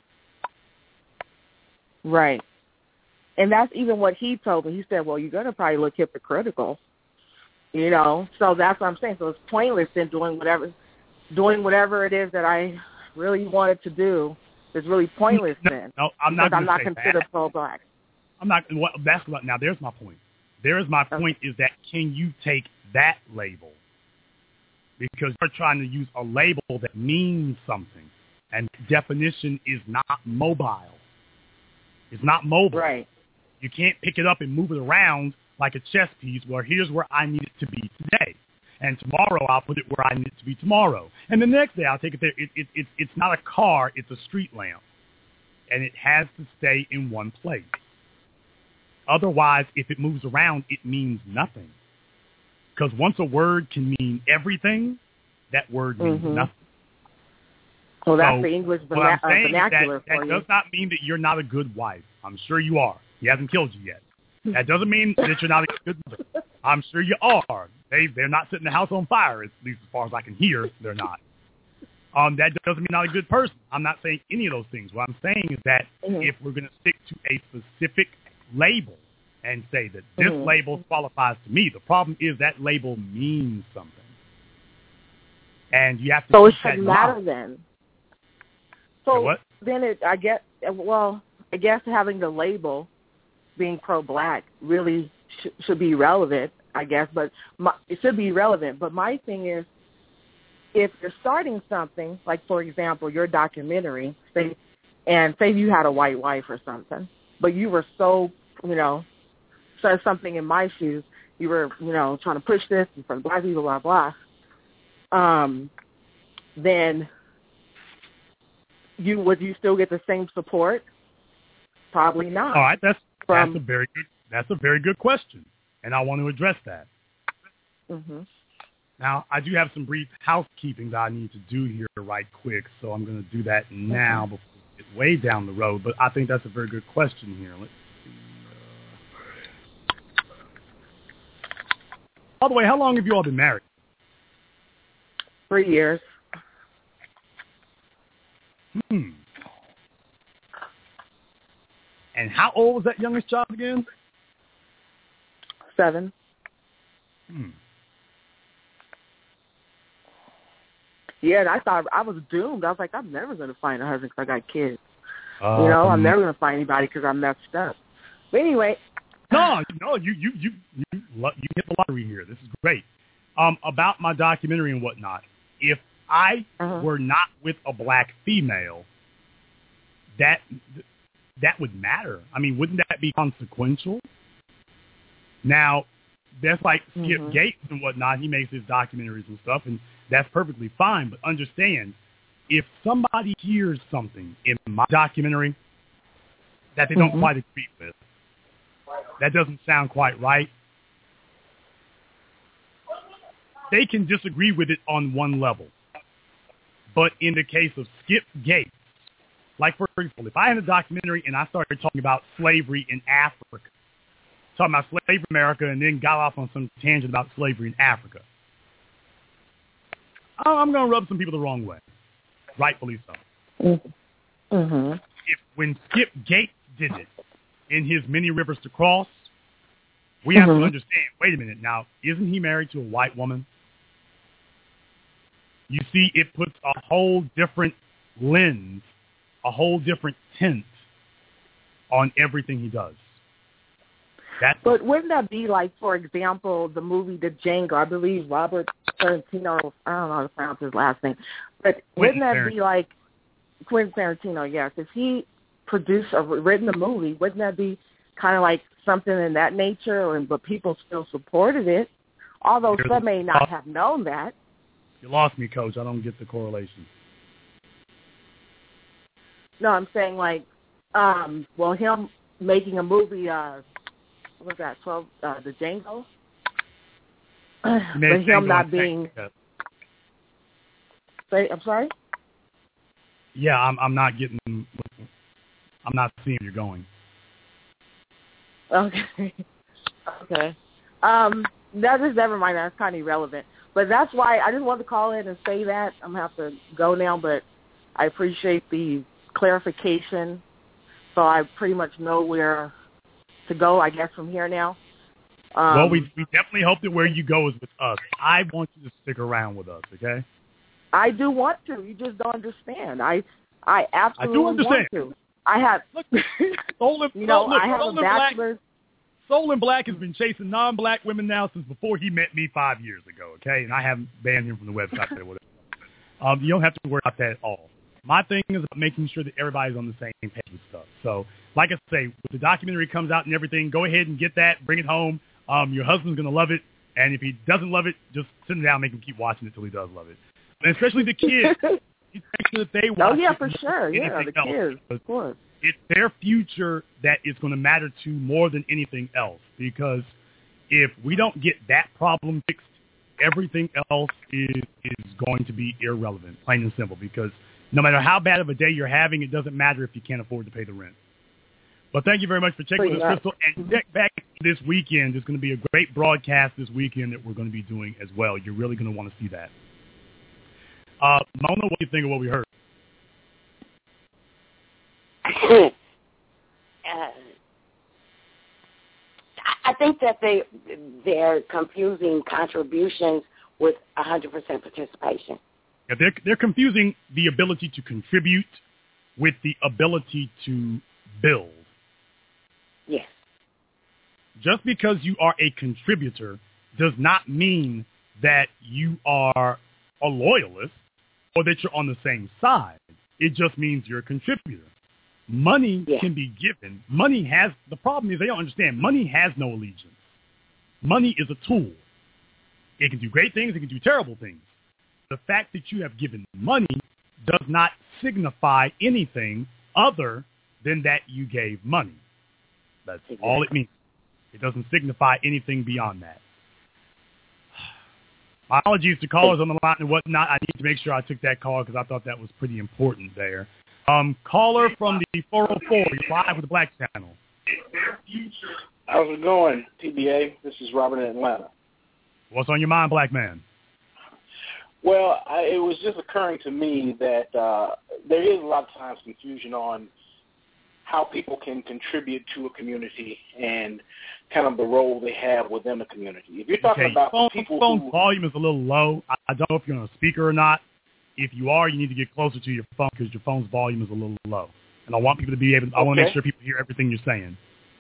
Right. And that's even what he told me. He said, well, you're going to probably look hypocritical, you know. So that's what I'm saying. So it's pointless in doing whatever, doing whatever it is that I really wanted to do. It's really pointless no, then. No, I'm because not I'm going to not say considered that. pro-black. I'm not. Well, that's what, now there's my point. There is my point is that can you take that label? Because you're trying to use a label that means something, and definition is not mobile. It's not mobile. Right. You can't pick it up and move it around like a chess piece where here's where I need it to be today. And tomorrow I'll put it where I need it to be tomorrow. And the next day I'll take it there. It, it, it, it's not a car. It's a street lamp. And it has to stay in one place. Otherwise, if it moves around, it means nothing. Because once a word can mean everything, that word means Mhm. nothing. Well, that's So, the English what verna- I'm saying uh, is that, vernacular that for you. does not mean that you're not a good wife. I'm sure you are. He hasn't killed you yet. That doesn't mean that you're not a good mother. I'm sure you are. They, they're not setting the house on fire, at least as far as I can hear, they're not. Um, that doesn't mean not a good person. I'm not saying any of those things. What I'm saying is that Mhm. if we're going to stick to a specific label and say that this Mhm. label qualifies to me, the problem is that label means something. And you have to So it keep that in shouldn't matter mind. then. So So what? then it, I guess, well, I guess having the label being pro-black really sh- should be relevant, I guess, but my, it should be relevant. But my thing is, if you're starting something, like, for example, your documentary, say, and say you had a white wife or something, but you were so, you know, said something in my shoes, you were, you know, trying to push this in front of black people, blah, blah, um, then you would you still get the same support? Probably not. All right, that's From, that's a very good that's a very good question, and I want to address that. mm-hmm. Now, I do have some brief housekeeping that I need to do here right quick, so I'm going to do that now before we get way down the road. But I think that's a very good question here. Let's see. Uh... By the way, how long have you all been married? Three years. Hmm. And how old was that youngest child again? Seven. Hmm. Yeah, and I thought I was doomed. I was like, I'm never going to find a husband because I got kids. Um, you know, I'm never going to find anybody because I'm messed up. But anyway. No, no, you you you you you hit the lottery here. This is great. Um, about my documentary and whatnot. If I uh-huh. were not with a black female, that that would matter. I mean, wouldn't that be consequential? Now, that's like Skip mm-hmm. Gates and whatnot. He makes his documentaries and stuff, and that's perfectly fine. But understand, if somebody hears something in my documentary that they don't mm-hmm. quite agree with, that doesn't sound quite right, they can disagree with it on one level. But in the case of Skip Gates, like for example, if I had a documentary and I started talking about slavery in Africa, talking about slavery in America, and then got off on some tangent about slavery in Africa, I'm going to rub some people the wrong way, rightfully so. Mm-hmm. If when Skip Gates did it in his Many Rivers to Cross, we have mm-hmm. to understand, wait a minute, now, isn't he married to a white woman? You see, it puts a whole different lens, a whole different tint on everything he does. That's but wouldn't that be like, for example, the movie The Django? I believe Robert Tarantino, I don't know how to pronounce his last name, but Quentin wouldn't that Tarantino. be like Quentin Tarantino, yes. If he produced or written a movie, wouldn't that be kind of like something in that nature, and but people still supported it, although Here's some may not have known that. You lost me, Coach. I don't get the correlation. No, I'm saying like, um, well, him making a movie, uh, what was that, twelve, uh, The Django? But him Django not being... Say, I'm sorry? Yeah, I'm, I'm not getting... I'm not seeing where you're going. Okay. Okay. Um, that is, never mind. That's kind of irrelevant. But that's why I just wanted to call in and say that. I'm going to have to go now, but I appreciate the clarification. So I pretty much know where to go, I guess, from here now. Um, well, we we definitely hope that where you go is with us. I want you to stick around with us, okay? I do want to. You just don't understand. I I absolutely I do understand. want to. I have, look, Soul and, you know, look, I have Soul a bachelor's. Soul and Black has been chasing non-black women now since before he met me five years ago, okay? And I haven't banned him from the website or whatever. Um, you don't have to worry about that at all. My thing is about making sure that everybody's on the same page with stuff. So, like I say, when the documentary comes out and everything, go ahead and get that, bring it home. Um, your husband's going to love it. And if he doesn't love it, just sit him down, make him keep watching it till he does love it. And especially the kids. Make sure that they watch oh, yeah, it for sure. Yeah, the kids, of course. It's their future that is going to matter to more than anything else. Because if we don't get that problem fixed, everything else is, is going to be irrelevant, plain and simple. Because no matter how bad of a day you're having, it doesn't matter if you can't afford to pay the rent. But thank you very much for checking with us, Crystal. And check back this weekend. There's going to be a great broadcast this weekend that we're going to be doing as well. You're really going to want to see that. Uh, Mona, what do you think of what we heard? uh, I think that they they're confusing contributions with one hundred percent participation. Yeah, they're they're confusing the ability to contribute with the ability to build. Yes. Just because you are a contributor does not mean that you are a loyalist or that you're on the same side. It just means you're a contributor. Money yeah. can be given. Money has, the problem is they don't understand, money has no allegiance. Money is a tool. It can do great things, it can do terrible things. The fact that you have given money does not signify anything other than that you gave money. That's exactly. all it means. It doesn't signify anything beyond that. My apologies to callers on the line and whatnot. I need to make sure I took that call because I thought that was pretty important there. Um, caller from the four oh four, you're live with the Black Channel. How's it going, T B A? This is Robert in Atlanta. What's on your mind, Black man? Well, I, it was just occurring to me that uh, there is a lot of times confusion on how people can contribute to a community and kind of the role they have within the community. If you're talking okay, about phone, people phone who... volume is a little low. I, I don't know if you're on a speaker or not. If you are, you need to get closer to your phone because your phone's volume is a little low. And I want people to be able. I okay. want to make sure people hear everything you're saying.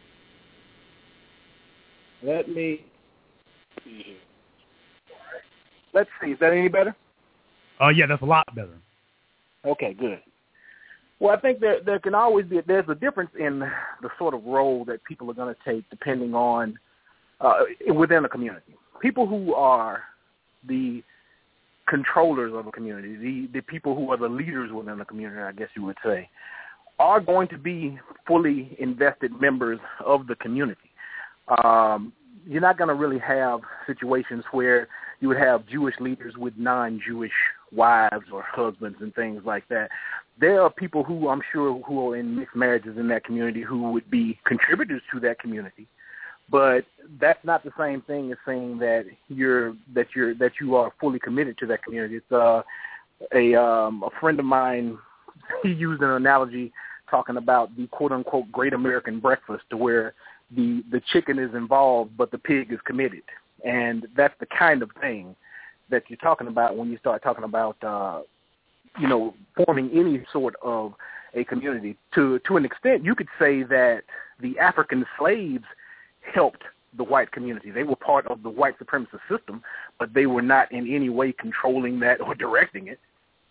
Let me see here. Let's see. Is that any better? Oh, uh, yeah, that's a lot better. Okay, good. Well, I think there there can always be there's a difference in the sort of role that people are going to take depending on uh, within a community. People who are the controllers of a community, the the people who are the leaders within the community, I guess you would say, are going to be fully invested members of the community. Um, you're not going to really have situations where you would have Jewish leaders with non-Jewish wives or husbands and things like that. There are people who I'm sure who are in mixed marriages in that community who would be contributors to that community, but that's not the same thing as saying that you're that you're that you are fully committed to that community. It's uh, a um, a friend of mine. He used an analogy talking about the quote unquote Great American Breakfast, to where the the chicken is involved but the pig is committed, and that's the kind of thing that you're talking about when you start talking about uh, you know forming any sort of a community. To to an extent, you could say that the African slaves helped the white community. They were part of the white supremacist system, but they were not in any way controlling that or directing it.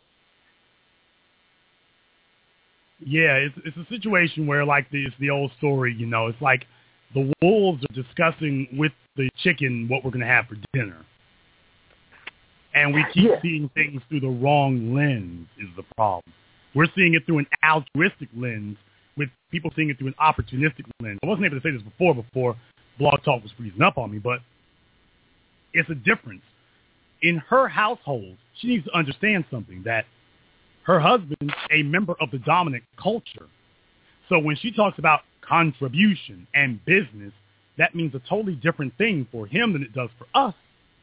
Yeah, it's it's a situation where, like, the, it's the old story, you know, it's like the wolves are discussing with the chicken what we're going to have for dinner. And we keep yeah. seeing things through the wrong lens is the problem. We're seeing it through an altruistic lens, with people seeing it through an opportunistic lens. I wasn't able to say this before, before Blog Talk was freezing up on me, but it's a difference. In her household, she needs to understand something, that her husband's a member of the dominant culture. So when she talks about contribution and business, that means a totally different thing for him than it does for us.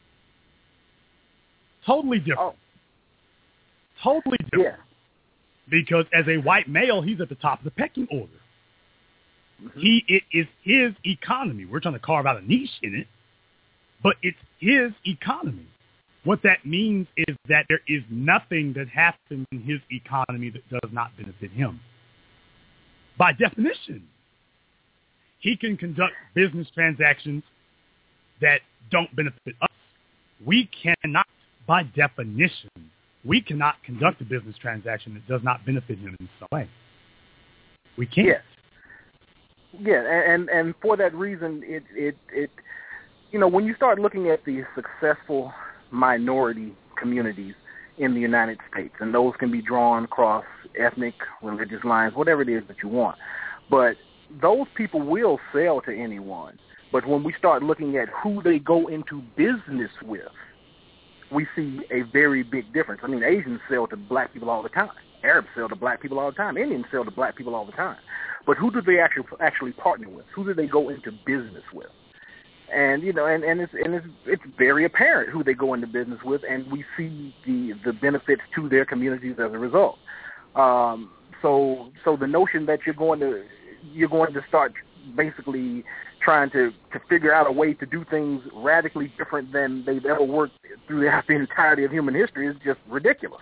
Totally different. Oh. Totally different. Yeah. Because as a white male, he's at the top of the pecking order. Mm-hmm. He, it is his economy. We're trying to carve out a niche in it, but it's his economy. What that means is that there is nothing that happens in his economy that does not benefit him. By definition, he can conduct business transactions that don't benefit us. We cannot, by definition, we cannot conduct a business transaction that does not benefit him in some way. We can't. Yes. Yeah, and and for that reason, it it it you know, when you start looking at the successful minority communities in the United States, and those can be drawn across ethnic, religious lines, whatever it is that you want, but those people will sell to anyone. But when we start looking at who they go into business with, we see a very big difference. I mean, Asians sell to black people all the time. Arabs sell to black people all the time. Indians sell to black people all the time. But who do they actually actually partner with? Who do they go into business with? And you know, and, and it's and it's it's very apparent who they go into business with, and we see the the benefits to their communities as a result. Um, so so the notion that you're going to you're going to start basically trying to, to figure out a way to do things radically different than they've ever worked throughout the entirety of human history is just ridiculous.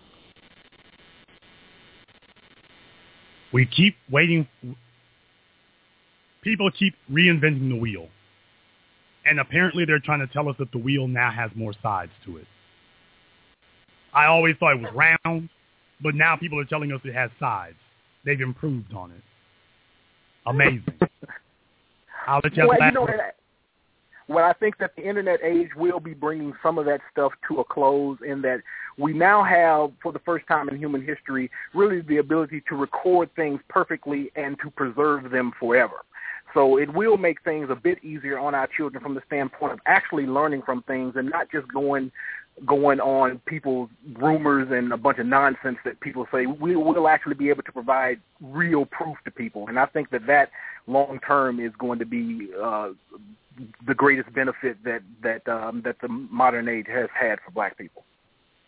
We keep waiting. People keep reinventing the wheel. And apparently they're trying to tell us that the wheel now has more sides to it. I always thought it was round, but now people are telling us it has sides. They've improved on it. Amazing. I'll let you well, have you know, well, I think that the internet age will be bringing some of that stuff to a close, in that we now have, for the first time in human history, really the ability to record things perfectly and to preserve them forever. So it will make things a bit easier on our children from the standpoint of actually learning from things and not just going going on people's rumors and a bunch of nonsense that people say. We will actually be able to provide real proof to people. And I think that that long term is going to be uh, the greatest benefit that that um, that the modern age has had for black people.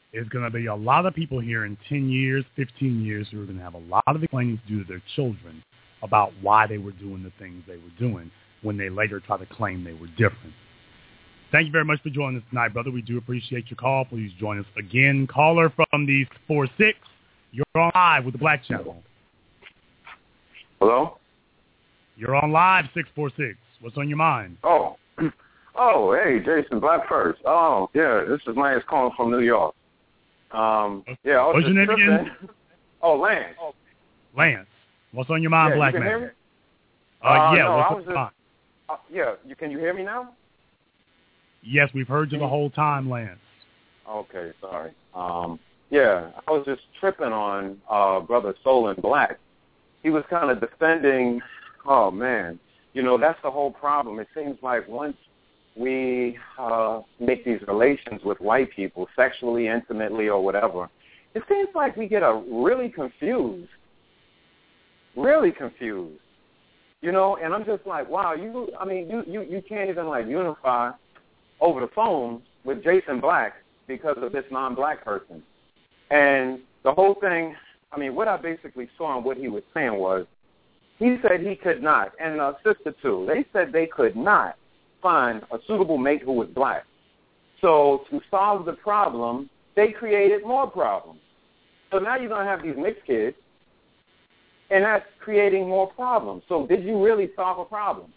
There's going to be a lot of people here in ten years, fifteen years who are going to have a lot of explaining to do to their children about why they were doing the things they were doing when they later try to claim they were different. Thank you very much for joining us tonight, brother. We do appreciate your call. Please join us again. Caller from the four six, you're on live with the Black Channel. Hello? You're on live, six four six. What's on your mind? Oh, oh, hey, Jason Black first. Oh, yeah, this is Lance calling from New York. Um, yeah, I was What's just your name tripping. again? Oh, Lance. Lance. What's on your mind, yeah, Black you can man? Hear me? Uh, Uh, yeah, no, what's I on was your just, mind? uh, yeah, you, can you hear me now? Yes, we've heard you the whole time, Lance. Okay, sorry. Um, yeah, I was just tripping on uh, Brother Solon Black. He was kind of defending, oh, man, you know, that's the whole problem. It seems like once we uh, make these relations with white people, sexually, intimately, or whatever, it seems like we get a really confused, really confused, you know, and I'm just like, wow, you, I mean, you, you, you can't even, like, unify over the phone with Jason Black because of this non-black person. And the whole thing, I mean, what I basically saw and what he was saying was, he said he could not, and uh, Sister too, they said they could not find a suitable mate who was black. So to solve the problem, they created more problems. So now you're going to have these mixed kids, and that's creating more problems. So did you really solve a problem?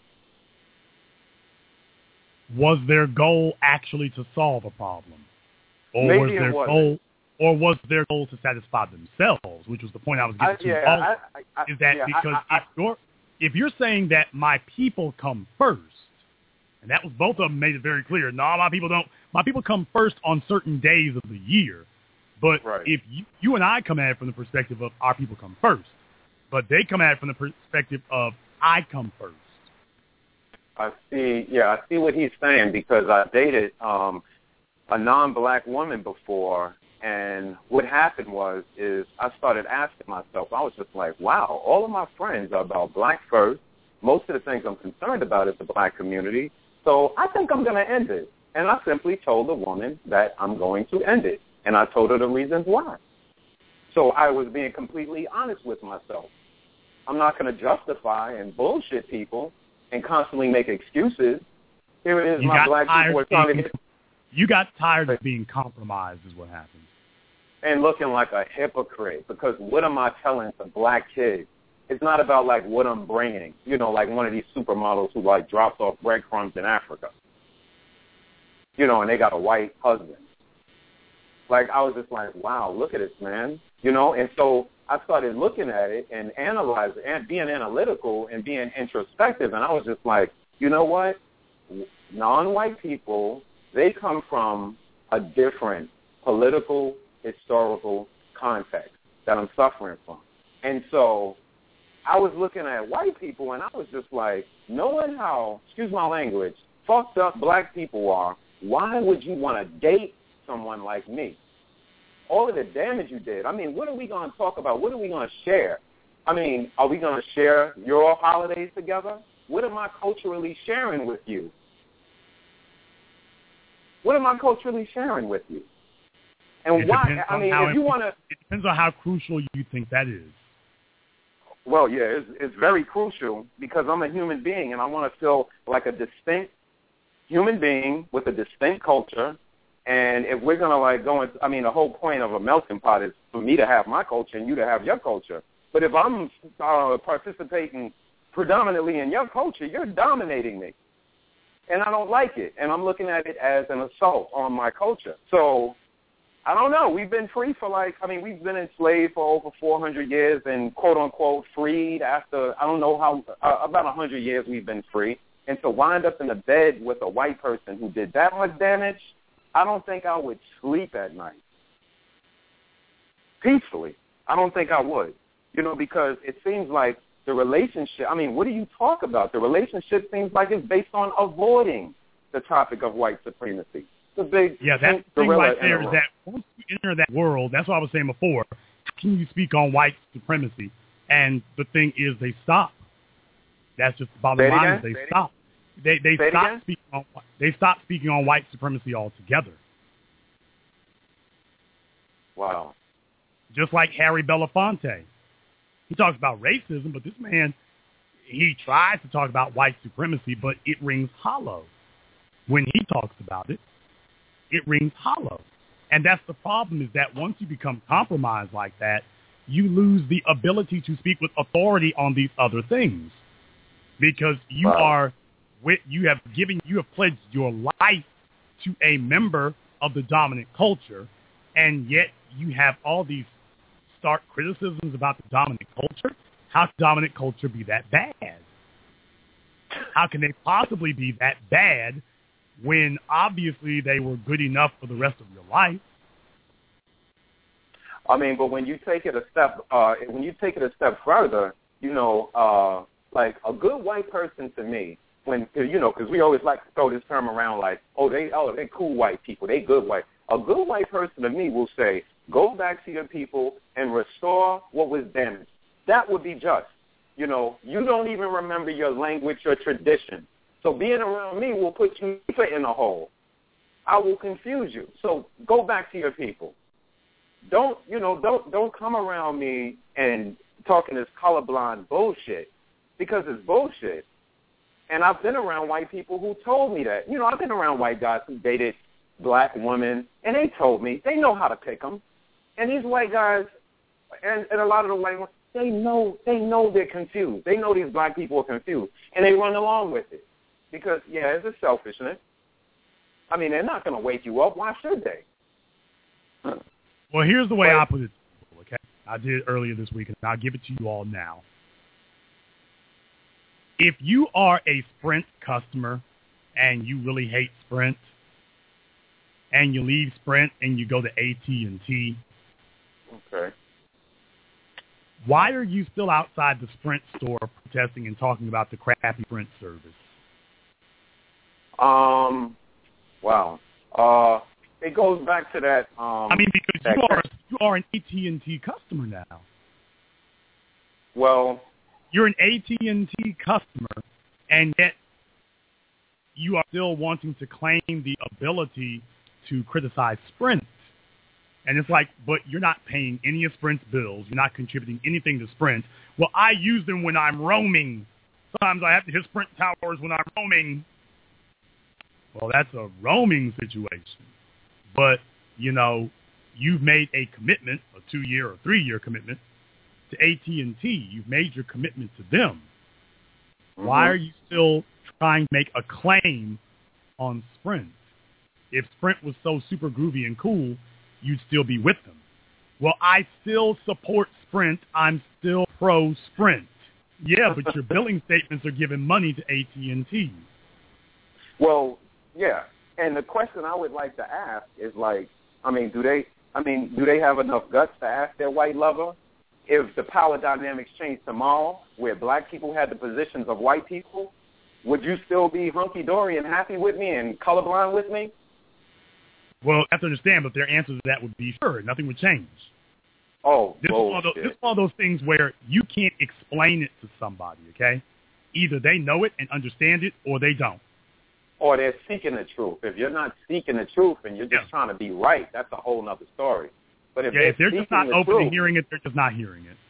Was their goal actually to solve a problem? Or Maybe was it their wasn't. goal or was their goal to satisfy themselves, which was the point I was getting I, to yeah, also, I, I, is that yeah, because I, I, if you're if you're saying that my people come first, and that was both of them made it very clear, no, my people don't, my people come first on certain days of the year. But right. if you, you and I come at it from the perspective of our people come first, but they come at it from the perspective of I come first. I see, yeah, I see what he's saying because I dated um, a non-black woman before, and what happened was is I started asking myself, I was just like, wow, all of my friends are about black first. Most of the things I'm concerned about is the black community, so I think I'm going to end it. And I simply told the woman that I'm going to end it, and I told her the reasons why. So I was being completely honest with myself. I'm not going to justify and bullshit people and constantly make excuses. Here it is, You my got black tired people are of trying to being- get... You got tired of being compromised is what happened. And looking like a hypocrite, because what am I telling the black kids? It's not about, like, what I'm bringing, you know, like one of these supermodels who, like, drops off breadcrumbs in Africa. You know, and they got a white husband. Like, I was just like, wow, look at this, man. You know, and so I started looking at it and analyzing and being analytical and being introspective, and I was just like, you know what? Non-white people, they come from a different political, historical context that I'm suffering from. And so I was looking at white people, and I was just like, knowing how, excuse my language, fucked up black people are, why would you want to date someone like me? All of the damage you did. I mean, what are we going to talk about? What are we going to share? I mean, are we going to share your holidays together? What am I culturally sharing with you? What am I culturally sharing with you? And It why? depends I on mean, how if you it- want to... It depends on how crucial you think that is. Well, yeah, it's, it's very crucial because I'm a human being and I want to feel like a distinct human being with a distinct culture. And if we're going to, like, go into, I mean, the whole point of a melting pot is for me to have my culture and you to have your culture. But if I'm uh, participating predominantly in your culture, you're dominating me. And I don't like it. And I'm looking at it as an assault on my culture. So, I don't know. We've been free for, like, I mean, we've been enslaved for over four hundred years and, quote-unquote, freed after, I don't know how, uh, about one hundred years we've been free. And to wind up in a bed with a white person who did that much damage, I don't think I would sleep at night peacefully. I don't think I would, you know, because it seems like the relationship, I mean, what do you talk about? The relationship seems like it's based on avoiding the topic of white supremacy. The big Yeah, that's the thing right there is that once you enter that world, that's what I was saying before, how can you speak on white supremacy? And the thing is they stop. That's just the bottom line is they Say stop. They they Say it stop again? speaking on they stop speaking on white supremacy altogether. Wow. Just like Harry Belafonte. He talks about racism, but this man, he tries to talk about white supremacy, but it rings hollow. When he talks about it, it rings hollow. And that's the problem, is that once you become compromised like that, you lose the ability to speak with authority on these other things. Because you wow. are, you have given, you have pledged your life to a member of the dominant culture, and yet you have all these stark criticisms about the dominant culture. How can dominant culture be that bad? How can they possibly be that bad when obviously they were good enough for the rest of your life? I mean, but when you take it a step, uh, when you take it a step further, you know, uh, like a good white person to me, when, you know, because we always like to throw this term around like, oh, they, oh, they cool white people, they good white. A good white person to me will say, go back to your people and restore what was damaged. That would be just. You know, you don't even remember your language or tradition. So being around me will put you in a hole. I will confuse you. So go back to your people. Don't, you know, don't don't come around me and talking this colorblind bullshit, because it's bullshit. And I've been around white people who told me that. You know, I've been around white guys who dated black women, and they told me they know how to pick them. And these white guys, and, and a lot of the white ones, they know they know they're confused. They know these black people are confused, and they run along with it because, yeah, it's a selfishness. I mean, they're not going to wake you up. Why should they? Huh. Well, here's the way I put it, okay? I did it earlier this week, and I'll give it to you all now. If you are a Sprint customer and you really hate Sprint, and you leave Sprint and you go to A T and T, okay, why are you still outside the Sprint store protesting and talking about the crappy Sprint service? Um, wow. Uh, it goes back to that. Um, I mean, because you are you are an A T and T customer now. Well, you're an A T and T customer, and yet you are still wanting to claim the ability to criticize Sprint. And it's like, but you're not paying any of Sprint's bills. You're not contributing anything to Sprint. Well, I use them when I'm roaming. Sometimes I have to hit Sprint towers when I'm roaming. Well, that's a roaming situation. But, you know, you've made a commitment, a two-year or three-year commitment, to A T and T. You've made your commitment to them. Mm-hmm. Why are you still trying to make a claim on Sprint? If Sprint was so super groovy and cool, you'd still be with them. Well, I still support Sprint. I'm still pro-Sprint. Yeah, but your billing statements are giving money to A T and T. Well, yeah. And the question I would like to ask is like, I mean, do they, I mean, do they have enough guts to ask their white lover if the power dynamics change tomorrow, where black people had the positions of white people? Would you still be hunky-dory and happy with me and colorblind with me? Well, you have to understand, but their answer to that would be sure. Nothing would change. Oh, this is, one of those, this is one of those things where you can't explain it to somebody, okay? Either they know it and understand it, or they don't. Or they're seeking the truth. If you're not seeking the truth and you're just yeah. trying to be right, that's a whole other story. But if yeah, they're, if they're just not the open truth, to hearing it, they're just not hearing it.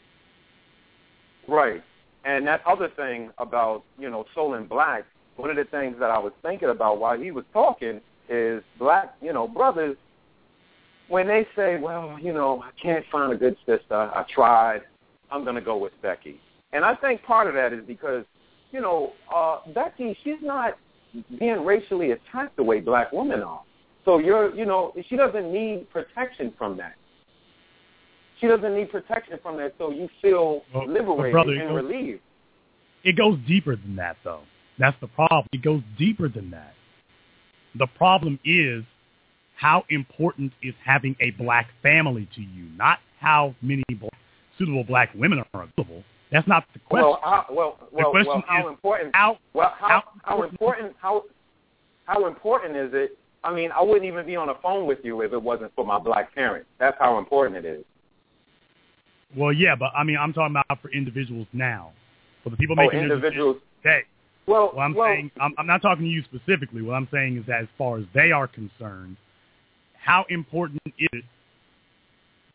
Right. And that other thing about, you know, Solon Black, one of the things that I was thinking about while he was talking is black, you know, brothers, when they say, well, you know, I can't find a good sister, I tried, I'm going to go with Becky. And I think part of that is because, you know, uh, Becky, she's not being racially attacked the way black women are. So you're, you know, she doesn't need protection from that. She doesn't need protection from that, so you feel well, liberated brother, and goes, relieved. It goes deeper than that, though. That's the problem. It goes deeper than that. The problem is how important is having a black family to you, not how many black, suitable black women are available. That's not the question. Well, how, well, well, well how important? How, well, how, how, how important? How how important is it? I mean, I wouldn't even be on the phone with you if it wasn't for my black parents. That's how important it is. Well, yeah, but I mean, I'm talking about for individuals now, for the people making oh, individuals. Today. Well, well, I'm well, saying I'm, I'm not talking to you specifically. What I'm saying is that as far as they are concerned, how important is it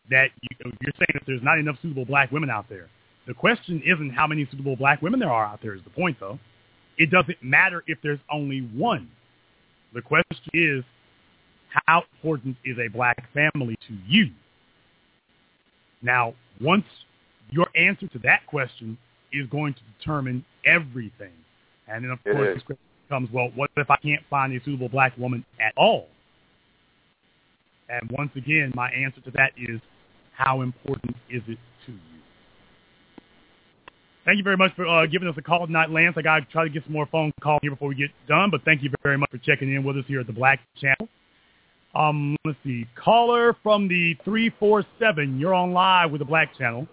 that you, you're saying that there's not enough suitable black women out there. The question isn't how many suitable black women there are out there is the point, though. It doesn't matter if there's only one. The question is, how important is a black family to you? Now, once your answer to that question is going to determine everything. And then, of It course, is. the question becomes, well, what if I can't find a suitable black woman at all? And once again, my answer to that is, how important is it to you? Thank you very much for uh, giving us a call tonight, Lance. I got to try to get some more phone calls here before we get done, but thank you very much for checking in with us here at the Black Channel. Um, let's see. Caller from the three four seven. You're on live with the Black Channel.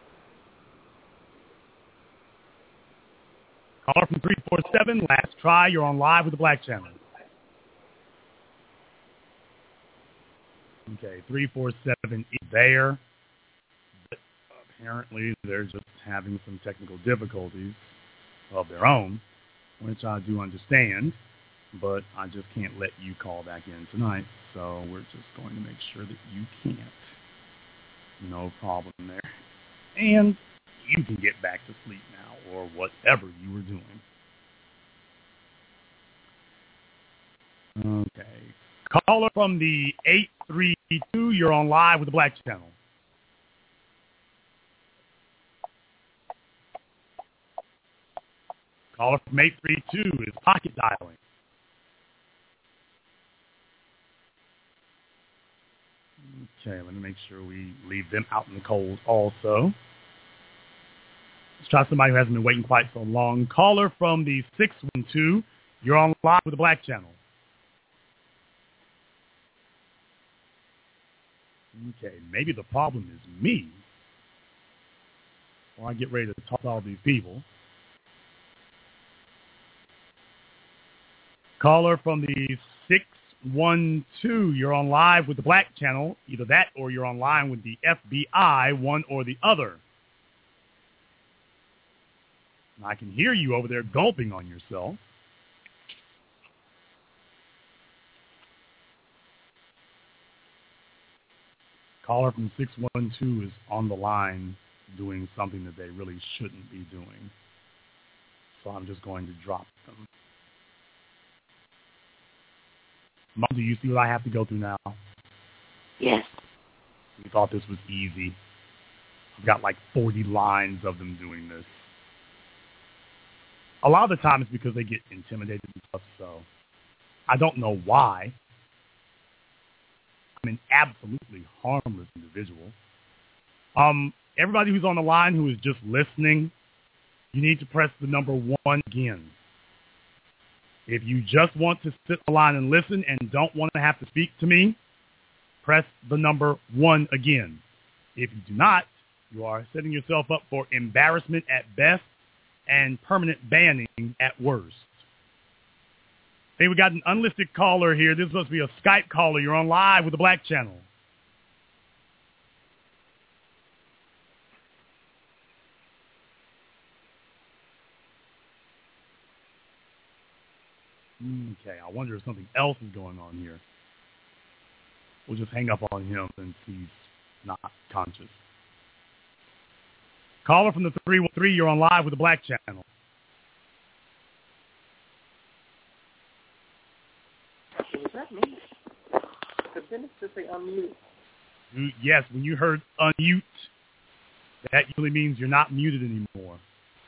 Caller from three four seven. Last try. You're on live with the Black Channel. Okay, three four seven is there. But apparently, they're just having some technical difficulties of their own, which I do understand. But I just can't let you call back in tonight, so we're just going to make sure that you can't. No problem there. And you can get back to sleep now, or whatever you were doing. Okay. Caller from the eight three two, you're on live with the Black Channel. Caller from eight three two is pocket dialing. Okay, let me make sure we leave them out in the cold also. Let's try somebody who hasn't been waiting quite so long. Caller from the six one two, you're on live with the Black Channel. Okay, maybe the problem is me. While I get ready to talk to all these people. Caller from the six one two, you're on live with the Black Channel. Either that or you're online with the F B I, one or the other. I can hear you over there gulping on yourself. Caller from six one two is on the line doing something that they really shouldn't be doing. So I'm just going to drop them. Mom, do you see what I have to go through now? Yes. You thought this was easy. I've got like forty lines of them doing this. A lot of the time it's because they get intimidated and stuff, so I don't know why. I'm an absolutely harmless individual. Um, everybody who's on the line who is just listening, you need to press the number one again. If you just want to sit on the line and listen and don't want to have to speak to me, press the number one again. If you do not, you are setting yourself up for embarrassment at best and permanent banning at worst. Hey, we got an unlisted caller here. This must be a Skype caller. You're on live with the Black Channel. Okay, I wonder if something else is going on here. We'll just hang up on him since he's not conscious. Caller from the three one three, you're on live with the Black Channel. Was that me? Because then it's just say unmute. You, yes, when you heard unmute, that usually means you're not muted anymore.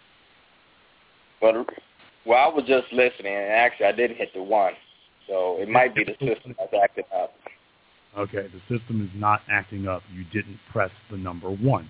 But, well, I was just listening, and actually I didn't hit the one. So it might be the system that's acting up. Okay, the system is not acting up. You didn't press the number one.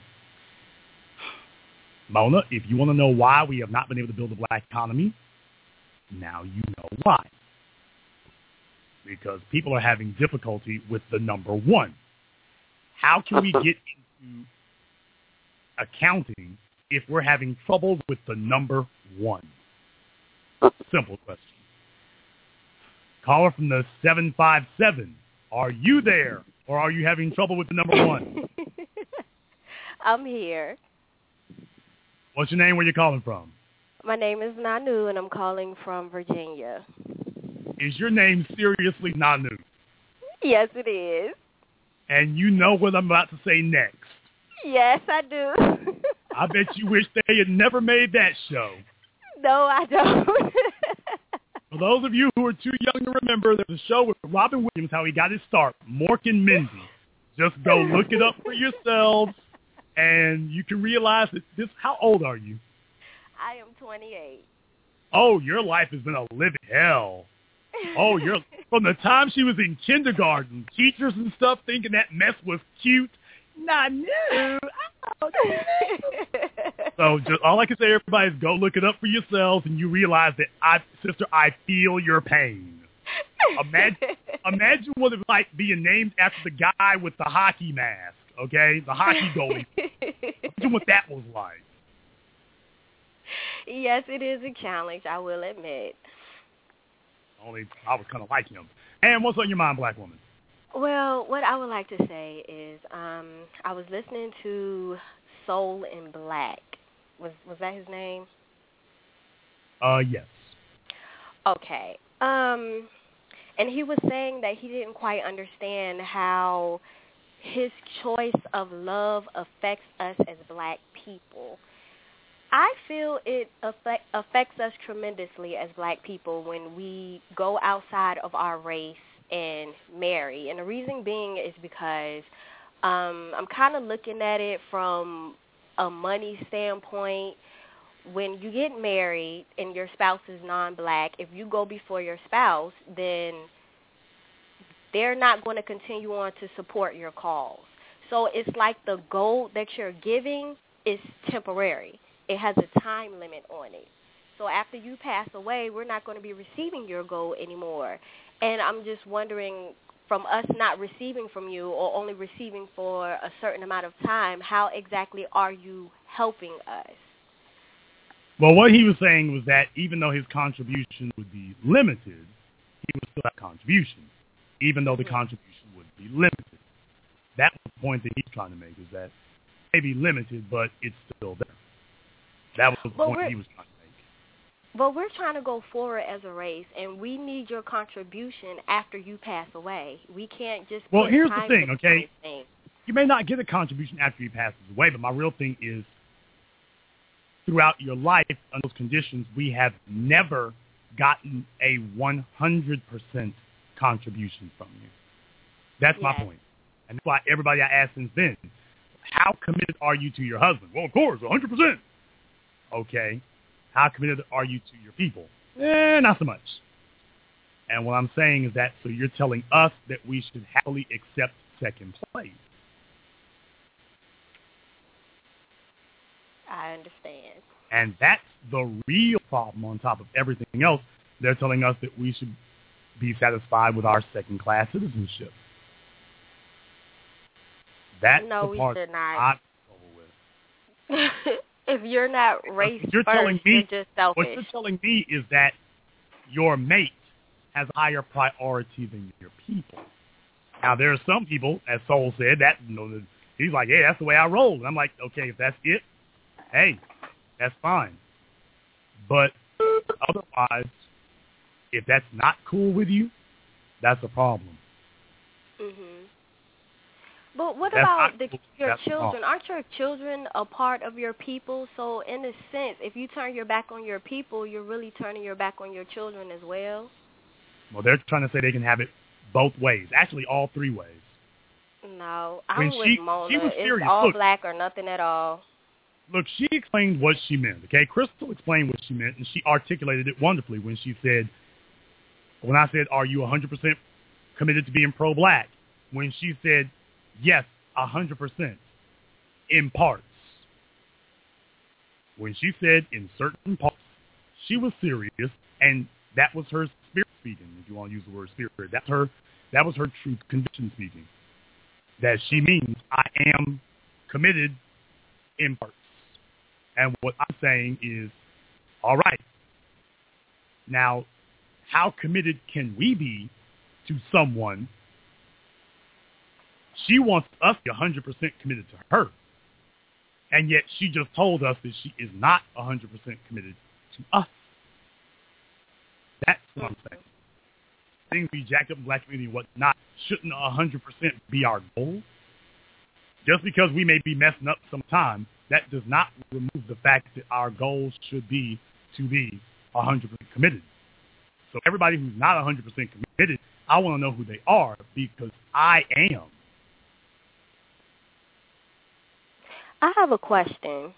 Mona, if you want to know why we have not been able to build a black economy, now you know why. Because people are having difficulty with the number one. How can we get into accounting if we're having trouble with the number one? Simple question. Caller from the seven five seven. Are you there, or are you having trouble with the number one? I'm here. What's your name? Where you calling from? My name is Nanu, and I'm calling from Virginia. Is your name seriously Nanu? Yes, it is. And you know what I'm about to say next. Yes, I do. I bet you wish they had never made that show. No, I don't. For those of you who are too young to remember, there's a show with Robin Williams, how he got his start, Mork and Mindy. Just go look it up for yourselves, and you can realize that this, how old are you? I am twenty-eight. Oh, your life has been a living hell. Oh, you're from the time she was in kindergarten, teachers and stuff thinking that mess was cute. Nah, no. Oh, no. So just all I can say, everybody, is go look it up for yourselves, and you realize that I, sister, I feel your pain. Imagine, imagine what it was like being named after the guy with the hockey mask. Okay, the hockey goalie. Imagine what that was like. Yes, it is a challenge, I will admit. Only I was kind of like him. And what's on your mind, black woman? Well, what I would like to say is um, I was listening to Soul in Black. Was was that his name? Uh, yes. Okay. Um, and he was saying that he didn't quite understand how his choice of love affects us as black people. I feel it affect, affects us tremendously as black people when we go outside of our race and marry. And the reason being is because um, I'm kind of looking at it from a money standpoint. When you get married and your spouse is non-black, if you go before your spouse, then they're not going to continue on to support your cause. So it's like the gold that you're giving is temporary. It has a time limit on it. So after you pass away, we're not going to be receiving your gold anymore. And I'm just wondering, from us not receiving from you or only receiving for a certain amount of time, how exactly are you helping us? Well, what he was saying was that even though his contribution would be limited, he would still have contribution, even though the contribution would be limited. That's the point that he's trying to make, is that it may be limited, but it's still there. That was the well, point he was trying to make. But we're trying to go forward as a race, and we need your contribution after you pass away. We can't just Well, put here's the time thing, on okay? anything. You may not get a contribution after he passes away, but my real thing is, throughout your life, under those conditions, we have never gotten a one hundred percent contribution from you. That's yes. my point. And that's why everybody I asked since then, how committed are you to your husband? Well, of course, one hundred percent. Okay. How committed are you to your people? Eh, not so much. And what I'm saying is that, so you're telling us that we should happily accept second place. I understand. And that's the real problem on top of everything else. They're telling us that we should be satisfied with our second-class citizenship. That's no, the part we should not. I struggle with. If you're not race you're first, telling me, you're just selfish. What you're telling me is that your mate has a higher priority than your people. Now, there are some people, as Soul said, that you know, he's like, yeah, that's the way I roll. And I'm like, okay, if that's it, hey, that's fine. But otherwise, if that's not cool with you, that's a problem. Mhm. But what That's about the, cool. your That's children? wrong. Aren't your children a part of your people? So in a sense, if you turn your back on your people, you're really turning your back on your children as well? Well, they're trying to say they can have it both ways. Actually, all three ways. No, I'm When with she- Mona. she was It's serious. all Look. black or nothing at all. Look, she explained what she meant, okay? Crystal explained what she meant, and she articulated it wonderfully when she said, when I said, are you one hundred percent committed to being pro-black? When she said, yes, one hundred percent, in parts. When she said in certain parts, she was serious, and that was her spirit speaking, if you want to use the word spirit. That's her, that was her true conviction speaking. That she means, I am committed in parts. And what I'm saying is, all right, now, how committed can we be to someone? She wants us to be one hundred percent committed to her. And yet she just told us that she is not one hundred percent committed to us. That's what I'm saying. things we jacked up in the black community and whatnot shouldn't one hundred percent be our goal. Just because we may be messing up sometime, that does not remove the fact that our goals should be to be one hundred percent committed. So everybody who's not one hundred percent committed, I want to know who they are because I am. I have a question.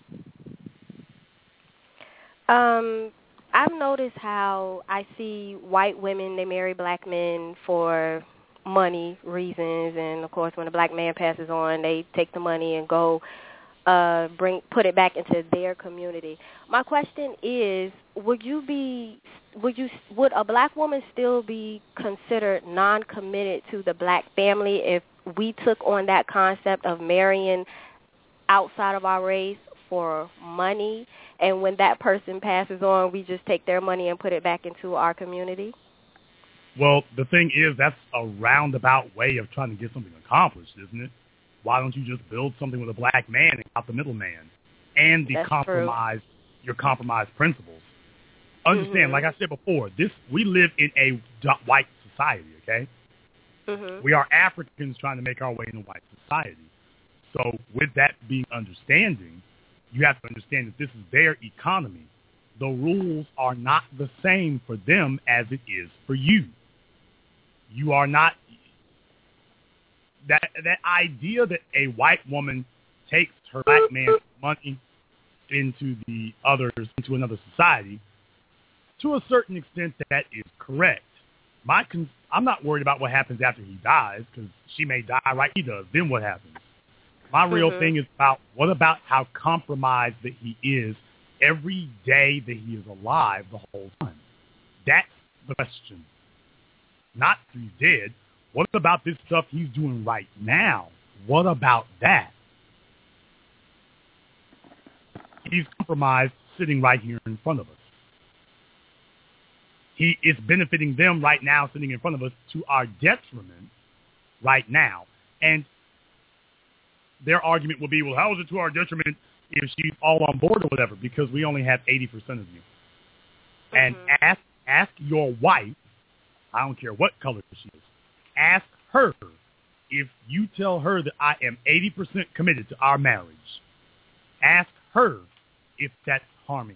Um, I've noticed how I see white women, they marry black men for money reasons, and of course when a black man passes on, they take the money and go uh bring put it back into their community. My question is, would you be would you would a black woman still be considered non-committed to the black family if we took on that concept of marrying outside of our race for money, and when that person passes on, we just take their money and put it back into our community? Well, the thing is, that's a roundabout way of trying to get something accomplished, isn't it? Why don't you just build something with a black man and out the middleman and the That's compromise, true. your compromise principles? Understand, mm-hmm. like I said before, this we live in a white society, okay? Mm-hmm. We are Africans trying to make our way in a white society. So with that being understanding, you have to understand that this is their economy. The rules are not the same for them as it is for you. You are not that that idea that a white woman takes her black man's money into the others into another society. To a certain extent, that is correct. My con- I'm not worried about what happens after he dies because she may die right he does. Then what happens? My real mm-hmm. thing is about what about how compromised that he is every day that he is alive the whole time. That's the question. Not if he's dead. What about this stuff he's doing right now? What about that? He's compromised sitting right here in front of us. He is benefiting them right now sitting in front of us to our detriment right now. And their argument will be, well, how is it to our detriment if she's all on board or whatever? Because we only have eighty percent of you. Mm-hmm. And ask ask your wife, I don't care what color she is, ask her if you tell her that I am eighty percent committed to our marriage. Ask her if that's harming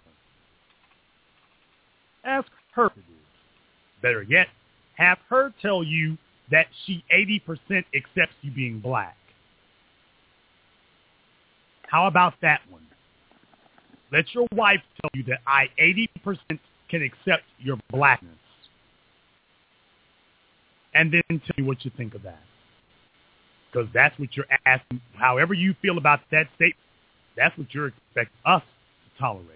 her. Ask her if it is. Better yet, have her tell you that she eighty percent accepts you being black. How about that one? Let your wife tell you that I eighty percent can accept your blackness. And then tell me what you think of that. Because that's what you're asking. However you feel about that statement, that's what you're expecting us to tolerate.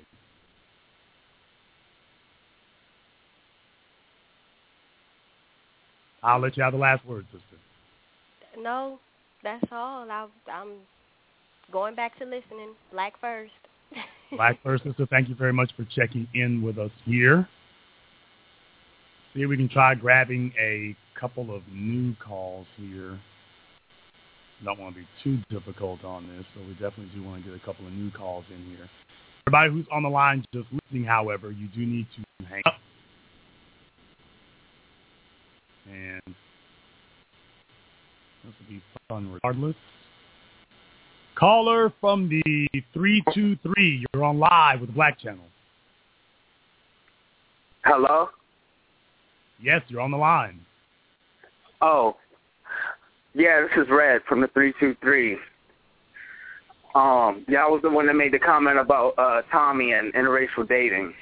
I'll let you have the last word, sister. No, that's all. I, I'm going back to listening. Black first. Black first, sister. Thank you very much for checking in with us here. See if we can try grabbing a couple of new calls here. Don't want to be too difficult on this, but we definitely do want to get a couple of new calls in here. Everybody who's on the line just listening, however, you do need to hang up. And this will be fun regardless. Caller from the three two three, you're on live with the Black Channel. Hello? Yes, you're on the line. Oh, yeah, this is Red from the three two three. Um, yeah, I was the one that made the comment about uh, Tommy and interracial dating.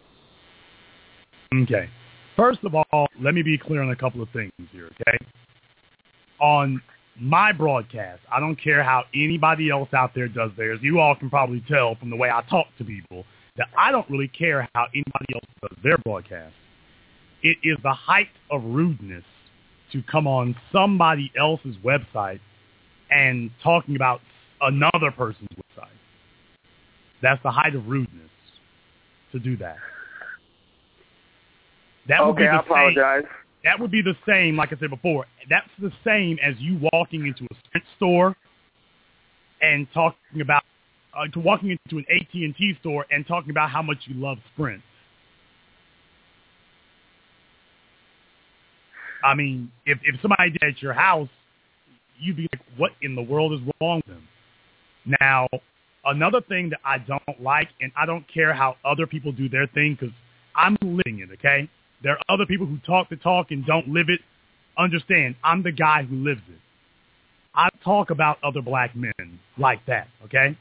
Okay. First of all, let me be clear on a couple of things here, okay? On my broadcast, I don't care how anybody else out there does theirs. You all can probably tell from the way I talk to people that I don't really care how anybody else does their broadcast. It is the height of rudeness to come on somebody else's website and talking about another person's website. That's the height of rudeness to do that. That would okay, be the I apologize. Same, that would be the same, like I said before, that's the same as you walking into a Sprint store and talking about, uh, to walking into an A T and T store and talking about how much you love Sprint. I mean, if if somebody did at your house, you'd be like, what in the world is wrong with them? Now, another thing that I don't like, and I don't care how other people do their thing because I'm living it, okay? There are other people who talk the talk and don't live it. Understand, I'm the guy who lives it. I talk about other black men like that, okay?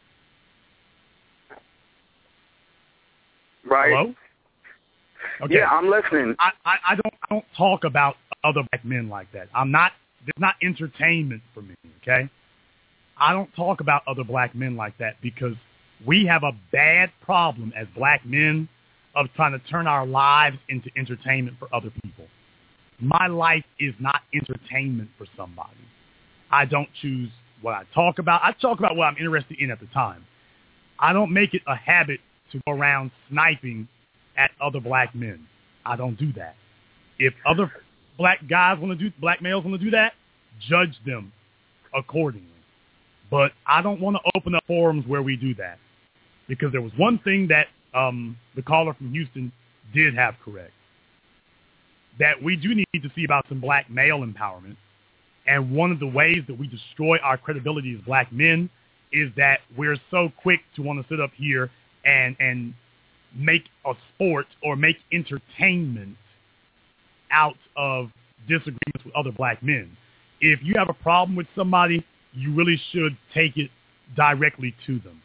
Right. Hello? Okay. Yeah, I'm listening. I, I, I don't I don't talk about other black men like that. I'm not, it's not entertainment for me, okay? I don't talk about other black men like that because we have a bad problem as black men of trying to turn our lives into entertainment for other people. My life is not entertainment for somebody. I don't choose what I talk about. I talk about what I'm interested in at the time. I don't make it a habit to go around sniping at other black men. I don't do that. If other black guys want to do, black males want to do that, judge them accordingly. But I don't want to open up forums where we do that because there was one thing that um, the caller from Houston did have correct, that we do need to see about some black male empowerment. And one of the ways that we destroy our credibility as black men is that we're so quick to want to sit up here and, and make a sport or make entertainment out of disagreements with other black men. If you have a problem with somebody, you really should take it directly to them.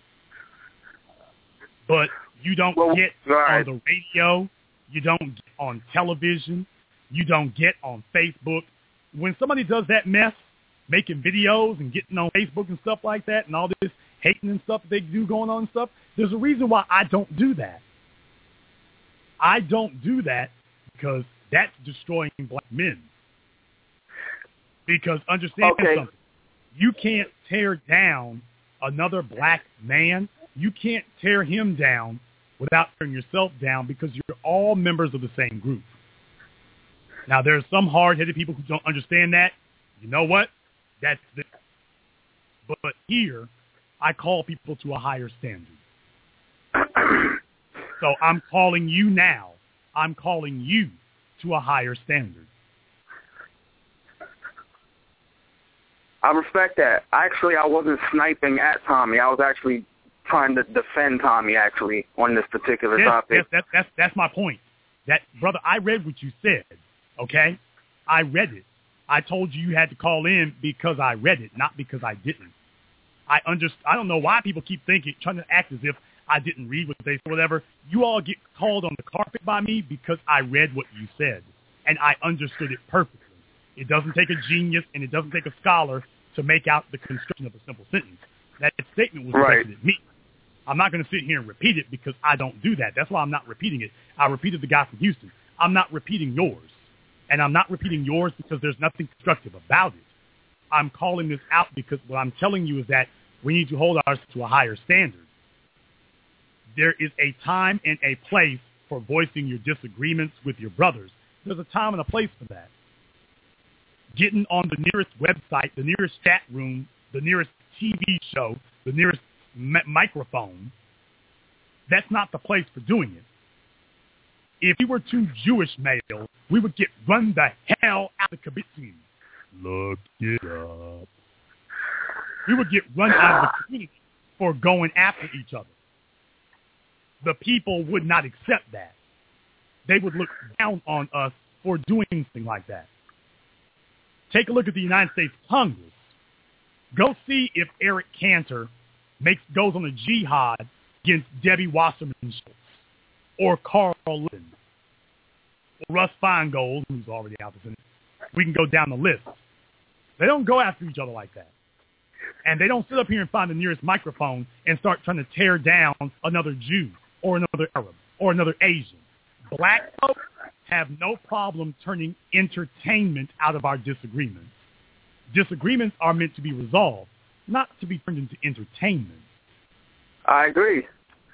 But you don't well, get right. on the radio, you don't get on television, you don't get on Facebook. When somebody does that mess, making videos and getting on Facebook and stuff like that and all this hating and stuff they do going on and stuff, there's a reason why I don't do that. I don't do that because that's destroying black men. Because understand okay. something. You can't tear down another black man. You can't tear him down without tearing yourself down because you're all members of the same group. Now, there's some hard-headed people who don't understand that. You know what? That's it. But, but here, I call people to a higher standard. So I'm calling you now. I'm calling you to a higher standard. I respect that. Actually, I wasn't sniping at Tommy. I was actually trying to defend Tommy, actually, on this particular yes, topic. Yes, that's, that's, that's my point. That, brother, I read what you said, okay? I read it. I told you you had to call in because I read it, not because I didn't. I underst- I don't know why people keep thinking, trying to act as if I didn't read what they said, whatever. You all get called on the carpet by me because I read what you said, and I understood it perfectly. It doesn't take a genius, and it doesn't take a scholar to make out the construction of a simple sentence. That statement was directed right. at me. I'm not going to sit here and repeat it because I don't do that. That's why I'm not repeating it. I repeated the guy from Houston. I'm not repeating yours. And I'm not repeating yours because there's nothing constructive about it. I'm calling this out because what I'm telling you is that we need to hold ourselves to a higher standard. There is a time and a place for voicing your disagreements with your brothers. There's a time and a place for that. Getting on the nearest website, the nearest chat room, the nearest T V show, the nearest m- microphone, that's not the place for doing it. If we were two Jewish males, we would get run the hell out of Kibbutzim. Look it up. We would get run out of the community for going after each other. The people would not accept that. They would look down on us for doing something like that. Take a look at the United States Congress. Go see if Eric Cantor makes goes on a jihad against Debbie Wasserman Schultz or Carl Levin or Russ Feingold, who's already out there. We can go down the list. They don't go after each other like that. And they don't sit up here and find the nearest microphone and start trying to tear down another Jew or another Arab or another Asian. Black folks have no problem turning entertainment out of our disagreements. Disagreements are meant to be resolved, not to be turned into entertainment. I agree.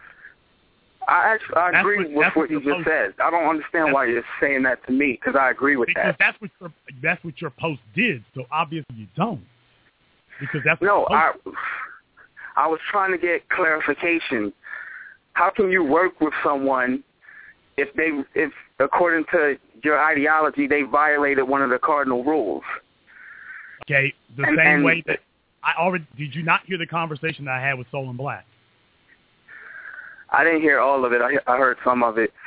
I actually I agree what, with what, what you just said. I don't understand why you're saying that to me because I agree with because that. Because that's what your that's what your post did. So obviously you don't. Because that's what no. I did. I was trying to get clarification. How can you work with someone if they, if according to your ideology, they violated one of the cardinal rules. Okay, the and, same and, way that I already, did you not hear the conversation that I had with Soul and Black? I didn't hear all of it. I, I heard some of it.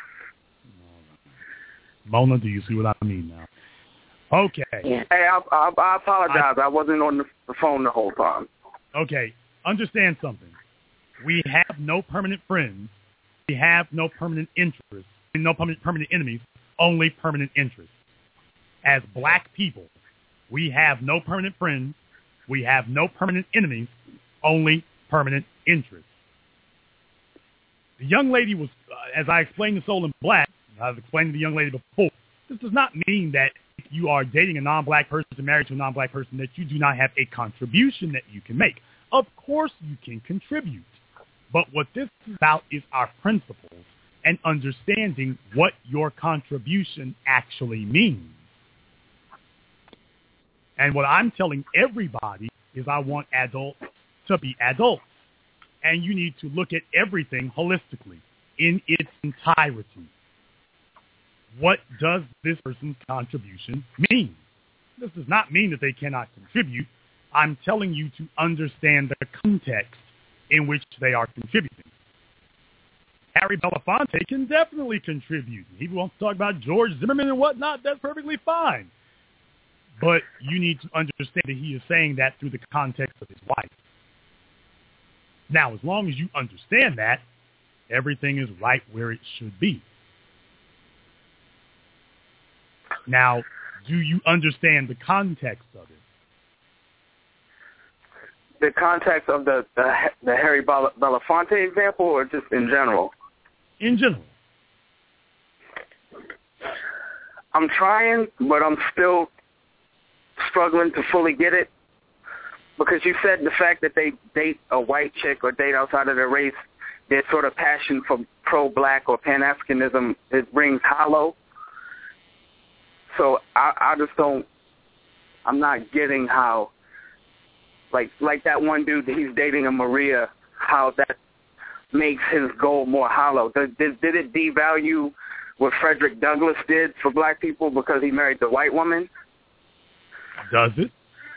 Mona, do you see what I mean now? Okay. Hey, I, I, I apologize. I, I wasn't on the, the phone the whole time. Okay, understand something. We have no permanent friends. We have no permanent interests. No permanent, permanent enemies, only permanent interests. As black people, we have no permanent friends. We have no permanent enemies, only permanent interests. The young lady was, uh, as I explained to Soul and Black, I've explained to the young lady before, this does not mean that if you are dating a non-black person, married to a non-black person, that you do not have a contribution that you can make. Of course you can contribute. But what this is about is our principles and understanding what your contribution actually means. And what I'm telling everybody is I want adults to be adults. And you need to look at everything holistically, in its entirety. What does this person's contribution mean? This does not mean that they cannot contribute. I'm telling you to understand the context in which they are contributing. Harry Belafonte can definitely contribute. He wants to talk about George Zimmerman and whatnot. That's perfectly fine. But you need to understand that he is saying that through the context of his wife. Now, as long as you understand that, everything is right where it should be. Now, do you understand the context of it? The context of the, the, the Harry Belafonte example, or just in general? In general. I'm trying, but I'm still struggling to fully get it. Because you said the fact that they date a white chick or date outside of their race, their sort of passion for pro-black or Pan-Africanism, it rings hollow. So I, I just don't, I'm not getting how, like like that one dude that he's dating a Maria, how that makes his goal more hollow. Did, did, did it devalue what Frederick Douglass did for black people because he married the white woman? Does it?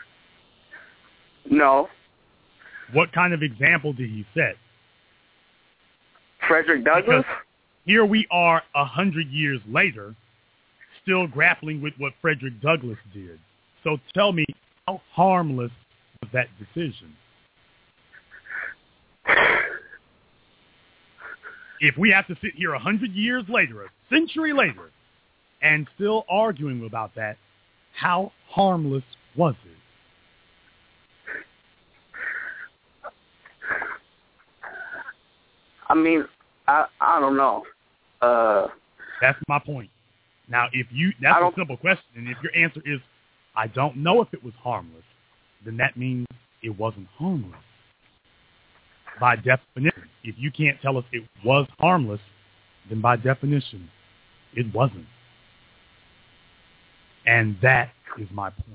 No. What kind of example did he set? Frederick Douglass? Because here we are a hundred years later, still grappling with what Frederick Douglass did. So tell me, how harmless was that decision? If we have to sit here a hundred years later, a century later, and still arguing about that, how harmless was it? I mean, I I don't know. Uh, That's my point. Now, if you, that's a simple question, and if your answer is, I don't know if it was harmless, then that means it wasn't harmless. By definition, if you can't tell us it was harmless, then by definition, it wasn't. And that is my point.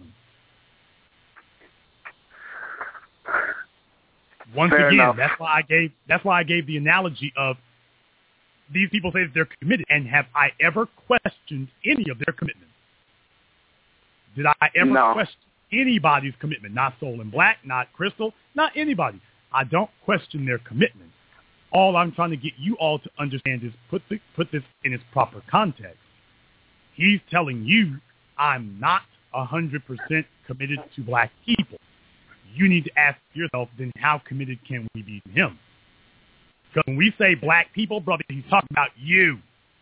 Once Fair again, enough. that's why I gave that's why I gave the analogy of these people say that they're committed, and have I ever questioned any of their commitment? Did I ever No. question anybody's commitment? Not Soul and Black, not Crystal, not anybody. I don't question their commitment. All I'm trying to get you all to understand is put the, put this in its proper context. He's telling you, I'm not one hundred percent committed to black people. You need to ask yourself, then how committed can we be to him? Because when we say black people, brother, he's talking about you.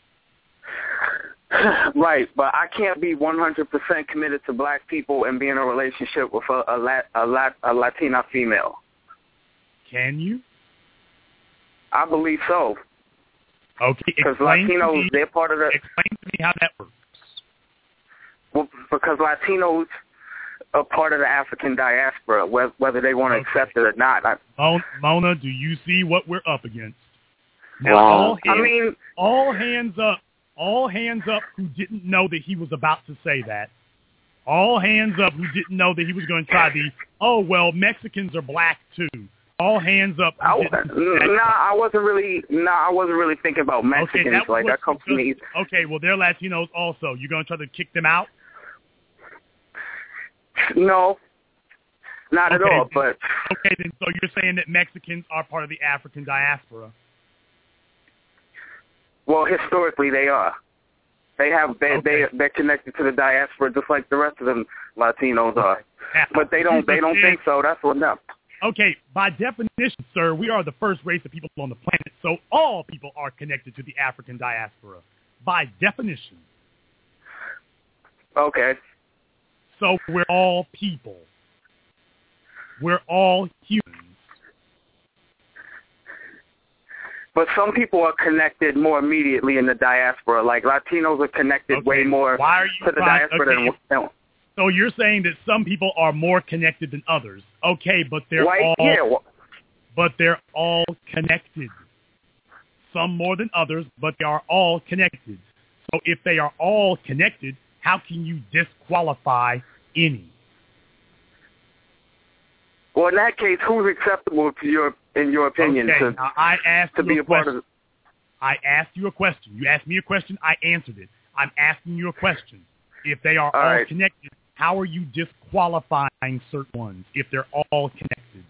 Right, but I can't be one hundred percent committed to black people and be in a relationship with a, a, Lat, a, Lat, a Latina female. Can you? I believe so. Okay, because explain to Latinos, me- they're part of the... Explain to me how that works. Well, because Latinos are part of the African diaspora, whether, whether they want to accept it or not. I, Mon- Mona, do you see what we're up against? Now, Wow. all hands, I mean- all hands up. All hands up who didn't know that he was about to say that. All hands up who didn't know that he was going to try the, oh, well, Mexicans are black too. all hands up. I, nah, I wasn't really. Nah, I wasn't really thinking about Mexicans. Okay, that like was, I come from the East. Okay, well they're Latinos also. You're gonna try to kick them out? No, not okay, at all. Then, but okay, then so you're saying that Mexicans are part of the African diaspora? Well, historically they are. They have they okay. they they're connected to the diaspora just like the rest of them Latinos are. Now, but they don't they don't think so. That's what them. Okay, by definition, sir, we are the first race of people on the planet, so all people are connected to the African diaspora, by definition. Okay. So we're all people. We're all humans. But some people are connected more immediately in the diaspora. Like Latinos are connected okay. way more Why are you to the trying, diaspora okay. than. So you're saying that some people are more connected than others. Okay, but they're White, all yeah, well, but they're all connected. Some more than others, but they are all connected. So if they are all connected, how can you disqualify any? Well, in that case, who's acceptable to your, in your opinion, okay, to, now I asked to you be a, a part question. of? I asked you a question. You asked me a question. I answered it. I'm asking you a question. If they are all, all all right. connected, how are you disqualifying certain ones if they're all connected?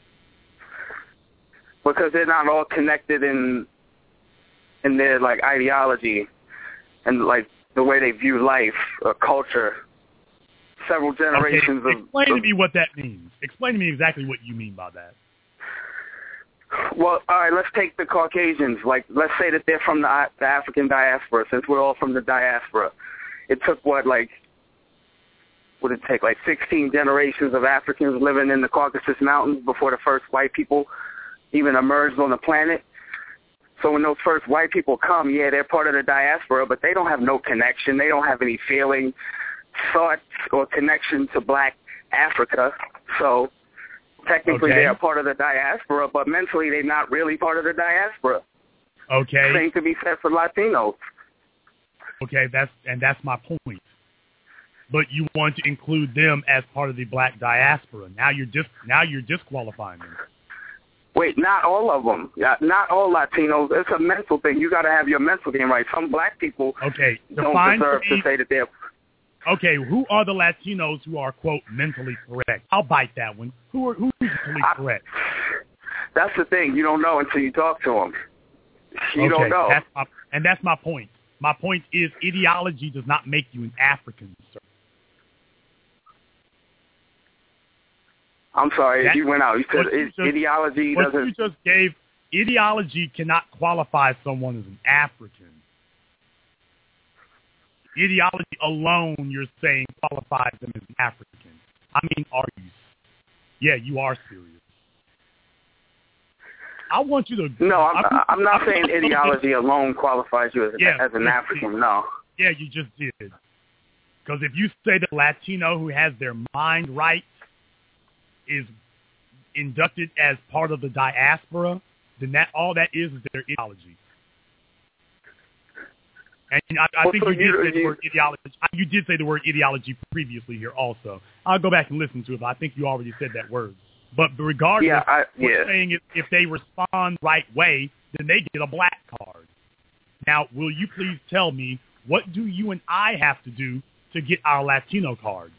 Because they're not all connected in in their like ideology and like the way they view life or culture. Several generations okay. of. Explain of, to me what that means. Explain to me exactly what you mean by that. Well, all right, let's take the Caucasians. Like, let's say that they're from the, the African diaspora, since we're all from the diaspora. It took, what, like, what did it take, like sixteen generations of Africans living in the Caucasus Mountains before the first white people even emerged on the planet. So when those first white people come, yeah, they're part of the diaspora, but they don't have no connection. They don't have any feeling, thought, or connection to black Africa. So technically okay. they are part of the diaspora, but mentally they're not really part of the diaspora. Okay. Same could be said for Latinos. Okay, that's and that's my point. But you want to include them as part of the black diaspora. Now you're just now you're disqualifying them. Wait, not all of them. Not all Latinos. It's a mental thing. You got to have your mental game right. Some black people okay, don't deserve to say that they're. Okay, who are the Latinos who are quote mentally correct? I'll bite that one. Who are who's mentally I, correct? That's the thing. You don't know until you talk to them. You okay, don't know. That's my, and that's my point. My point is ideology does not make you an African, sir. I'm sorry, that, you went out. You said you just, ideology what doesn't... you just gave, ideology cannot qualify someone as an African. Ideology alone, you're saying, qualifies them as an African. I mean, are you? Yeah, you are serious. I want you to... No, I'm, I'm, I'm not I'm, saying I'm, ideology alone qualifies you as, yeah, as an African, no. Yeah, you just did. Because if you say that Latino who has their mind right is inducted as part of the diaspora, then that all that is is their ideology. And I, I well, think so you did you, say the you, word ideology. You did say the word ideology previously here also. I'll go back and listen to it, but I think you already said that word. But regardless, yeah, I, we're yeah. saying if, if they respond right way, then they get a black card. Now, will you please tell me, what do you and I have to do to get our Latino card?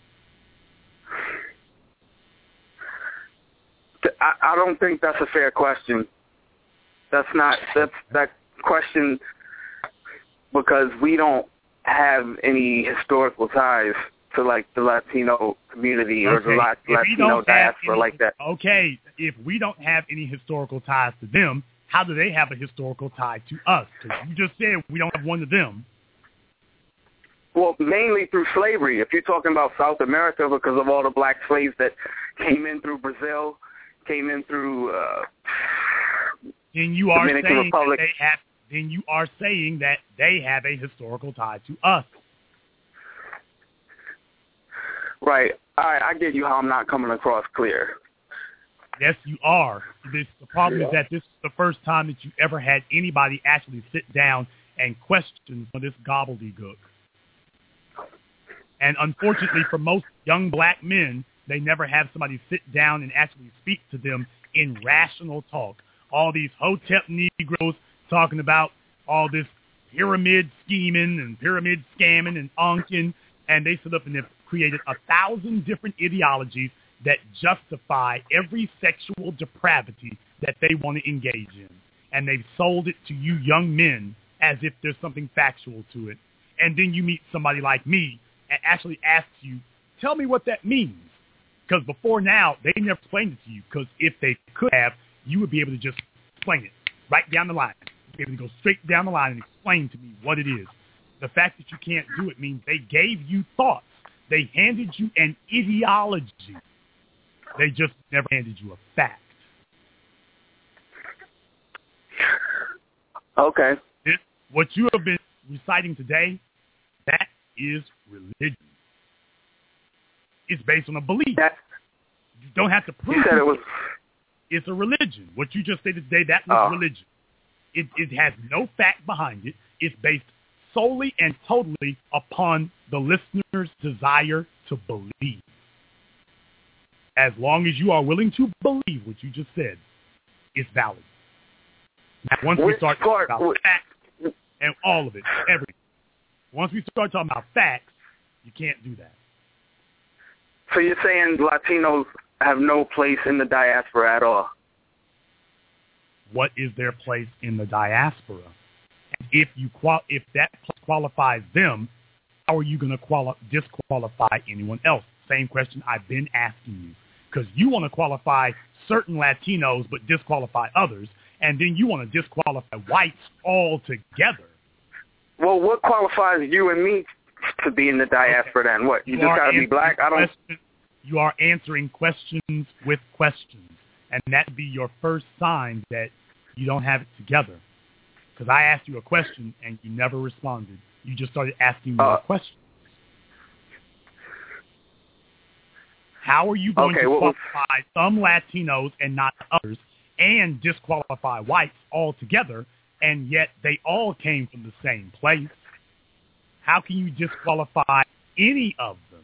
I, I don't think that's a fair question. That's not, that's that question, because we don't have any historical ties to like the Latino community or okay. the Lat- Latino diaspora any, like that. Okay, if we don't have any historical ties to them, how do they have a historical tie to us? Because you just said we don't have one to them. Well, mainly through slavery. If you're talking about South America, because of all the black slaves that came in through Brazil, came in through uh, then you are Dominican saying Republic. That they have, then you are saying that they have a historical tie to us. Right. All right, I get you how I'm not coming across clear. Yes, you are. This, the problem yeah. is that this is the first time that you ever had anybody actually sit down and question this gobbledygook. And unfortunately for most young black men, They never have somebody sit down and actually speak to them in rational talk. All these Hotep Negroes talking about all this pyramid scheming and pyramid scamming and onking, and they sit up and they've created a thousand different ideologies that justify every sexual depravity that they want to engage in. And they've sold it to you young men as if there's something factual to it. And then you meet somebody like me and actually asks you, tell me what that means. Because before now, they never explained it to you. Because if they could have, you would be able to just explain it right down the line. You'd be able to go straight down the line and explain to me what it is. The fact that you can't do it means they gave you thoughts. They handed you an ideology. They just never handed you a fact. Okay. This, what you have been reciting today, that is religion. It's based on a belief. That, you don't have to prove you said it was. It's a religion. What you just stated today, that was oh. religion. It, it has no fact behind it. It's based solely and totally upon the listener's desire to believe. As long as you are willing to believe what you just said, it's valid. Now, once Which we start part, talking about which, facts and all of it, everything, once we start talking about facts, you can't do that. So you're saying Latinos have no place in the diaspora at all? What is their place in the diaspora? If you qual- if that qualifies them, how are you going to quali- disqualify anyone else? Same question I've been asking you. Because you want to qualify certain Latinos but disqualify others, and then you want to disqualify whites altogether. Well, what qualifies you and me to be in the diaspora okay. then? What, you, you just got to be black? I don't. You are answering questions with questions, and that would be your first sign that you don't have it together. Because I asked you a question, and you never responded. You just started asking more uh, questions. How are you going okay, to well, qualify some Latinos and not others, and disqualify whites altogether, and yet they all came from the same place? How can you disqualify any of them?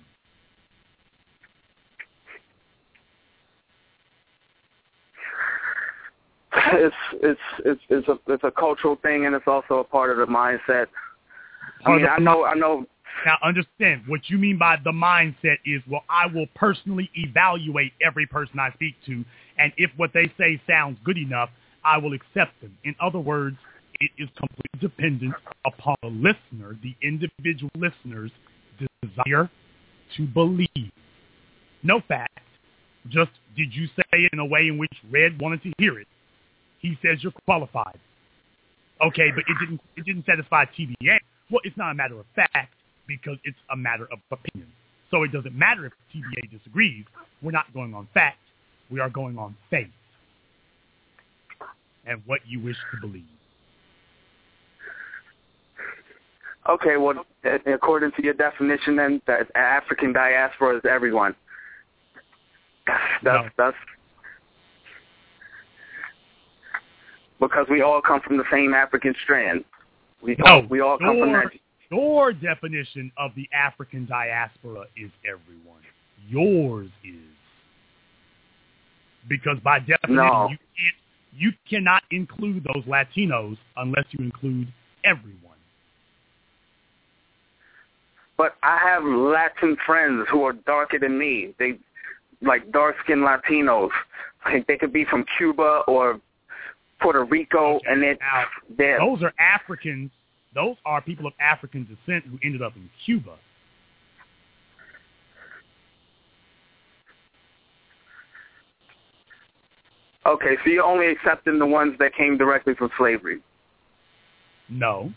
It's it's it's it's a it's a cultural thing, and it's also a part of the mindset. I mean, I know, I know. Now, understand what you mean by the mindset is, well, I will personally evaluate every person I speak to, and if what they say sounds good enough, I will accept them. In other words, it is completely dependent upon the listener, the individual listener's desire to believe. No fact. Just did you say it in a way in which Red wanted to hear it? He says you're qualified. Okay, but it didn't it didn't satisfy T B A. Well, it's not a matter of fact because it's a matter of opinion. So it doesn't matter if T B A disagrees. We're not going on fact. We are going on faith and what you wish to believe. Okay, well, according to your definition, then, that African diaspora is everyone. That's no. that's because we all come from the same African strand. We no, all, we all come your, from that. Your definition of the African diaspora is everyone. Yours is. Because by definition, no. you can't, you cannot include those Latinos unless you include everyone. But I have Latin friends who are darker than me. They like dark-skinned Latinos. Like they could be from Cuba or Puerto Rico, okay. and it's now, they're, those are Africans. Those are people of African descent who ended up in Cuba. Okay, so you're only accepting the ones that came directly from slavery? No.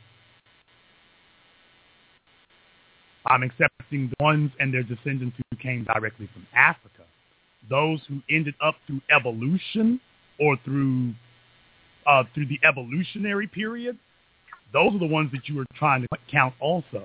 I'm accepting the ones and their descendants who came directly from Africa. Those who ended up through evolution or through uh, through the evolutionary period, those are the ones that you were trying to count also.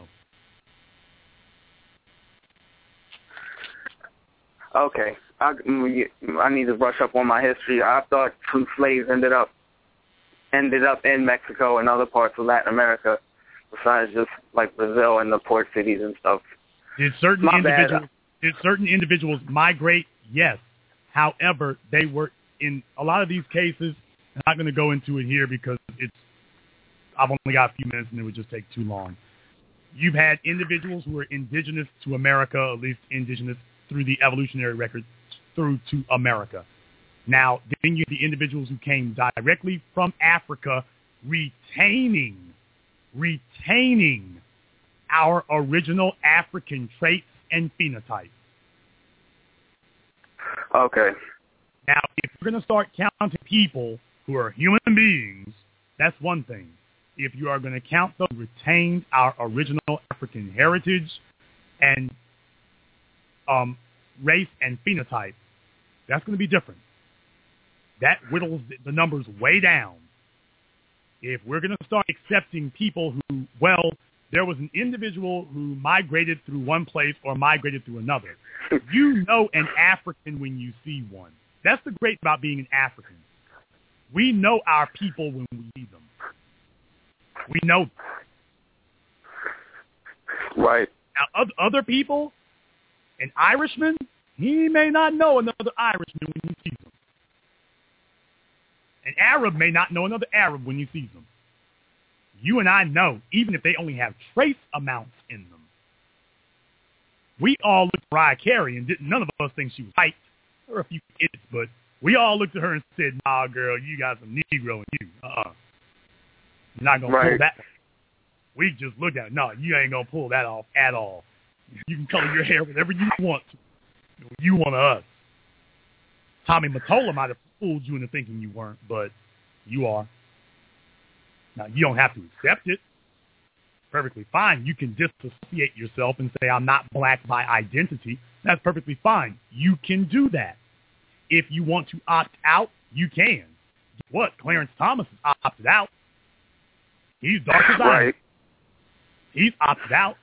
Okay. I, I need to brush up on my history. I thought some slaves ended up ended up in Mexico and other parts of Latin America, besides just like Brazil and the port cities and stuff. Did certain my individuals Did certain individuals migrate? Yes. However, they were in a lot of these cases. I'm not going to go into it here because it's. I've only got a few minutes and it would just take too long. You've had individuals who were indigenous to America, at least indigenous through the evolutionary record, through to America. Now, then you have the individuals who came directly from Africa, retaining, retaining our original African traits and phenotypes. Okay. Now, if we're going to start counting people who are human beings, that's one thing. If you are going to count those who retained our original African heritage and um, race and phenotype, that's going to be different. That whittles the numbers way down. If we're going to start accepting people who, well, there was an individual who migrated through one place or migrated through another. You know an African when you see one. That's the great about being an African. We know our people when we see them. We know them. Right. Now, other, other people, an Irishman, he may not know another Irishman when he sees them. An Arab may not know another Arab when he sees them. You and I know, even if they only have trace amounts in them. We all looked at Mariah Carey and didn't, none of us think she was white. There were a few idiots, but we all looked at her and said, nah, girl, you got some Negro in you. Uh-uh. You're not going to pull that. We just looked at it. No, you ain't going to pull that off at all. You can color your hair whatever you want to. You want us. Tommy Mottola might have fooled you into thinking you weren't, but you are. Now, you don't have to accept it. Perfectly fine. You can disassociate yourself and say, I'm not black by identity. That's perfectly fine. You can do that. If you want to opt out, you can. What? Clarence Thomas has opted out. He's dark as I. Right. He's opted out.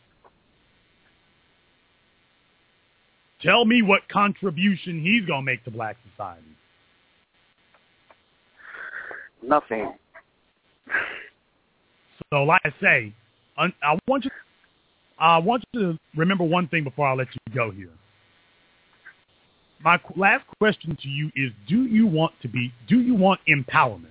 Tell me what contribution he's going to make to black society. Nothing. So, like I say, I want you, I want you to remember one thing before I let you go here. My last question to you is: Do you want to be? Do you want empowerment?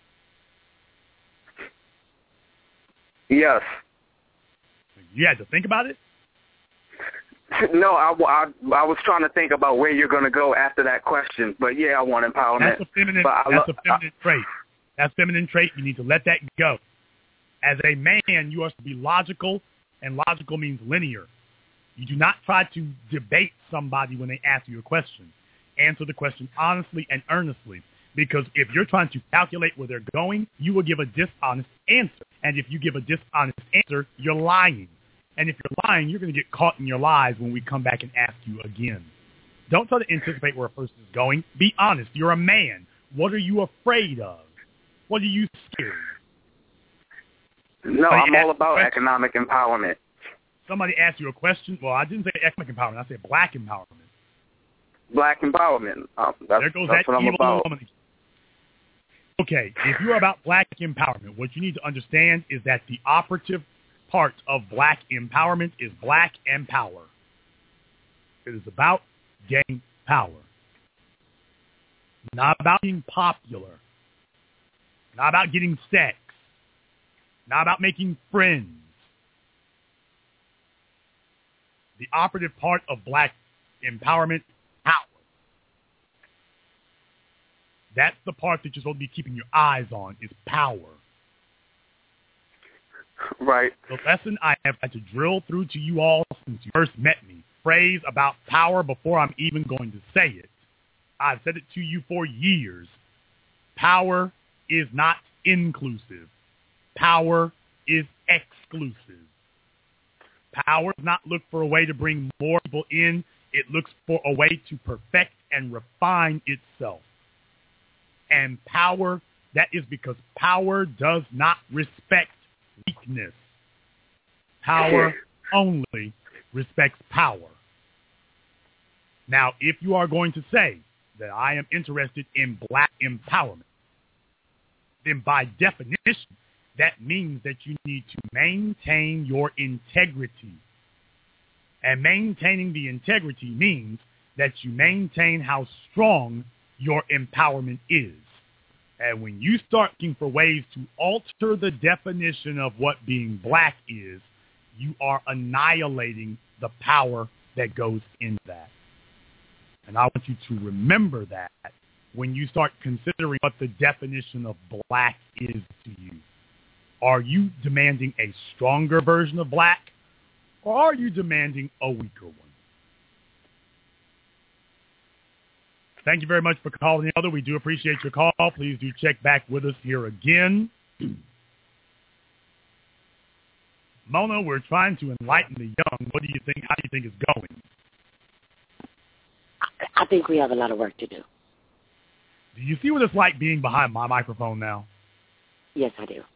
Yes. You had to think about it? No, I, I, I was trying to think about where you're going to go after that question. But, yeah, I want empowerment. That's a feminine, but I that's lo- a feminine I, trait. That's a feminine trait. You need to let that go. As a man, you are to be logical, and logical means linear. You do not try to debate somebody when they ask you a question. Answer the question honestly and earnestly. Because if you're trying to calculate where they're going, you will give a dishonest answer. And if you give a dishonest answer, you're lying. And if you're lying, you're going to get caught in your lies when we come back and ask you again. Don't try to anticipate where a person is going. Be honest. You're a man. What are you afraid of? What are you scared of? No, I'm all about economic empowerment. Somebody asked you a question. Well, I didn't say economic empowerment. I said black empowerment. Black empowerment. Um, that's, there goes that's that what evil I'm about. woman. Okay, if you're about black empowerment, what you need to understand is that the operative part of black empowerment is black and power. It is about getting power. Not about being popular. Not about getting sex. Not about making friends. The operative part of black empowerment, power. That's the part that you're supposed to be keeping your eyes on, is power. Right. The lesson I have had to drill through to you all since you first met me, phrase about power before I'm even going to say it. I've said it to you for years. Power is not inclusive. Power is exclusive. Power does not look for a way to bring more people in. It looks for a way to perfect and refine itself. And power, that is because power does not respect weakness. Power only respects power. Now, if you are going to say that I am interested in black empowerment, then by definition, that means that you need to maintain your integrity. And maintaining the integrity means that you maintain how strong your empowerment is. And when you start looking for ways to alter the definition of what being black is, you are annihilating the power that goes into that. And I want you to remember that when you start considering what the definition of black is to you. Are you demanding a stronger version of black, or are you demanding a weaker one? Thank you very much for calling the other. We do appreciate your call. Please do check back with us here again. Mona, we're trying to enlighten the young. What do you think? How do you think it's going? I think we have a lot of work to do. Do you see what it's like being behind my microphone now? Yes, I do.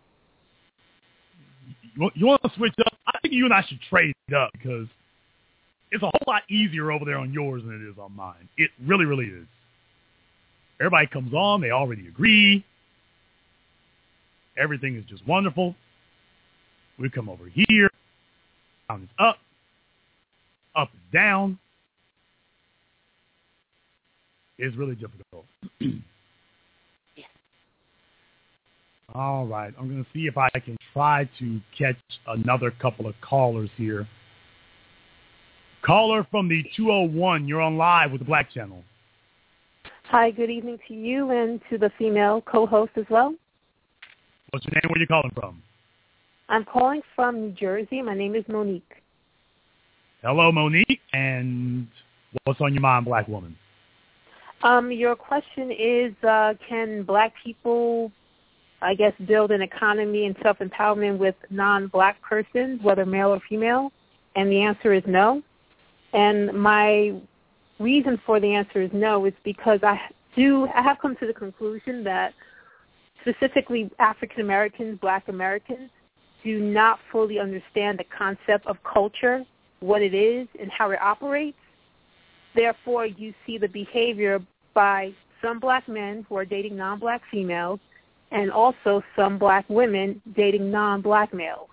You, you want to switch up? I think you and I should trade up because it's a whole lot easier over there on yours than it is on mine. It really, really is. Everybody comes on. They already agree. Everything is just wonderful. We come over here. Down is up. Up is down. It's really difficult. Yeah. All right. I'm going to see if I can try to catch another couple of callers here. Caller from the two oh one. You're on live with the Black Channel. Hi, good evening to you and to the female co-host as well. What's your name? Where are you calling from? I'm calling from New Jersey. My name is Monique. Hello, Monique. And what's on your mind, black woman? Um, your question is, uh, can black people, I guess, build an economy and self-empowerment with non-black persons, whether male or female? And the answer is no. And my reason for the answer is no is because I do, I have come to the conclusion that specifically African Americans, black Americans, do not fully understand the concept of culture, what it is, and how it operates. Therefore, you see the behavior by some black men who are dating non-black females and also some black women dating non-black males.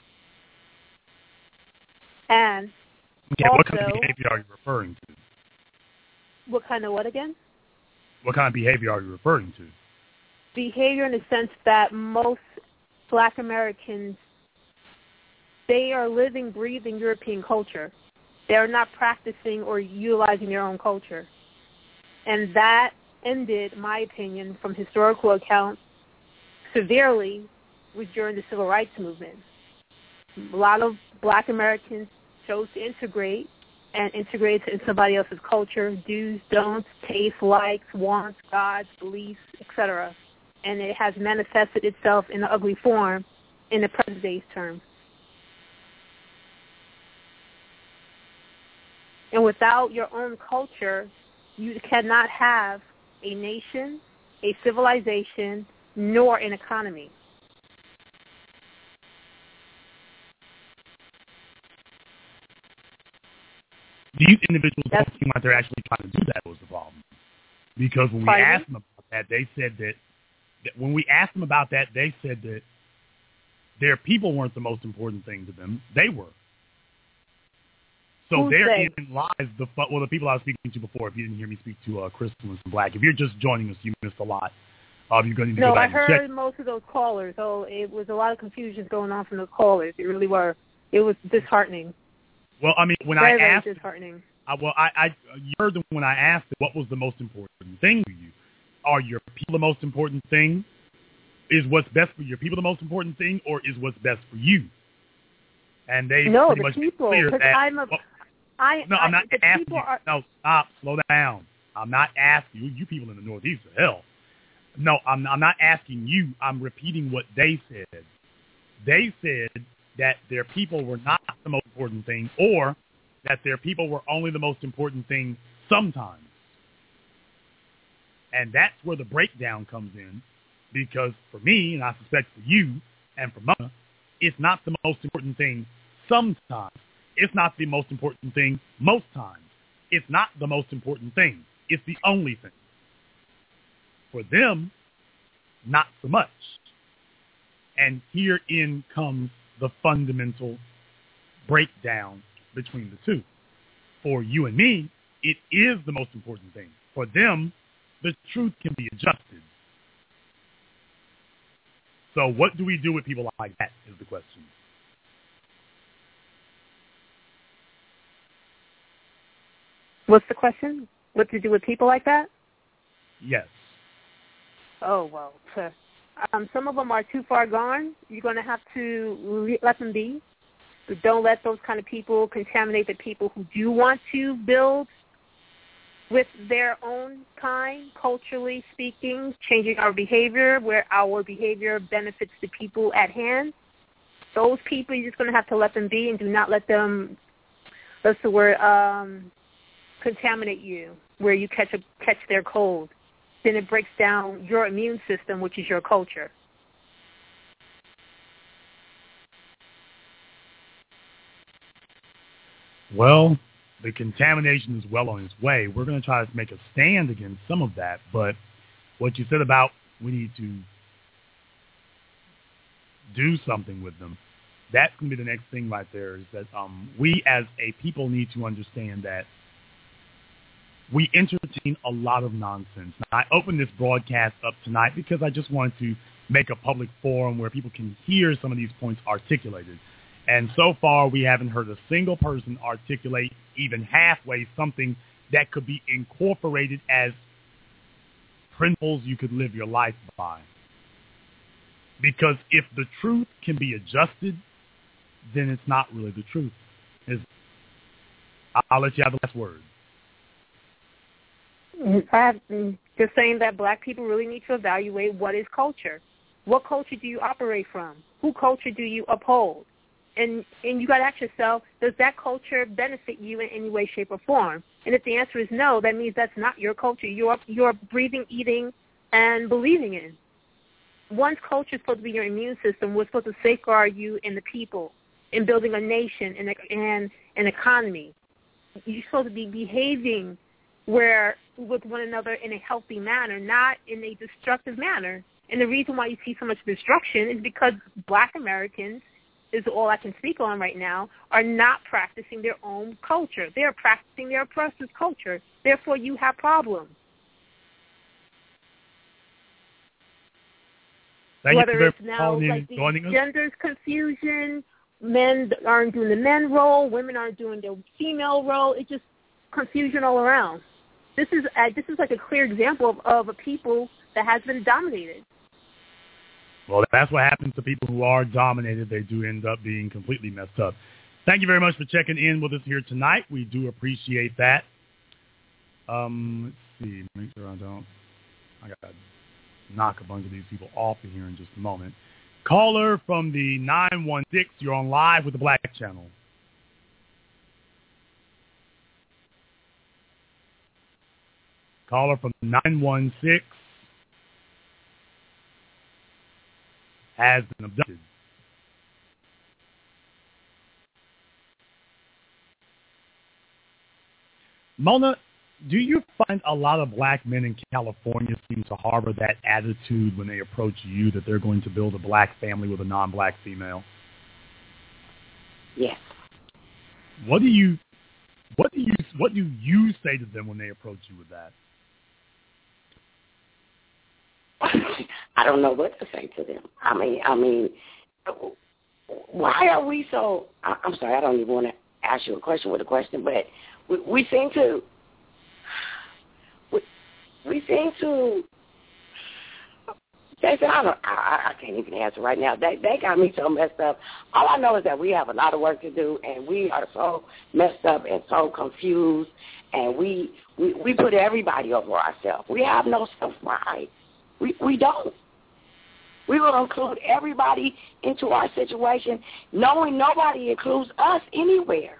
And okay, also, what kind of behavior are you referring to? What kind of what again? What kind of behavior are you referring to? Behavior in the sense that most black Americans, they are living, breathing European culture. They are not practicing or utilizing their own culture. And that ended, in my opinion, from historical accounts, severely was during the Civil Rights Movement. A lot of black Americans chose to integrate and integrate in somebody else's culture, do's, don'ts, tastes, likes, wants, gods, beliefs, et cetera. And it has manifested itself in an ugly form in the present day's terms. And without your own culture, you cannot have a nation, a civilization, nor an economy. These individuals don't seem like they're actually trying to do that was the problem. Because when we Pardon? asked them about that, they said that, that when we asked them about that, they said that their people weren't the most important thing to them. They were. So Who therein said? lies the fu- well the people I was speaking to before. If you didn't hear me speak to uh, Crystal and some Black, if you're just joining us, you missed a lot. Uh, you're going to need to No, go I back and check. heard most of those callers. So it was a lot of confusion going on from those callers. It really were. It was disheartening. Well, I mean, when very, I very asked, disheartening. I, well, I, I you heard them when I asked them, what was the most important thing for you? Are your people the most important thing? Is what's best for your people the most important thing, or is what's best for you? And they no, pretty the much people. clear that. I'm a, well, I, no, I'm I, not the asking people you. are, No, stop, slow down. I'm not asking you. You people in the Northeast are hell. No, I'm, I'm not asking you. I'm repeating what they said. They said that their people were not the most important thing, or that their people were only the most important thing sometimes. And that's where the breakdown comes in, because for me, and I suspect for you and for Mona, it's not the most important thing sometimes. It's not the most important thing most times. It's not the most important thing. It's the only thing. For them, not so much. And herein comes the fundamental breakdown between the two. For you and me, it is the most important thing. For them, the truth can be adjusted. So what do we do with people like that is the question. What's the question? What to do with people like that? Yes. Oh, well, um, some of them are too far gone. You're going to have to let them be. But don't let those kind of people contaminate the people who do want to build with their own kind, culturally speaking, changing our behavior where our behavior benefits the people at hand. Those people, you're just going to have to let them be and do not let them, what's the word, um, contaminate you where you catch a, catch their cold. Then it breaks down your immune system, which is your culture. Well, the contamination is well on its way. We're going to try to make a stand against some of that, but what you said about we need to do something with them, that's going to be the next thing right there, is that um, we as a people need to understand that we entertain a lot of nonsense. Now, I opened this broadcast up tonight because I just wanted to make a public forum where people can hear some of these points articulated. And so far, we haven't heard a single person articulate even halfway something that could be incorporated as principles you could live your life by. Because if the truth can be adjusted, then it's not really the truth. It's, I'll let you have the last word. I have just saying that black people really need to evaluate what is culture. What culture do you operate from? Who culture do you uphold? And and you got to ask yourself, does that culture benefit you in any way, shape, or form? And if the answer is no, that means that's not your culture. You're you're breathing, eating, and believing in. One's culture is supposed to be your immune system. We're supposed to safeguard you and the people in building a nation and and an economy. You're supposed to be behaving where with one another in a healthy manner, not in a destructive manner. And the reason why you see so much destruction is because black Americans, is all I can speak on right now, are not practicing their own culture. They are practicing their oppressor's culture. Therefore, you have problems. Thank Whether you it's now like the us. gender's confusion, men aren't doing the men role, women aren't doing the female role. It's just confusion all around. This is uh, this is like a clear example of, of a people that has been dominated. Well, that's what happens to people who are dominated. They do end up being completely messed up. Thank you very much for checking in with us here tonight. We do appreciate that. Um, let's see. Make sure I don't. I got to knock a bunch of these people off of here in just a moment. Caller from the nine one six. You're on live with the Black Channel. Caller from nine one six has been abducted. Mona, do you find a lot of black men in California seem to harbor that attitude when they approach you that they're going to build a black family with a non-black female? Yes. What do you what do you what do you say to them when they approach you with that? I don't know what to say to them. I mean, I mean, why are we so? I, I'm sorry, I don't even want to ask you a question with a question, but we, we seem to, we, we seem to. They said, I don't, I, I can't even answer right now. They they got me so messed up. All I know is that we have a lot of work to do, and we are so messed up and so confused, and we we, we put everybody over ourselves. We have no self-pride. We we don't. We will include everybody into our situation, knowing nobody includes us anywhere.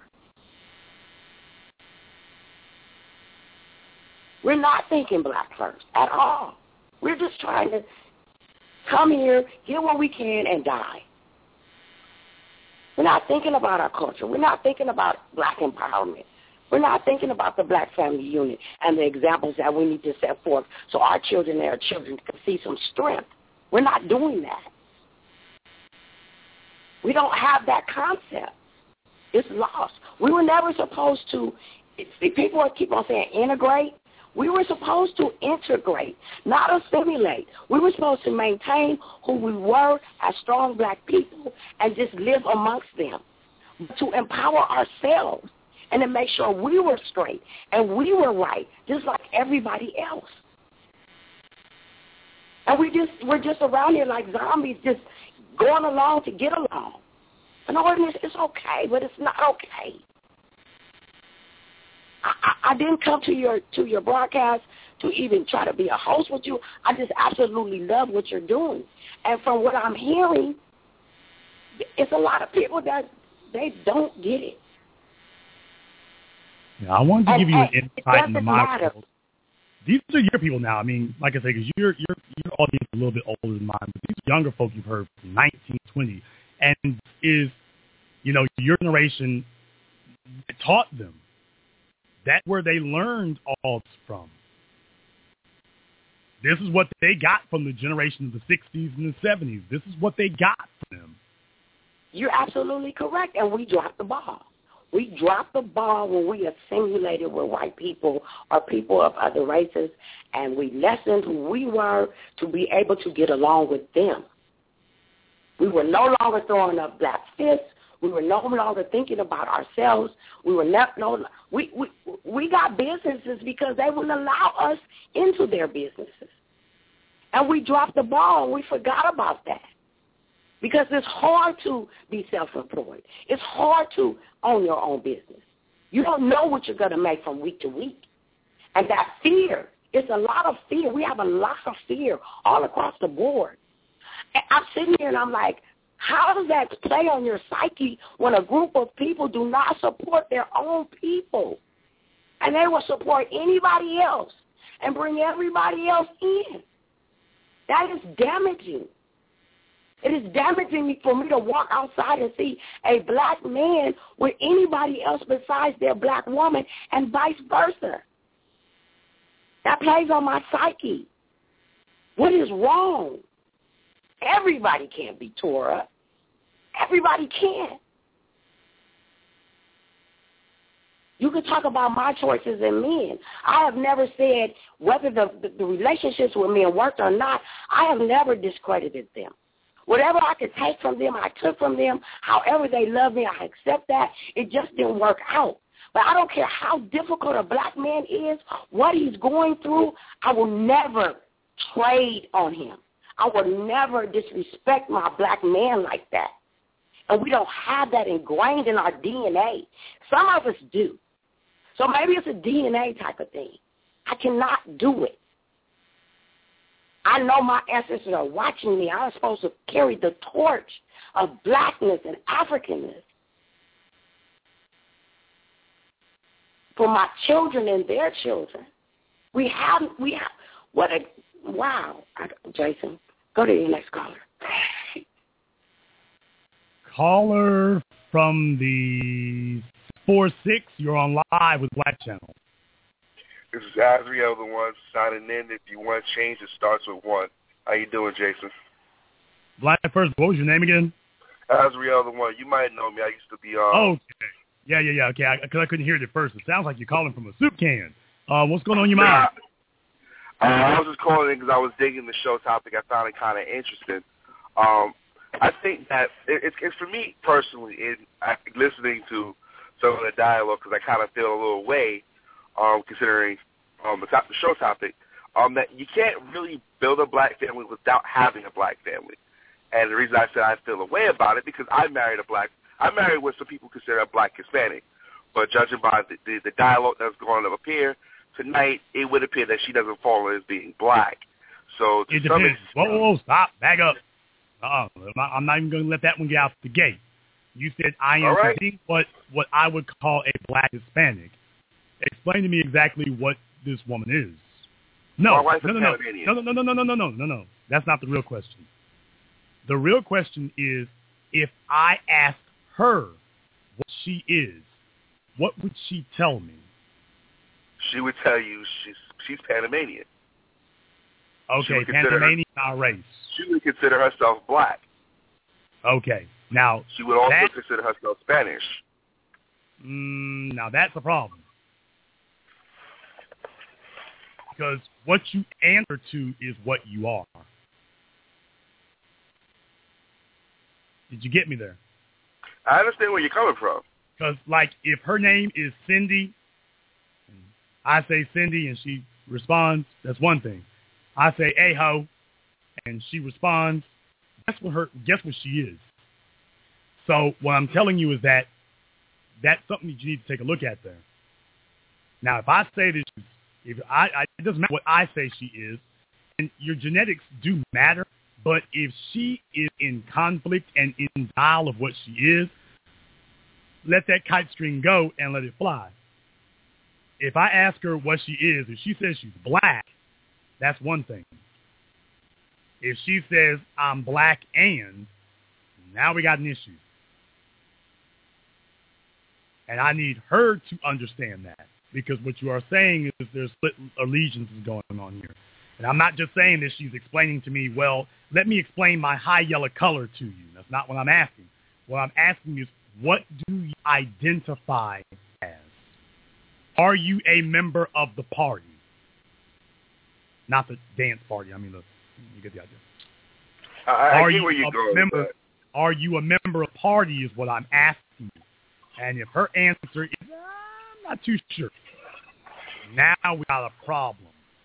We're not thinking black first at all. We're just trying to come here, get what we can, and die. We're not thinking about our culture. We're not thinking about black empowerment. We're not thinking about the black family unit and the examples that we need to set forth so our children and our children can see some strength. We're not doing that. We don't have that concept. It's lost. We were never supposed to, people keep on saying integrate. We were supposed to integrate, not assimilate. We were supposed to maintain who we were as strong black people and just live amongst them, to empower ourselves and to make sure we were straight and we were right, just like everybody else. And we just, we're just around here like zombies, just going along to get along. And all this, it's okay, but it's not okay. I, I, I didn't come to your to your broadcast to even try to be a host with you. I just absolutely love what you're doing. And from what I'm hearing, it's a lot of people that they don't get it. Yeah, I wanted to and, give you an insight into my matter. world. These are your people now. I mean, like I say, because your your your audience is a little bit older than mine, but these are younger folk you've heard from nineteen, twenty, and is, you know, your generation taught them. That's where they learned all this from. This is what they got from the generation of the sixties and the seventies. This is what they got from them. You're absolutely correct, and we dropped the ball. We dropped the ball when we assimilated with white people or people of other races, and we lessened who we were to be able to get along with them. We were no longer throwing up black fists. We were no longer thinking about ourselves. We were not, no, we, we, we got businesses because they wouldn't allow us into their businesses. And we dropped the ball, and we forgot about that. Because it's hard to be self-employed. It's hard to own your own business. You don't know what you're going to make from week to week. And that fear, it's a lot of fear. We have a lot of fear all across the board. And I'm sitting here and I'm like, how does that play on your psyche when a group of people do not support their own people? And they will support anybody else and bring everybody else in. That is damaging. It is damaging me for me to walk outside and see a black man with anybody else besides their black woman and vice versa. That plays on my psyche. What is wrong? Everybody can't be tore up. Everybody can't. You can talk about my choices in men. I have never said whether the, the, the relationships with men worked or not, I have never discredited them. Whatever I could take from them, I took from them. However they love me, I accept that. It just didn't work out. But I don't care how difficult a black man is, what he's going through, I will never trade on him. I will never disrespect my black man like that. And we don't have that ingrained in our D N A. Some of us do. So maybe it's a D N A type of thing. I cannot do it. I know my ancestors are watching me. I'm supposed to carry the torch of blackness and Africanness for my children and their children. We have, we have, what a, wow. I, Jason, go to your next caller. Caller from the four six, you're on live with Black Channel. This is Azriel, the one signing in. If you want change, it starts with one. How you doing, Jason? Black first, what was your name again? Azriel, the one. You might know me. I used to be on. Um, okay. Yeah, yeah, yeah. Okay, because I, I couldn't hear it at first. It sounds like you're calling from a soup can. Uh, what's going on in your mind? Uh, I was just calling in because I was digging the show topic. I found it kind of interesting. Um, I think that it, it's, it's for me personally, in I, listening to some of the dialogue, because I kind of feel a little way, um, considering um, the, top, the show topic, um, that you can't really build a black family without having a black family. And the reason I said I feel a way about it, because I married a black, I married what some people consider a black Hispanic. But judging by the, the, the dialogue that's going to appear tonight, it would appear that she doesn't fall as being black. So to it some depends. extent, Whoa, whoa, stop, back up. Uh-uh. I'm not even going to let that one get out the gate. You said I am right. what what I would call a black Hispanic. Explain to me exactly what this woman is. No, My wife no, is no, no, Panamanian. no, no, no, no, no, no, no, no, no. That's not the real question. The real question is, if I asked her what she is, what would she tell me? She would tell you she's she's Panamanian. Okay, Panamanian our race. She would consider herself black. Okay, now she would also that, consider herself Spanish. Mm, now that's a problem. Because what you answer to is what you are. Did you get me there? I understand where you're coming from. Because, like, if her name is Cindy, I say Cindy and she responds, that's one thing. I say, hey, ho, and she responds, guess what her, guess what she is. So what I'm telling you is that that's something that you need to take a look at there. Now, if I say this, if I, I it doesn't matter what I say she is, and your genetics do matter, but if she is in conflict and in denial of what she is, let that kite string go and let it fly. If I ask her what she is, if she says she's black, that's one thing. If she says, I'm black and, now we got an issue. And I need her to understand that, because what you are saying is there's split allegiances going on here. And I'm not just saying this, she's explaining to me, well, let me explain my high yellow color to you. That's not what I'm asking. What I'm asking is, what do you identify as? Are you a member of the party? Not the dance party. I mean, the, you get the idea. I, I are get you where you're a going. member, are you a member of party is what I'm asking you. And if her answer is, I'm not too sure, now we got a problem.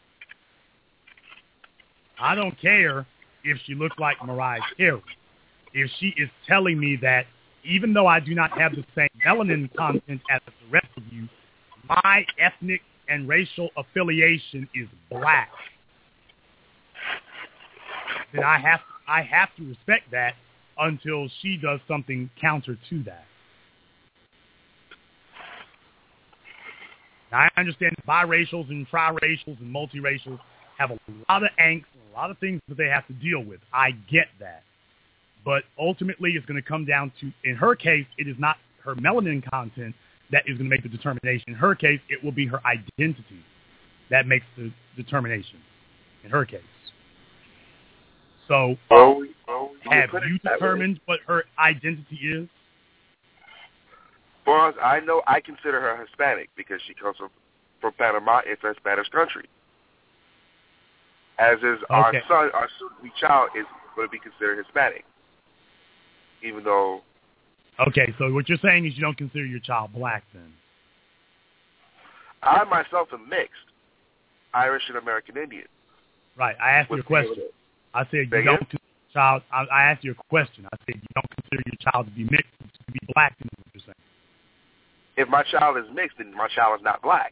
I don't care if she looks like Mariah Carey. If she is telling me that even though I do not have the same melanin content as the rest of you, my ethnic and racial affiliation is black, then I have I have to respect that until she does something counter to that. Now, I understand biracials and triracials and multiracials have a lot of angst and a lot of things that they have to deal with. I get that. But ultimately, it's going to come down to, in her case, it is not her melanin content that is going to make the determination. In her case, it will be her identity that makes the determination, in her case. So, oh, oh, have you determined what her identity is? Far as I know, I consider her Hispanic because she comes from, from Panama. It's a Spanish country. As is our Okay. son, our soon-to-be child is going to be considered Hispanic. Even though... Okay, so what you're saying is you don't consider your child black then? I myself am mixed, Irish and American Indian. Right, I asked you a question. I said you Say don't again? consider your child, I, I asked you a question. I said you don't consider your child to be mixed, to be black, is what you're saying. If my child is mixed, then my child is not black.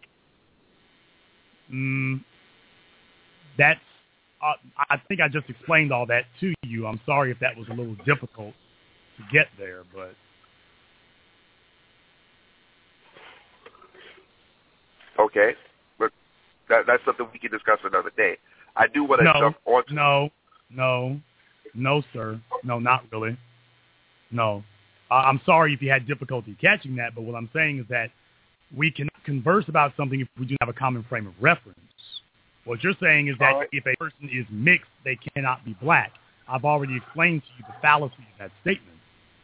Mm, that's, uh, I think I just explained all that to you. I'm sorry if that was a little difficult to get there, but... Okay, but that, that's something we can discuss another day. I do want to No, jump on to... no, no, no, sir. No, not really. No. Uh, I'm sorry if you had difficulty catching that, but what I'm saying is that we can converse about something if we do have a common frame of reference. What you're saying is that All right. if a person is mixed, they cannot be black. I've already explained to you the fallacy of that statement.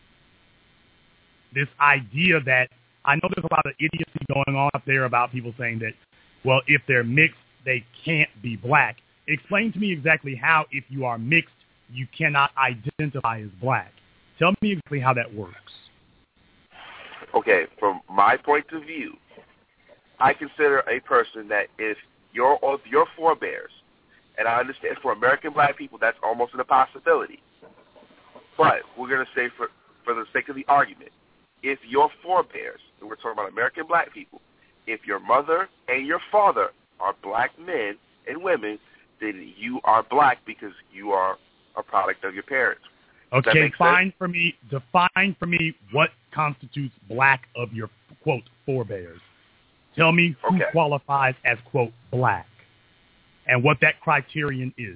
This idea that, I know there's a lot of idiocy going on up there about people saying that, well, if they're mixed, they can't be black. Explain to me exactly how, if you are mixed, you cannot identify as black. Tell me exactly how that works. Okay, from my point of view, I consider a person that if your of your forebears, and I understand for American black people that's almost an impossibility, but we're going to say for, for the sake of the argument, if your forebears, and we're talking about American black people, if your mother and your father are black men and women, then you are black because you are a product of your parents. Does that Okay, make define sense? for me, define for me what constitutes black of your, quote, forebears. Tell me who Okay. qualifies as, quote, black, and what that criterion is.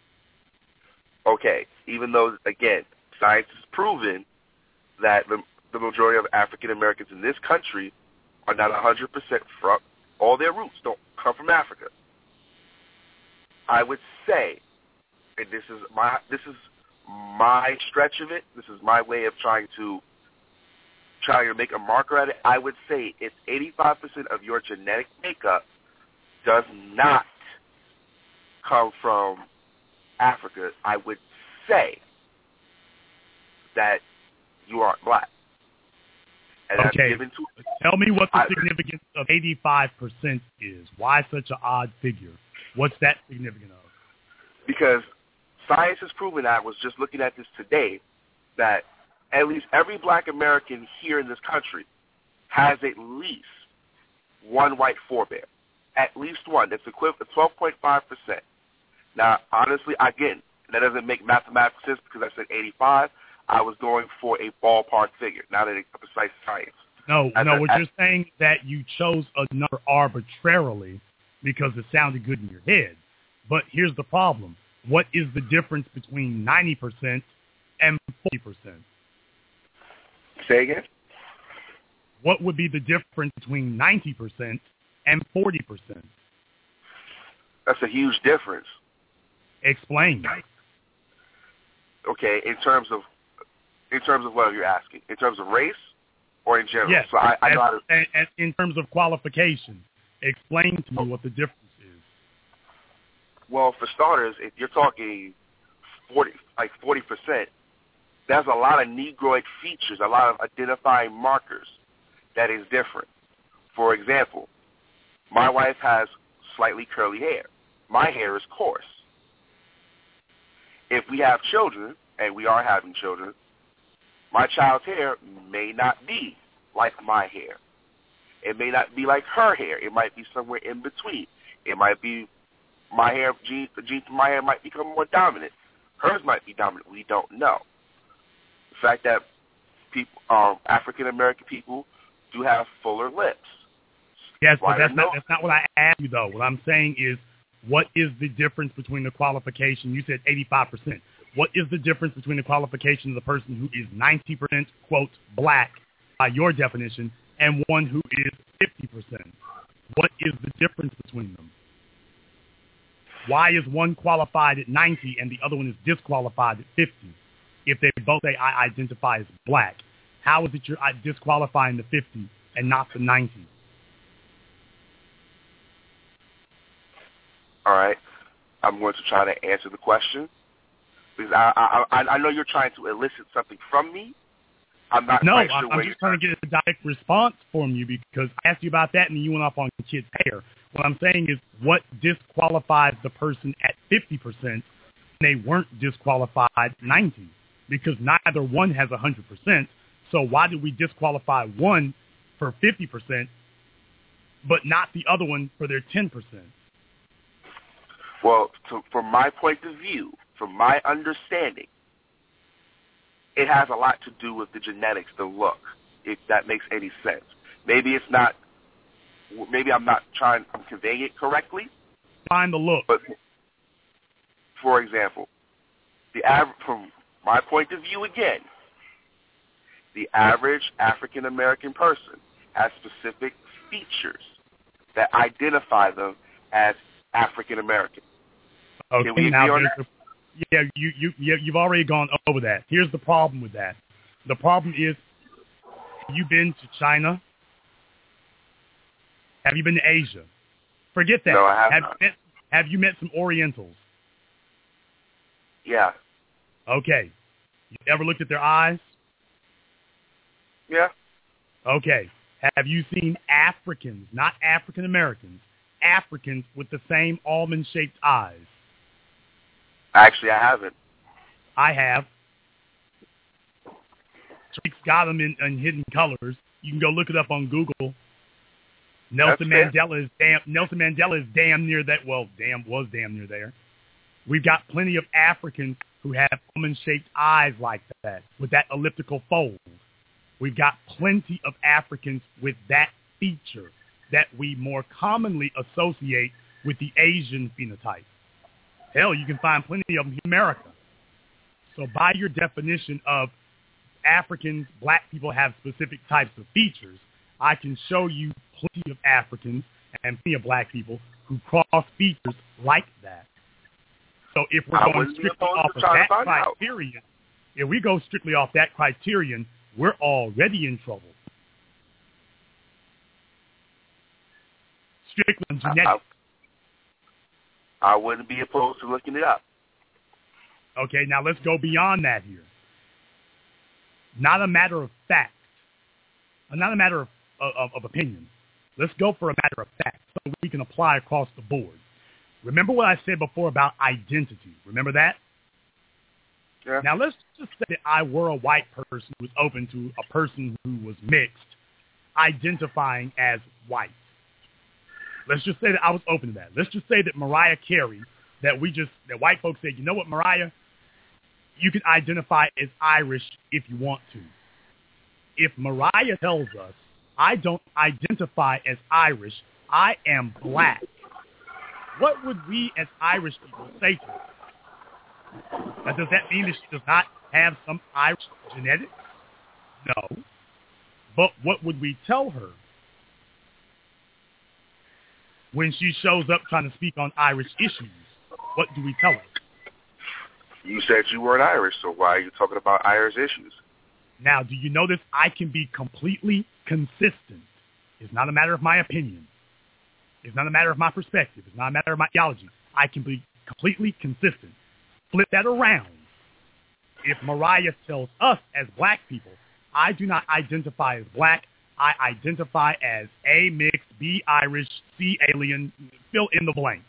Okay, even though, again, science has proven that the, the majority of African Americans in this country are not one hundred percent from, all their roots don't come from Africa. I would say, and this is my this is my stretch of it, this is my way of trying to trying to make a marker at it, I would say if eighty-five percent of your genetic makeup does not come from Africa, I would say that you aren't black. And okay, given to, tell me what the I, significance of eighty-five percent is. Why such an odd figure? What's that significant of? Because science has proven that. I was just looking at this today, that at least every black American here in this country has at least one white forebear. At least one. That's equivalent to twelve point five percent. Now, honestly, again, that doesn't make mathematical sense because I said eighty-five. I was going for a ballpark figure, not a precise science. No, As no, a, what as, you're saying that you chose a number arbitrarily because it sounded good in your head. But here's the problem. What is the difference between ninety percent and forty percent? Say again? What would be the difference between ninety percent and forty percent? That's a huge difference. Explain. Okay, in terms of in terms of what you're asking, in terms of race or in general. Yes. So I, I as, know how to, and, and in terms of qualification, explain to me what the difference is. well, for starters, if you're talking forty, like forty percent, there's a lot of Negroid features, a lot of identifying markers that is different. For example, my wife has slightly curly hair. My hair is coarse. If we have children, and we are having children, my child's hair may not be like my hair. It may not be like her hair. It might be somewhere in between. It might be my hair, genes, the genes from my hair might become more dominant. Hers might be dominant. We don't know. The fact that people, um, African American people do have fuller lips. Yes, but Why that's not? not, that's not what I asked you, though. What I'm saying is, what is the difference between the qualification? You said eighty-five percent. What is the difference between the qualification of the person who is ninety percent, quote, black, by your definition, and one who is fifty percent? What is the difference between them? Why is one qualified at ninety and the other one is disqualified at fifty? If they both say, I identify as black, how is it you're disqualifying the fifty and not the ninety? All right. I'm going to try to answer the question. Because I, I, I know you're trying to elicit something from me. I'm not no, quite sure I'm, where I'm just trying to get a direct response from you because I asked you about that and you went off on kids' hair. What I'm saying is what disqualifies the person at fifty percent and they weren't disqualified at ninety? Because neither one has one hundred percent. So why did we disqualify one for fifty percent but not the other one for their ten percent? Well, to, from my point of view, from my understanding, it has a lot to do with the genetics, the look, if that makes any sense. Maybe it's not, maybe I'm not trying, I'm conveying it correctly. Find the look. But, for example, the av- from my point of view again, the average African-American person has specific features that identify them as African-American. Okay, Can we now agree on there's that? a, yeah, you, you, you, you've already gone over that. Here's the problem with that. The problem is, have you been to China? Have you been to Asia? Forget that. No, I have have not. You met, have you met some Orientals? Yeah. Okay. You ever looked at their eyes? Yeah. Okay. Have you seen Africans, not African Americans, Africans with the same almond-shaped eyes? Actually, I haven't. I have. Drake's got them in, in hidden colors. You can go look it up on Google. Nelson That's fair. Mandela is damn. Nelson Mandela is damn near that. Well, damn was damn near there. We've got plenty of Africans who have almond-shaped eyes like that, with that elliptical fold. We've got plenty of Africans with that feature that we more commonly associate with the Asian phenotype. Hell, you can find plenty of them in America. So by your definition of Africans, black people have specific types of features, I can show you plenty of Africans and plenty of black people who cross features like that. So if we're I going wouldn't be strictly opposed off to of trying that to find out. criterion, if we go strictly off that criterion, we're already in trouble. Strictly on genetics. I, I wouldn't be opposed to looking it up. Okay, now let's go beyond that here. Not a matter of fact. Not a matter of, of, of opinion. Let's go for a matter of fact so we can apply across the board. Remember what I said before about identity. Remember that? Yeah. Now let's just say that I were a white person who was open to a person who was mixed, identifying as white. Let's just say that I was open to that. Let's just say that Mariah Carey, that we just, that white folks said, you know what, Mariah, you can identify as Irish if you want to. If Mariah tells us, I don't identify as Irish, I am black, what would we as Irish people say to her? Now, does that mean that she does not have some Irish genetics? No. But what would we tell her when she shows up trying to speak on Irish issues? What do we tell her? You said you weren't Irish, so why are you talking about Irish issues? Now, do you notice I can be completely consistent? It's not a matter of my opinion. It's not a matter of my perspective. It's not a matter of my theology. I can be completely consistent. Flip that around. If Mariah tells us as black people, I do not identify as black, I identify as A, mixed, B, Irish, C, alien, fill in the blank.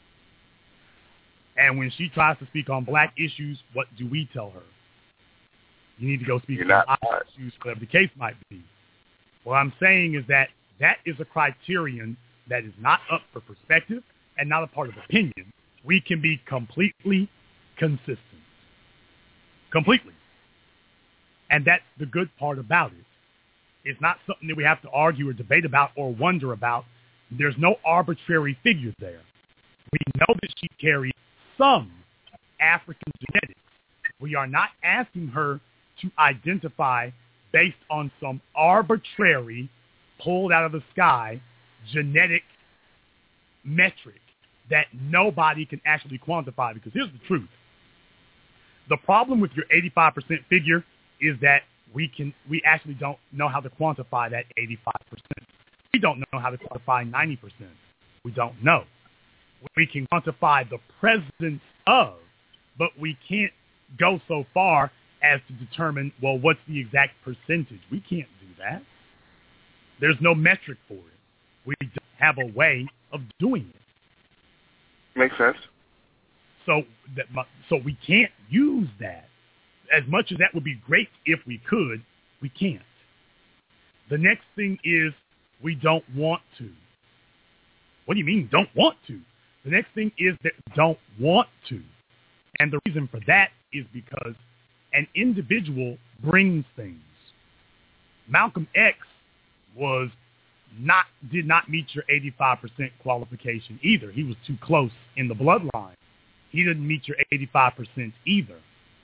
And when she tries to speak on black issues, what do we tell her? You need to go speak on Irish issues, whatever the case might be. What I'm saying is that that is a criterion that is not up for perspective and not a part of opinion. We can be completely consistent. Completely. And that's the good part about it. It's not something that we have to argue or debate about or wonder about. There's no arbitrary figure there. We know that she carries some African genetics. We are not asking her to identify based on some arbitrary, pulled out of the sky, genetic metric that nobody can actually quantify. Because here's the truth. The problem with your eighty-five percent figure is that we can we actually don't know how to quantify that eighty-five percent. We don't know how to quantify ninety percent. We don't know. We can quantify the presence of, but we can't go so far as to determine, well, what's the exact percentage? We can't do that. There's no metric for it. We don't have a way of doing it. Makes sense. So that so we can't use that. As much as that would be great if we could, we can't. The next thing is we don't want to. What do you mean don't want to? The next thing is that we don't want to. And the reason for that is because an individual brings things. Malcolm X was not did not meet your eighty-five percent qualification either. He was too close in the bloodline. He didn't meet your eighty-five percent either.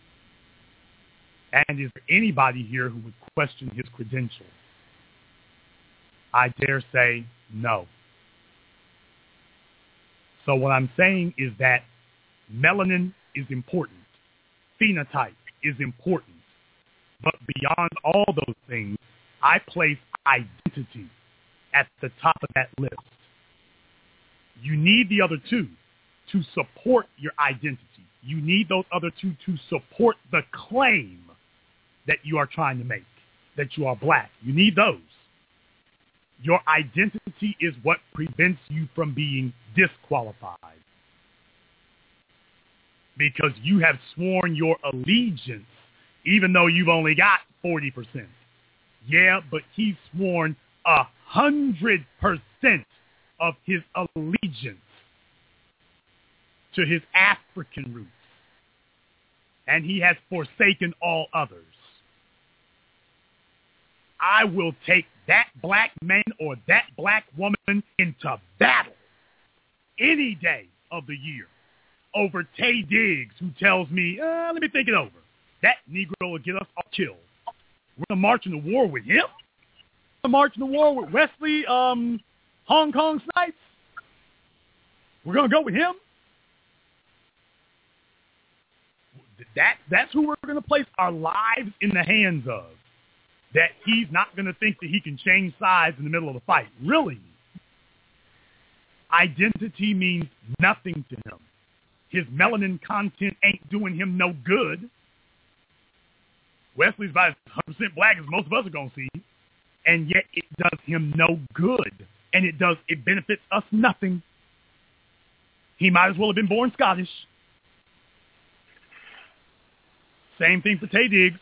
And is there anybody here who would question his credentials? I dare say no. So what I'm saying is that melanin is important. Phenotype is important. But beyond all those things, I place identity at the top of that list. You need the other two to support your identity. You need those other two to support the claim that you are trying to make, that you are black. You need those. Your identity is what prevents you from being disqualified. Because you have sworn your allegiance, even though you've only got forty percent. Yeah, but he's sworn a hundred percent of his allegiance to his African roots. And he has forsaken all others. I will take that black man or that black woman into battle any day of the year over Tay Diggs, who tells me, uh, let me think it over. That Negro will get us all killed. We're going to march in the war with him? We're going to march in the war with Wesley um, Hong Kong Snipes? We're going to go with him? That, that's who we're going to place our lives in the hands of. that he's not going to think that he can change sides in the middle of the fight. Really. Identity means nothing to him. His melanin content ain't doing him no good. Wesley's about as one hundred percent black as most of us are going to see, and yet it does him no good, and it does it benefits us nothing. He might as well have been born Scottish. Same thing for Tay Diggs.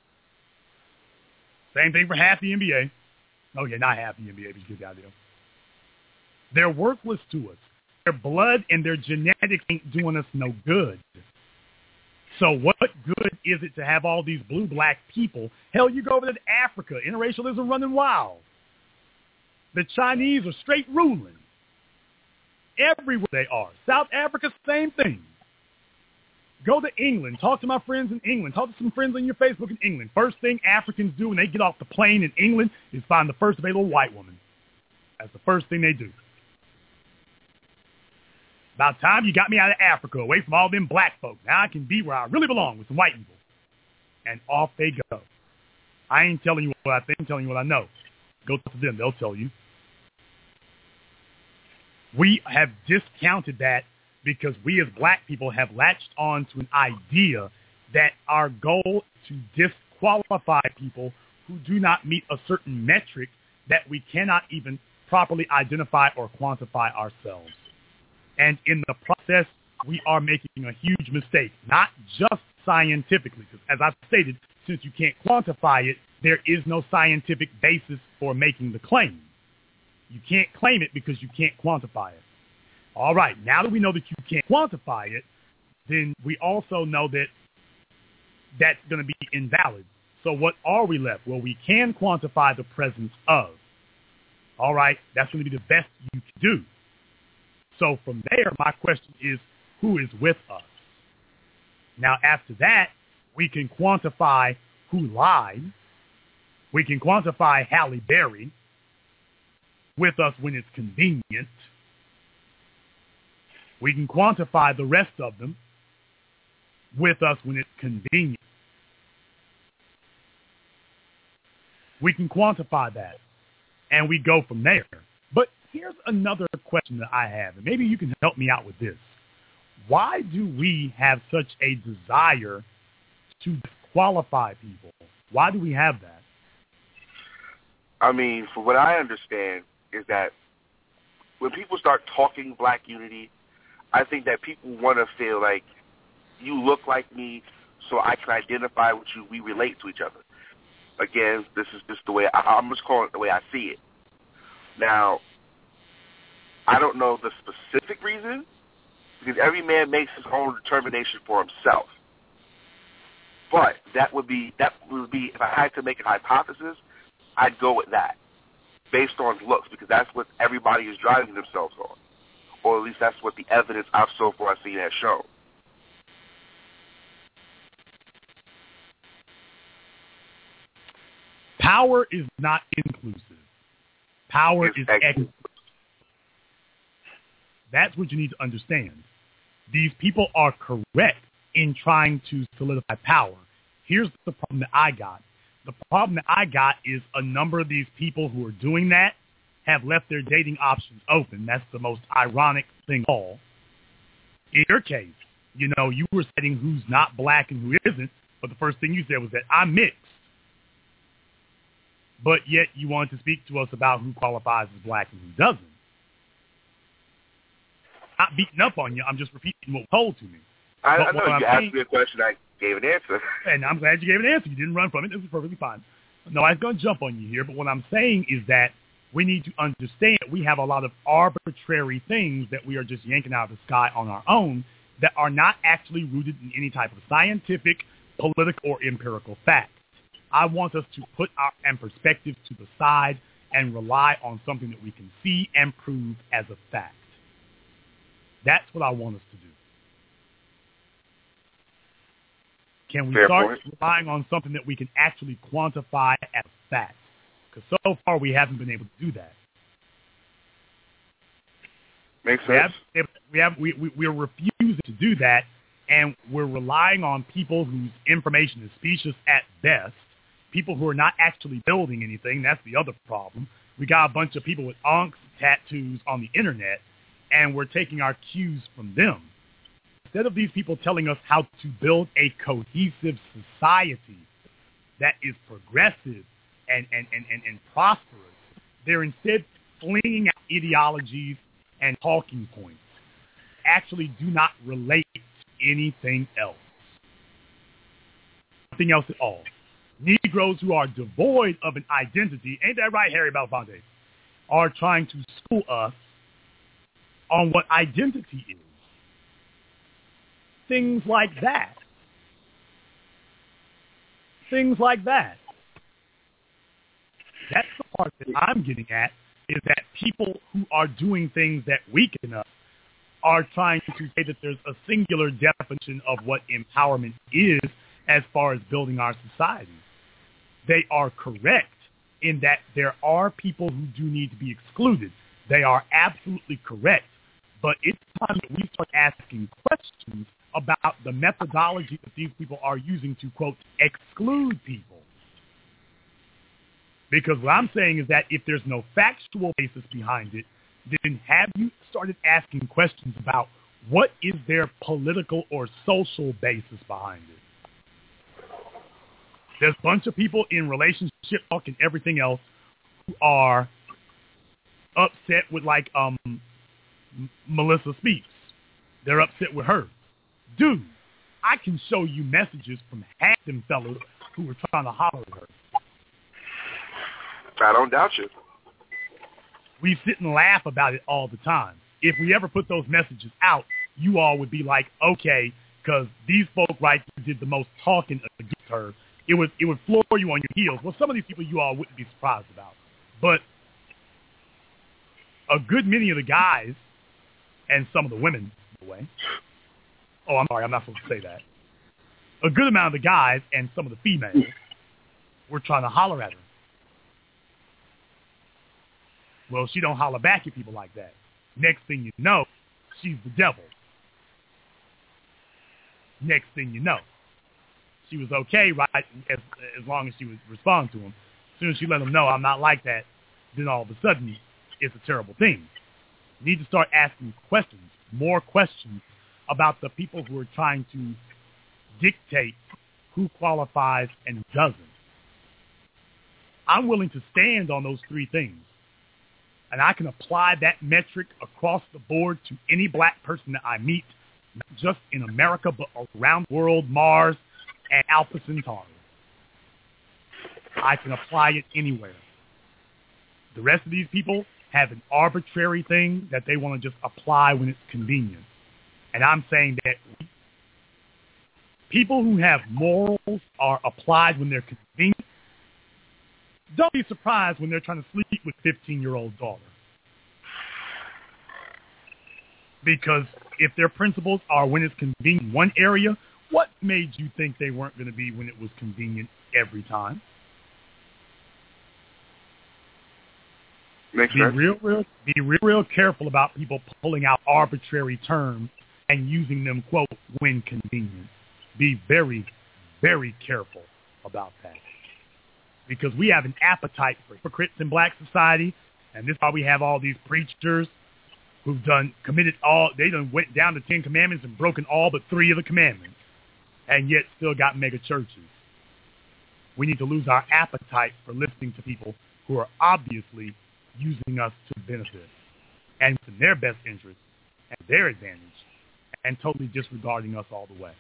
Same thing for half the N B A. Okay, not half the N B A, but you get the idea. They're worthless to us. Their blood and their genetics ain't doing us no good. So what good is it to have all these blue-black people? Hell, you go over to Africa, interracialism running wild. The Chinese are straight ruling. Everywhere they are. South Africa, same thing. Go to England. Talk to my friends in England. Talk to some friends on your Facebook in England. First thing Africans do when they get off the plane in England is find the first available white woman. That's the first thing they do. About time you got me out of Africa, away from all them black folks. Now I can be where I really belong with some white people. And off they go. I ain't telling you what I think, I'm telling you what I know. Go to them. They'll tell you. We have discounted that because we as black people have latched on to an idea that our goal is to disqualify people who do not meet a certain metric that we cannot even properly identify or quantify ourselves. And in the process, we are making a huge mistake, not just scientifically. Because as I've stated, since you can't quantify it, there is no scientific basis for making the claim. You can't claim it because you can't quantify it. All right, now that we know that you can't quantify it, then we also know that that's going to be invalid. So what are we left? Well, we can quantify the presence of. All right, that's going to be the best you can do. So from there, my question is, who is with us? Now, after that, we can quantify who lied. We can quantify Halle Berry with us when it's convenient. We can quantify the rest of them with us when it's convenient. We can quantify that, and we go from there. But here's another question that I have, and maybe you can help me out with this. Why do we have such a desire to disqualify people? Why do we have that? I mean, from what I understand is that when people start talking black unity, I think that people want to feel like you look like me so I can identify with you. We relate to each other. Again, this is just the way, I, I'm just calling it the way I see it. Now, I don't know the specific reason, because every man makes his own determination for himself. But that would be, that would be, if I had to make a hypothesis, I'd go with that, based on looks, because that's what everybody is driving themselves on. Or at least that's what the evidence I've so far seen has shown. Power is not inclusive. Power it's is exclusive. That's what you need to understand. These people are correct in trying to solidify power. Here's the problem that I got. The problem that I got is a number of these people who are doing that have left their dating options open. That's the most ironic thing of all. In your case, you know, you were saying who's not black and who isn't, but the first thing you said was that I'm mixed. But yet you wanted to speak to us about who qualifies as black and who doesn't. Not beating up on you. I'm just repeating what was told to me. I, but I know you I'm asked saying, me a question. I gave an answer. And I'm glad you gave an answer. You didn't run from it. This is perfectly fine. No, I was going to jump on you here, but what I'm saying is that we need to understand we have a lot of arbitrary things that we are just yanking out of the sky on our own that are not actually rooted in any type of scientific, political, or empirical fact. I want us to put our and perspectives to the side and rely on something that we can see and prove as a fact. That's what I want us to do. Can we Fair start point. relying on something that we can actually quantify as fact? Because so far we haven't been able to do that. Makes We sense. have, we have we, we we're refusing to do that, and we're relying on people whose information is specious at best, people who are not actually building anything. That's the other problem. We got a bunch of people with onks tattoos on the internet, and we're taking our cues from them. Instead of these people telling us how to build a cohesive society that is progressive and, and, and, and, and prosperous, they're instead flinging out ideologies and talking points. Actually do not relate to anything else. Nothing else at all. Negroes who are devoid of an identity, ain't that right, Harry Belafonte, are trying to school us on what identity is. Things like that. Things like that. That's the part that I'm getting at, is that people who are doing things that weaken us are trying to say that there's a singular definition of what empowerment is as far as building our society. They are correct in that there are people who do need to be excluded. They are absolutely correct. But it's time that we start asking questions about the methodology that these people are using to, quote, exclude people. Because what I'm saying is that if there's no factual basis behind it, then have you started asking questions about what is their political or social basis behind it? There's a bunch of people in relationship talk and everything else who are upset with, like, um, Melissa Speaks. They're upset with her. Dude, I can show you messages from half them fellas who were trying to holler at her. I don't doubt you. We sit and laugh about it all the time. If we ever put those messages out, you all would be like, okay, because these folk right here did the most talking against her. It would it would floor you on your heels. Well, some of these people you all wouldn't be surprised about. But a good many of the guys, and some of the women, by the way. Oh, I'm sorry, I'm not supposed to say that. A good amount of the guys and some of the females were trying to holler at her. Well, she don't holler back at people like that. Next thing you know, she's the devil. Next thing you know, she was okay, right, as, as long as she would respond to him. As soon as she let him know, I'm not like that, then all of a sudden, it's a terrible thing. You need to start asking questions, more questions, about the people who are trying to dictate who qualifies and who doesn't. I'm willing to stand on those three things. And I can apply that metric across the board to any black person that I meet, not just in America, but around the world, Mars, and Alpha Centauri. I can apply it anywhere. The rest of these people have an arbitrary thing that they want to just apply when it's convenient. And I'm saying that people who have morals are applied when they're convenient. Don't be surprised when they're trying to sleep with fifteen-year-old daughter. Because if their principles are when it's convenient in one area, what made you think they weren't going to be when it was convenient every time? Makes be sense. real, real, be real, real careful about people pulling out arbitrary terms and using them, quote, when convenient. Be very, very careful about that. Because we have an appetite for hypocrites in black society, and this is why we have all these preachers who've done, committed all, they done went down to Ten Commandments and broken all but three of the commandments, and yet still got mega churches. We need to lose our appetite for listening to people who are obviously using us to benefit, and in their best interest and their advantage, and totally disregarding us all the way.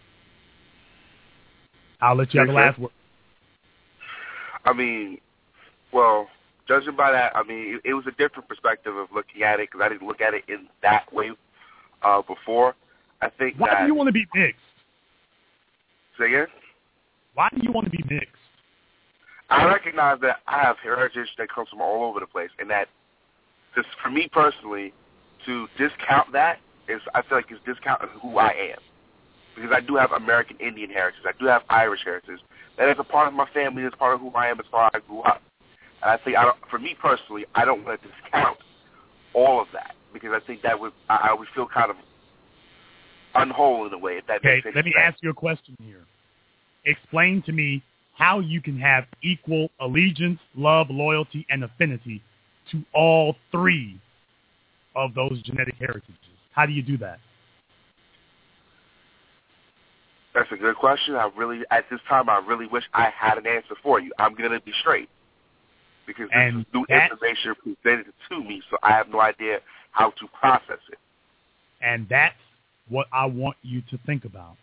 I'll let you have the last word. I mean, well, judging by that, I mean, it, it was a different perspective of looking at it because I didn't look at it in that way uh, before. I think Why that... do you want to be mixed? Say again? Why do you want to be mixed? I recognize that I have heritage that comes from all over the place, and that, just for me personally, to discount that is, I feel like it's discounting who I am. Because I do have American Indian heritage. I do have Irish heritage. That is a part of my family. It's part of who I am as far as I grew up. And I think, I don't, for me personally, I don't want to discount all of that because I think that would I, I would feel kind of unwhole in a way, if that okay, makes any let me sense. ask you a question here. Explain to me how you can have equal allegiance, love, loyalty, and affinity to all three of those genetic heritages. How do you do that? That's a good question. I really, at this time, I really wish I had an answer for you. I'm going to be straight because this and is new that, information presented to me, so I have no idea how to process it. And that's what I want you to think about.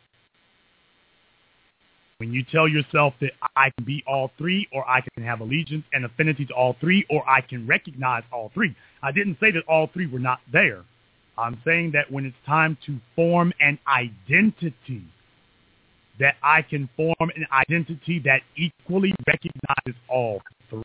When you tell yourself that I can be all three, or I can have allegiance and affinity to all three, or I can recognize all three. I didn't say that all three were not there. I'm saying that when it's time to form an identity, that I can form an identity that equally recognizes all three.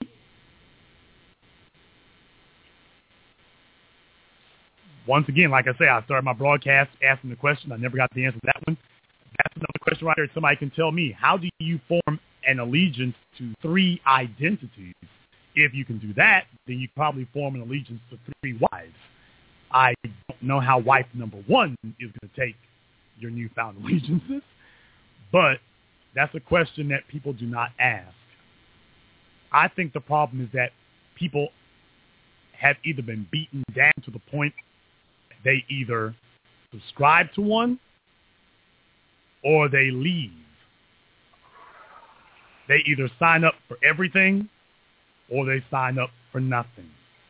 Once again, like I say, I started my broadcast asking the question. I never got the answer to that one. That's another question right there. Somebody can tell me, how do you form an allegiance to three identities? If you can do that, then you probably form an allegiance to three wives. I don't know how wife number one is going to take your newfound allegiances, but that's a question that people do not ask. I think the problem is that people have either been beaten down to the point they either subscribe to one or they leave. They either sign up for everything or they sign up for nothing.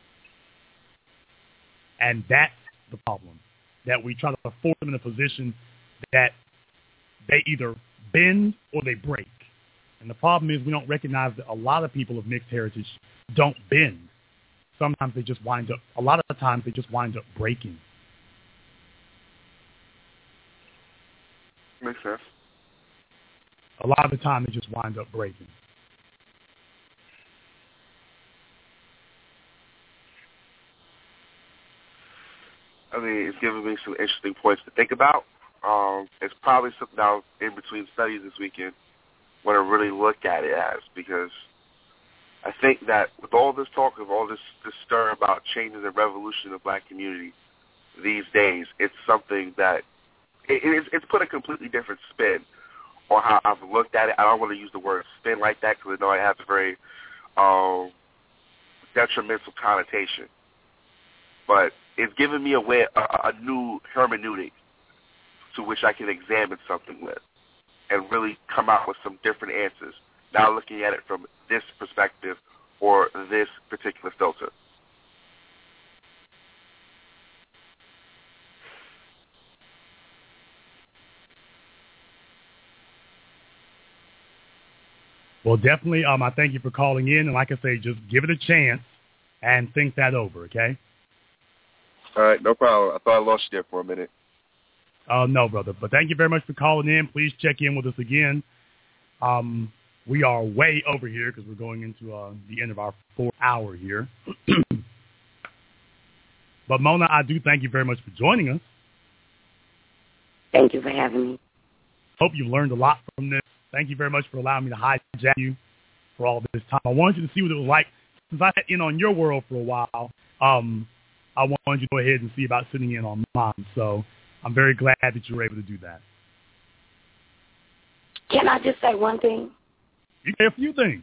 And that's the problem, that we try to force them in a position that they either bend or they break. And the problem is we don't recognize that a lot of people of mixed heritage don't bend. Sometimes they just wind up, a lot of times they just wind up breaking. Makes sense. A lot of the time they just wind up breaking. I mean, it's given me some interesting points to think about. Um, it's probably something I was in between studies this weekend want to really look at it as, because I think that with all this talk of all this, this stir about changes and revolution in the black community these days, it's something that it, it's, it's put a completely different spin on how I've looked at it. I don't want to use the word spin like that because I know it has a very um, detrimental connotation. But it's given me a way, a, a new hermeneutic to which I can examine something with and really come out with some different answers, not looking at it from this perspective or this particular filter. Well, definitely, um, I thank you for calling in. And like I say, just give it a chance and think that over, okay? All right, no problem. I thought I lost you there for a minute. Uh, no, brother. But thank you very much for calling in. Please check in with us again. Um, we are way over here because we're going into uh, the end of our fourth hour here. But, Mona, I do thank you very much for joining us. Thank you for having me. Hope you've learned a lot from this. Thank you very much for allowing me to hijack you for all this time. I wanted you to see what it was like. Since I had in on your world for a while, um, I wanted you to go ahead and see about sitting in on mine. So I'm very glad that you were able to do that. Can I just say one thing? You can say a few things.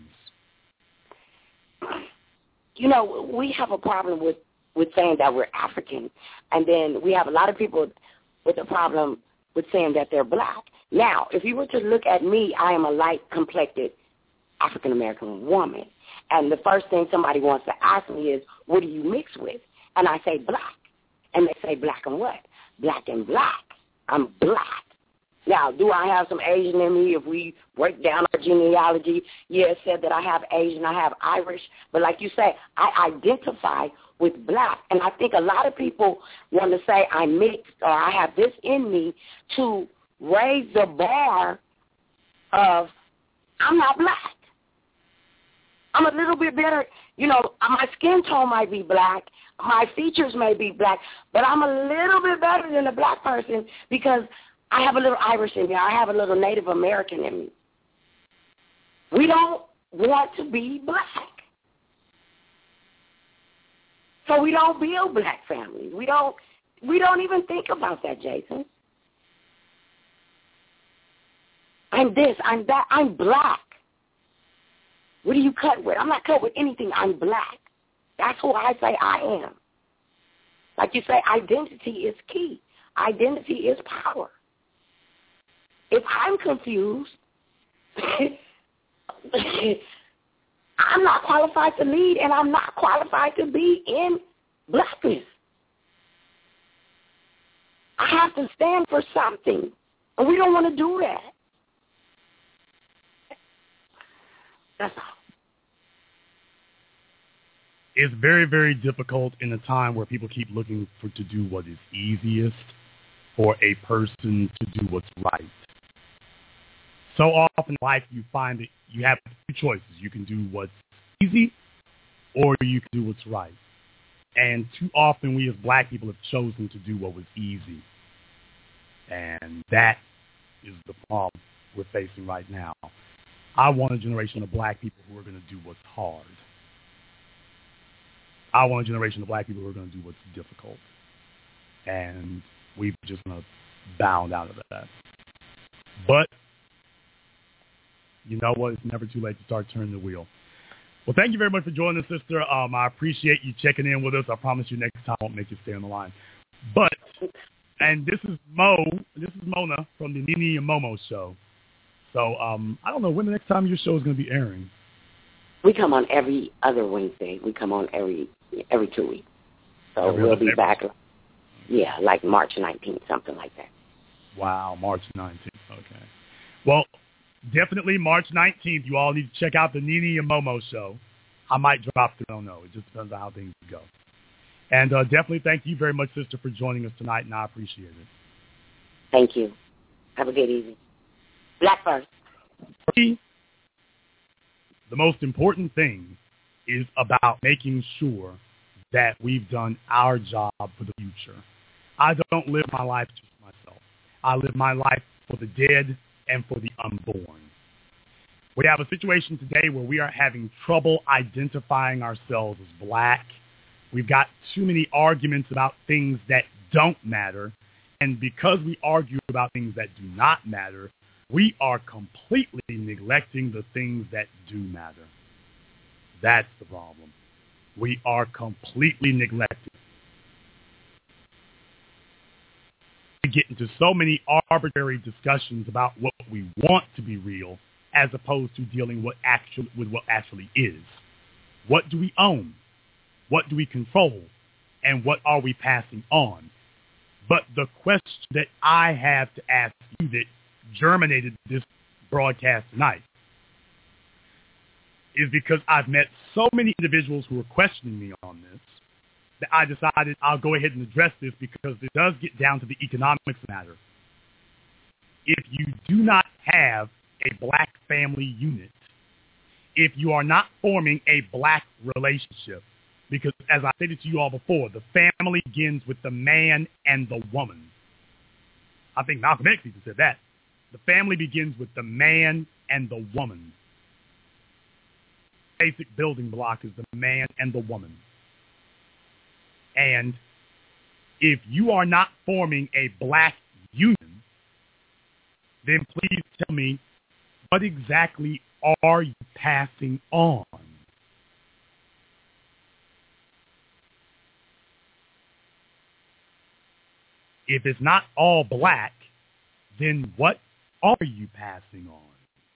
You know, we have a problem with, with saying that we're African, and then we have a lot of people with a problem with saying that they're black. Now, if you were to look at me, I am a light-complected African-American woman. And the first thing somebody wants to ask me is, what do you mix with? And I say black. And they say black and what? Black and black. I'm black. Now, do I have some Asian in me? If we break down our genealogy, yeah, it said that I have Asian, I have Irish. But like you say, I identify with black. And I think a lot of people want to say I'm mixed or I have this in me to raise the bar of I'm not black. I'm a little bit better. You know, my skin tone might be black. My features may be black. But I'm a little bit better than a black person because I have a little Irish in me. I have a little Native American in me. We don't want to be black. So we don't build black families. We don't we don't even think about that, Jason. I'm this, I'm that, I'm black. What are you cut with? I'm not cut with anything. I'm black. That's who I say I am. Like you say, identity is key. Identity is power. If I'm confused, I'm not qualified to lead, and I'm not qualified to be in blackness. I have to stand for something, and we don't want to do that. That's all. It's very, very difficult in a time where people keep looking for to do what is easiest for a person to do what's right. So often in life you find that you have two choices. You can do what's easy or you can do what's right. And too often we as black people have chosen to do what was easy. And that is the problem we're facing right now. I want a generation of black people who are going to do what's hard. I want a generation of black people who are going to do what's difficult. And we've just going to bound out of that. But you know what? It's never too late to start turning the wheel. Well, thank you very much for joining us, sister. Um, I appreciate you checking in with us. I promise you next time I won't make you stay on the line. But, and this is Mo, this is Mona from the Nini and Momo show. So um, I don't know when the next time your show is going to be airing. We come on every other Wednesday. We come on every every two weeks. So Every we'll other- be every- back, yeah, like March nineteenth, something like that. Wow, March nineteenth. Okay. Well, definitely March nineteenth. You all need to check out the Nini and Momo show. I might drop through. I don't know. It just depends on how things go. And uh, definitely thank you very much, sister, for joining us tonight, and I appreciate it. Thank you. Have a good evening. Black first. For me, the most important thing is about making sure that we've done our job for the future. I don't live my life just for myself. I live my life for the dead and for the unborn. We have a situation today where we are having trouble identifying ourselves as black. We've got too many arguments about things that don't matter. And because we argue about things that do not matter, we are completely neglecting the things that do matter. That's the problem. We are completely neglecting. We get into so many arbitrary discussions about what we want to be real as opposed to dealing what actual, with what actually is. What do we own? What do we control? And what are we passing on? But the question that I have to ask you that germinated this broadcast tonight is because I've met so many individuals who are questioning me on this that I decided I'll go ahead and address this because it does get down to the economics matter. If you do not have a black family unit, if you are not forming a black relationship, because as I stated to you all before, the family begins with the man and the woman. I think Malcolm X even said that. The family begins with the man and the woman. Basic building block is the man and the woman. And if you are not forming a black union, then please tell me, what exactly are you passing on? If it's not all black, then what are you passing on?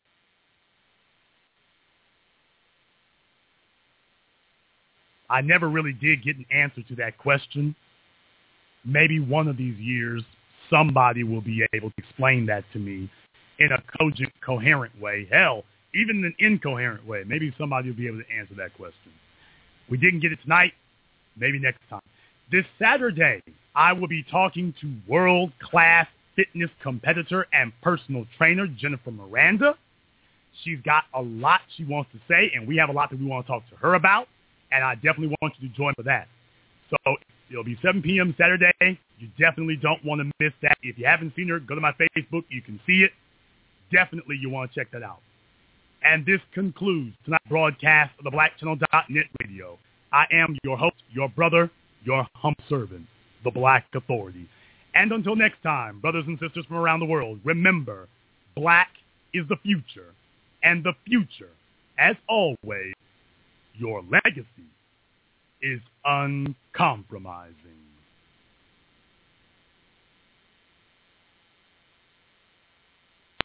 I never really did get an answer to that question. Maybe one of these years, somebody will be able to explain that to me in a cogent, coherent way. Hell, even in an incoherent way. Maybe somebody will be able to answer that question. We didn't get it tonight. Maybe next time. This Saturday, I will be talking to world-class fitness competitor and personal trainer Jennifer Miranda. She's got a lot she wants to say, and we have a lot that we want to talk to her about, and I definitely want you to join for that. So it'll be seven p.m. Saturday. You definitely don't want to miss that. If you haven't seen her, go to my Facebook. You can see it. Definitely you want to check that out. And this concludes tonight's broadcast of the black channel dot net radio. I am your host, your brother, your humble servant, the Black Authority. And until next time, brothers and sisters from around the world, remember, black is the future, and the future as always, your legacy is uncompromising.